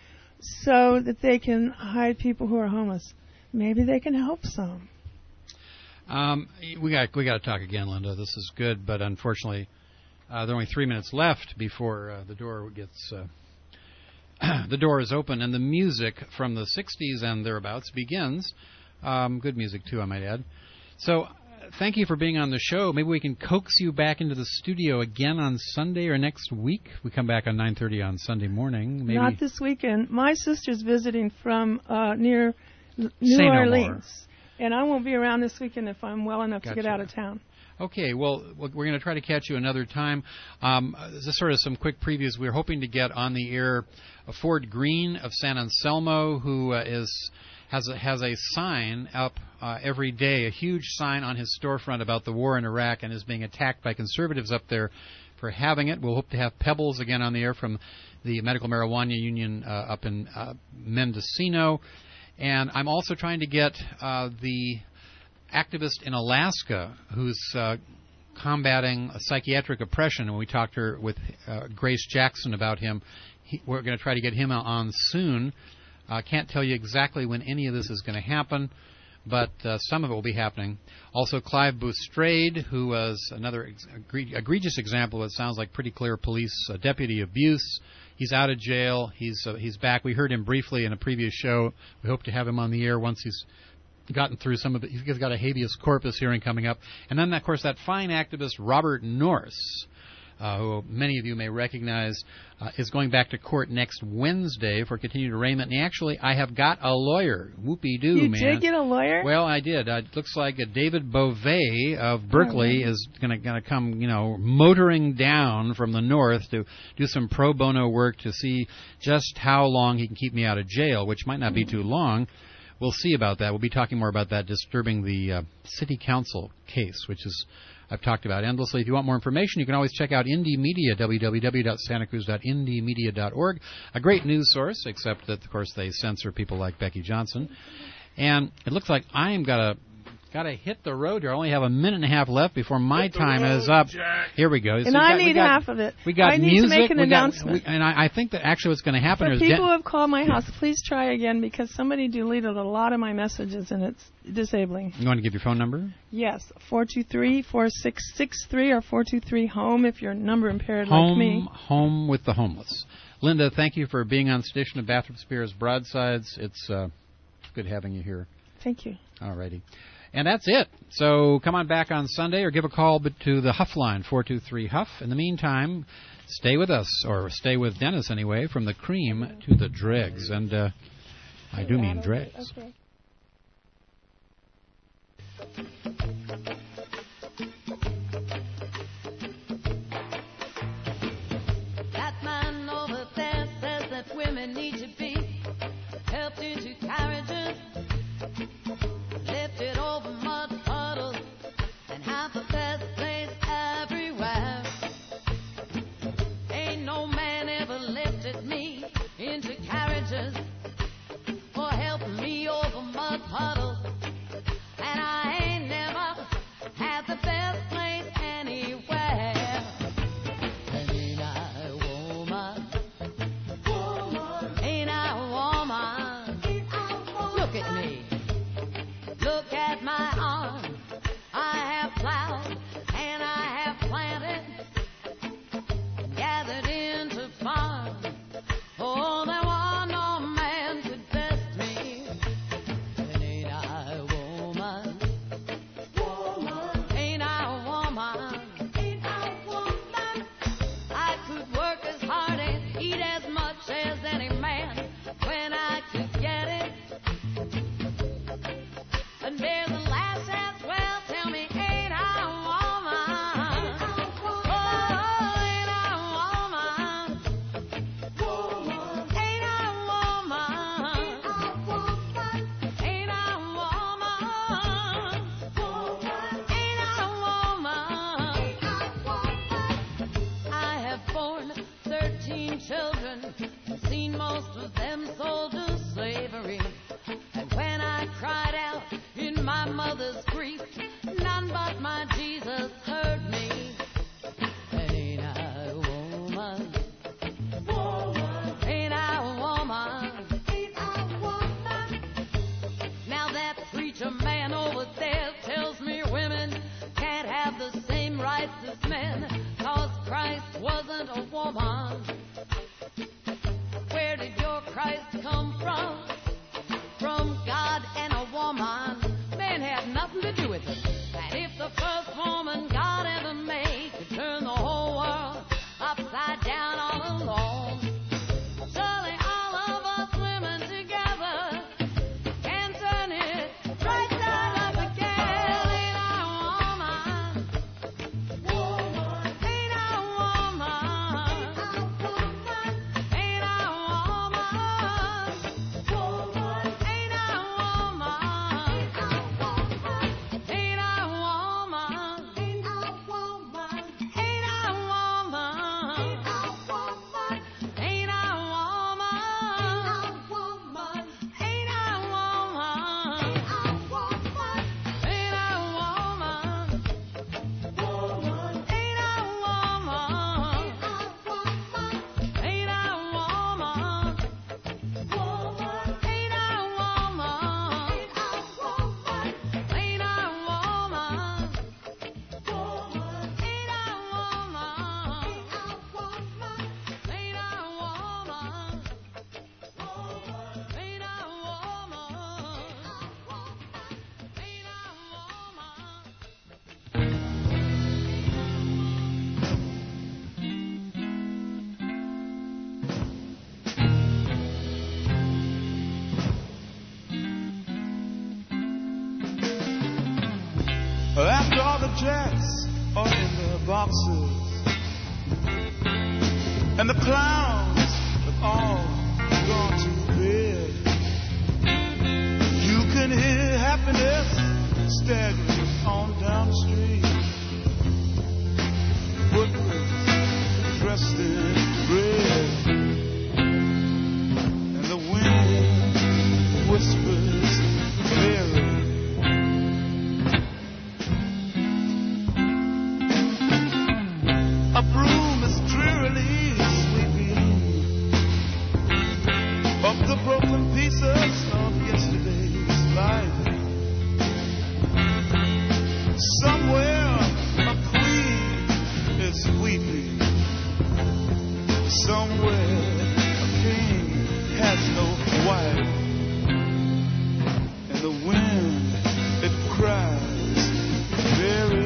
so that they can hide people who are homeless. Maybe they can help some. Um, we got we got to talk again, Linda. This is good, but unfortunately, uh, there are only three minutes left before uh, the door gets uh, the door is open, and the music from the sixties and thereabouts begins. Um, good music too, I might add. So. Thank you for being on the show. Maybe we can coax you back into the studio again on Sunday or next week. We come back on nine thirty on Sunday morning. Maybe. Not this weekend. My sister's visiting from uh, near New Say Orleans. No and I won't be around this weekend if I'm well enough Gotcha. to get out of town. Okay, well, we're going to try to catch you another time. Um, just sort of some quick previews. We're hoping to get on the air Ford Green of San Anselmo, who uh, is... has a, has a sign up uh, every day, a huge sign on his storefront about the war in Iraq, and is being attacked by conservatives up there for having it. We'll hope to have Pebbles again on the air from the Medical Marijuana Union uh, up in uh, Mendocino. And I'm also trying to get uh, the activist in Alaska who's uh, combating psychiatric oppression. When we talked to her with uh, Grace Jackson about him, he, we're going to try to get him on soon. I uh, can't tell you exactly when any of this is going to happen, but uh, some of it will be happening. Also, Clive Boustrade, who was another ex- egregious example of what sounds like pretty clear police uh, deputy abuse. He's out of jail. He's uh, he's back. We heard him briefly in a previous show. We hope to have him on the air once he's gotten through some of it. He's got a habeas corpus hearing coming up. And then, of course, that fine activist Robert Norris, uh, who many of you may recognize, uh, is going back to court next Wednesday for continued arraignment. And actually, I have got a lawyer. Whoopie-doo, you man. You did get a lawyer? Well, I did. Uh, it looks like uh, David Beauvais of Berkeley oh, is going to come, you know, motoring down from the north to do some pro bono work to see just how long he can keep me out of jail, which might not be too long. We'll see about that. We'll be talking more about that, disturbing the uh, city council case, which is I've talked about endlessly. If you want more information, you can always check out Indie Media, w w w dot santa cruz dot indie media dot org, a great news source, except that, of course, they censor people like Becky Johnson. And it looks like I am got to got to hit the road here. I only have a minute and a half left before my time road, is up. Jack. Here we go. And so I got, need got, half of it. We got I need music. to make an we announcement. Got, we, and I, I think that actually what's going to happen For is people Den- who have called my house, please try again because somebody deleted a lot of my messages and it's disabling. You want to give your phone number? Yes, four two three, four six six three or four two three home if you're number impaired home, like me. Home with the homeless. Linda, thank you for being on station of Bathroom Spears Broadsides. It's uh, good having you here. Thank you. All righty. And that's it. So come on back on Sunday or give a call to the Huff line, four two three Huff. In the meantime, stay with us, or stay with Dennis anyway, from the cream to the dregs. And uh, I do mean dregs. Okay. That man over there says that women need to be helped into carriages, lifted over mud puddles, and have the best place everywhere. Ain't no man ever lifted me into carriages or helped me over mud puddles, and I ain't never had the best place anywhere. And ain't I a woman? Woman. Ain't I a woman? Ain't I a woman? Look at me. Look at my arm. I have plowed and I have planted, gathered into farm. Oh, there was no man could best me. And ain't I a woman? Woman. Ain't I a woman? Ain't I a woman? I could work as hard and eat as much as any man when I could get it. And bear the last as well. Tell me, ain't I a woman? Oh, ain't I a woman? Woman. Ain't I a woman? Ain't I a woman? Ain't I a woman? I have borne thirteen children, seen most of them sold to slavery. And when I cried out in my mother's grief, none but my Jesus heard me. And ain't I a woman? Woman. Ain't I a woman? Ain't I a woman? Now that preacher man over there tells me women can't have the same rights as men, 'cause Christ wasn't a woman. Where did your Christ come from? From God and a woman. Men had nothing to do with it. And if the first woman God ever made could turn the whole world upside down all alone, surely all of us women together can turn it right side up again. Ain't I a woman? Woman. Ain't I a woman? Ain't I a woman? Woman. Ain't I a woman? Ain't I a woman? jets are in their boxes, and the clowns have all gone to bed. You can hear happiness staggering on down the street. Footprints dressed in red, and the wind whispers Mary. A broom is drearily sweeping up the broken pieces of yesterday's life. Somewhere a queen is weeping. Somewhere a king has no wife. And the wind, it cries, Mary.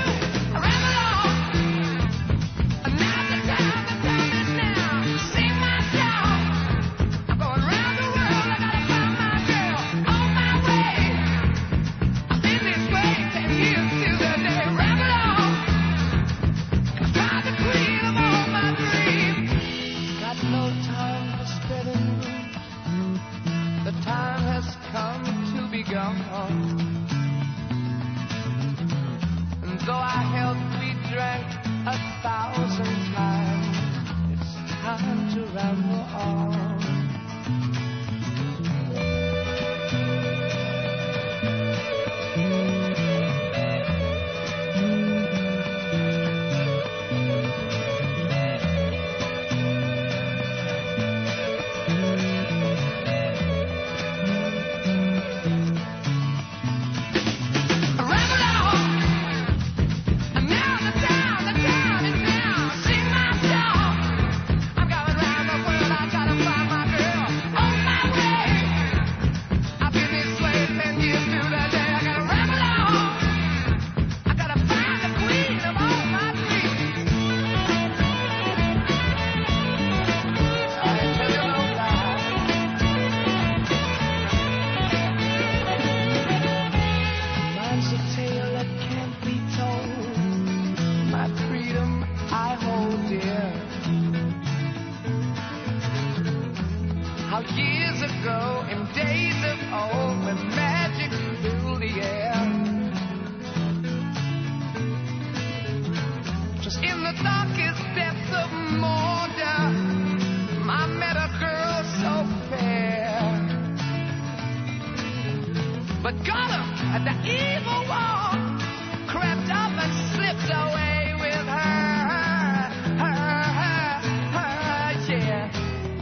Sing my How years ago, in days of old, when magic filled the air, just in the darkest depths of Mordor, I met a girl so fair. But Gollum, the evil one, crept up and slipped away with her, her, her, her, yeah.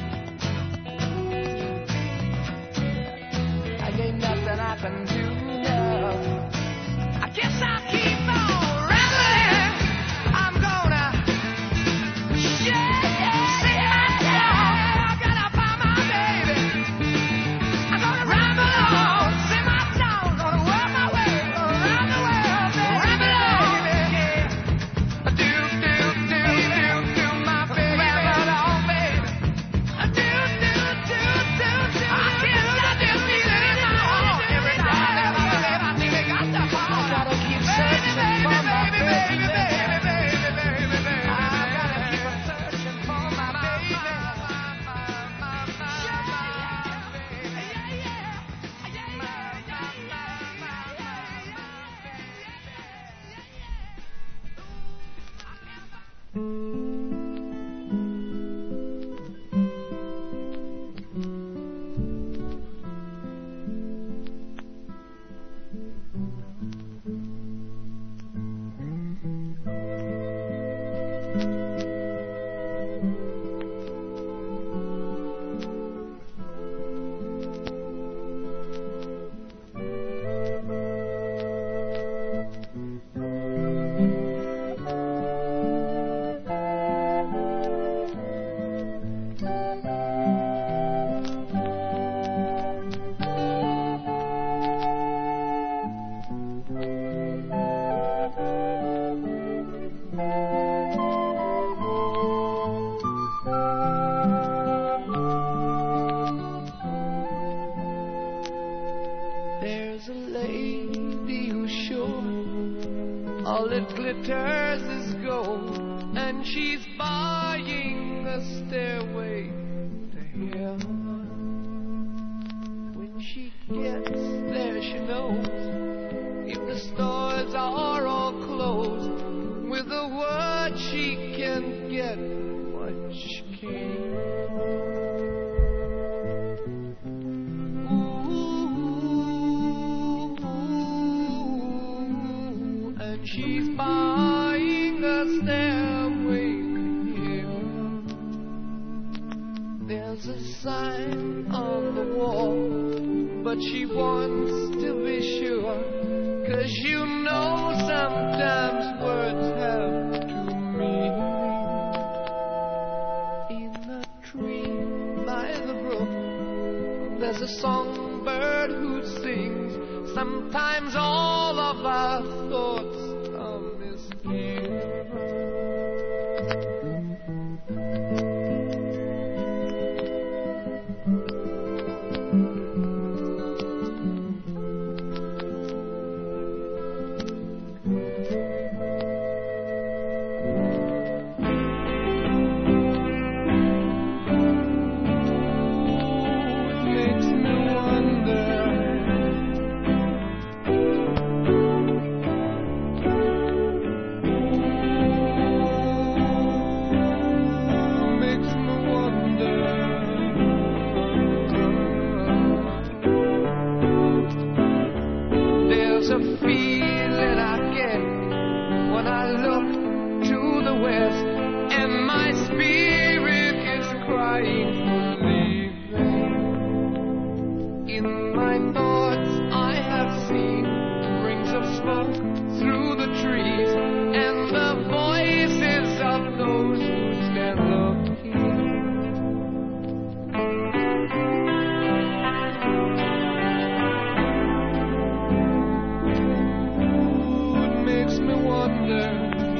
I ain't nothing I can do now. I guess I'll keep on rambling. I'm gonna, yeah, yeah, sing my song. I gotta find my baby. I'm gonna ramble on, sing my song, gonna work my way around the world, baby. Ramble on, yeah. Do, do, do, do, do, my baby. Ramble on, baby. Do, do, do, do, do. I guess I just feel it in my heart every time that I believe I think I got the power. I gotta keep searching for my baby, baby, baby, baby, baby, baby. I gotta keep searching for my baby. There's a lady who's sure all that glitters is gold, and she's buying a stairway to heaven. When she gets there, she knows if the stores are all closed, with a word she can get what she can. She's buying a stairway here. There's a sign on the wall, but she wants to be sure, 'cause you know sometimes words have two meanings. In a tree by the brook, there's a songbird who sings. Sometimes all of our thoughts my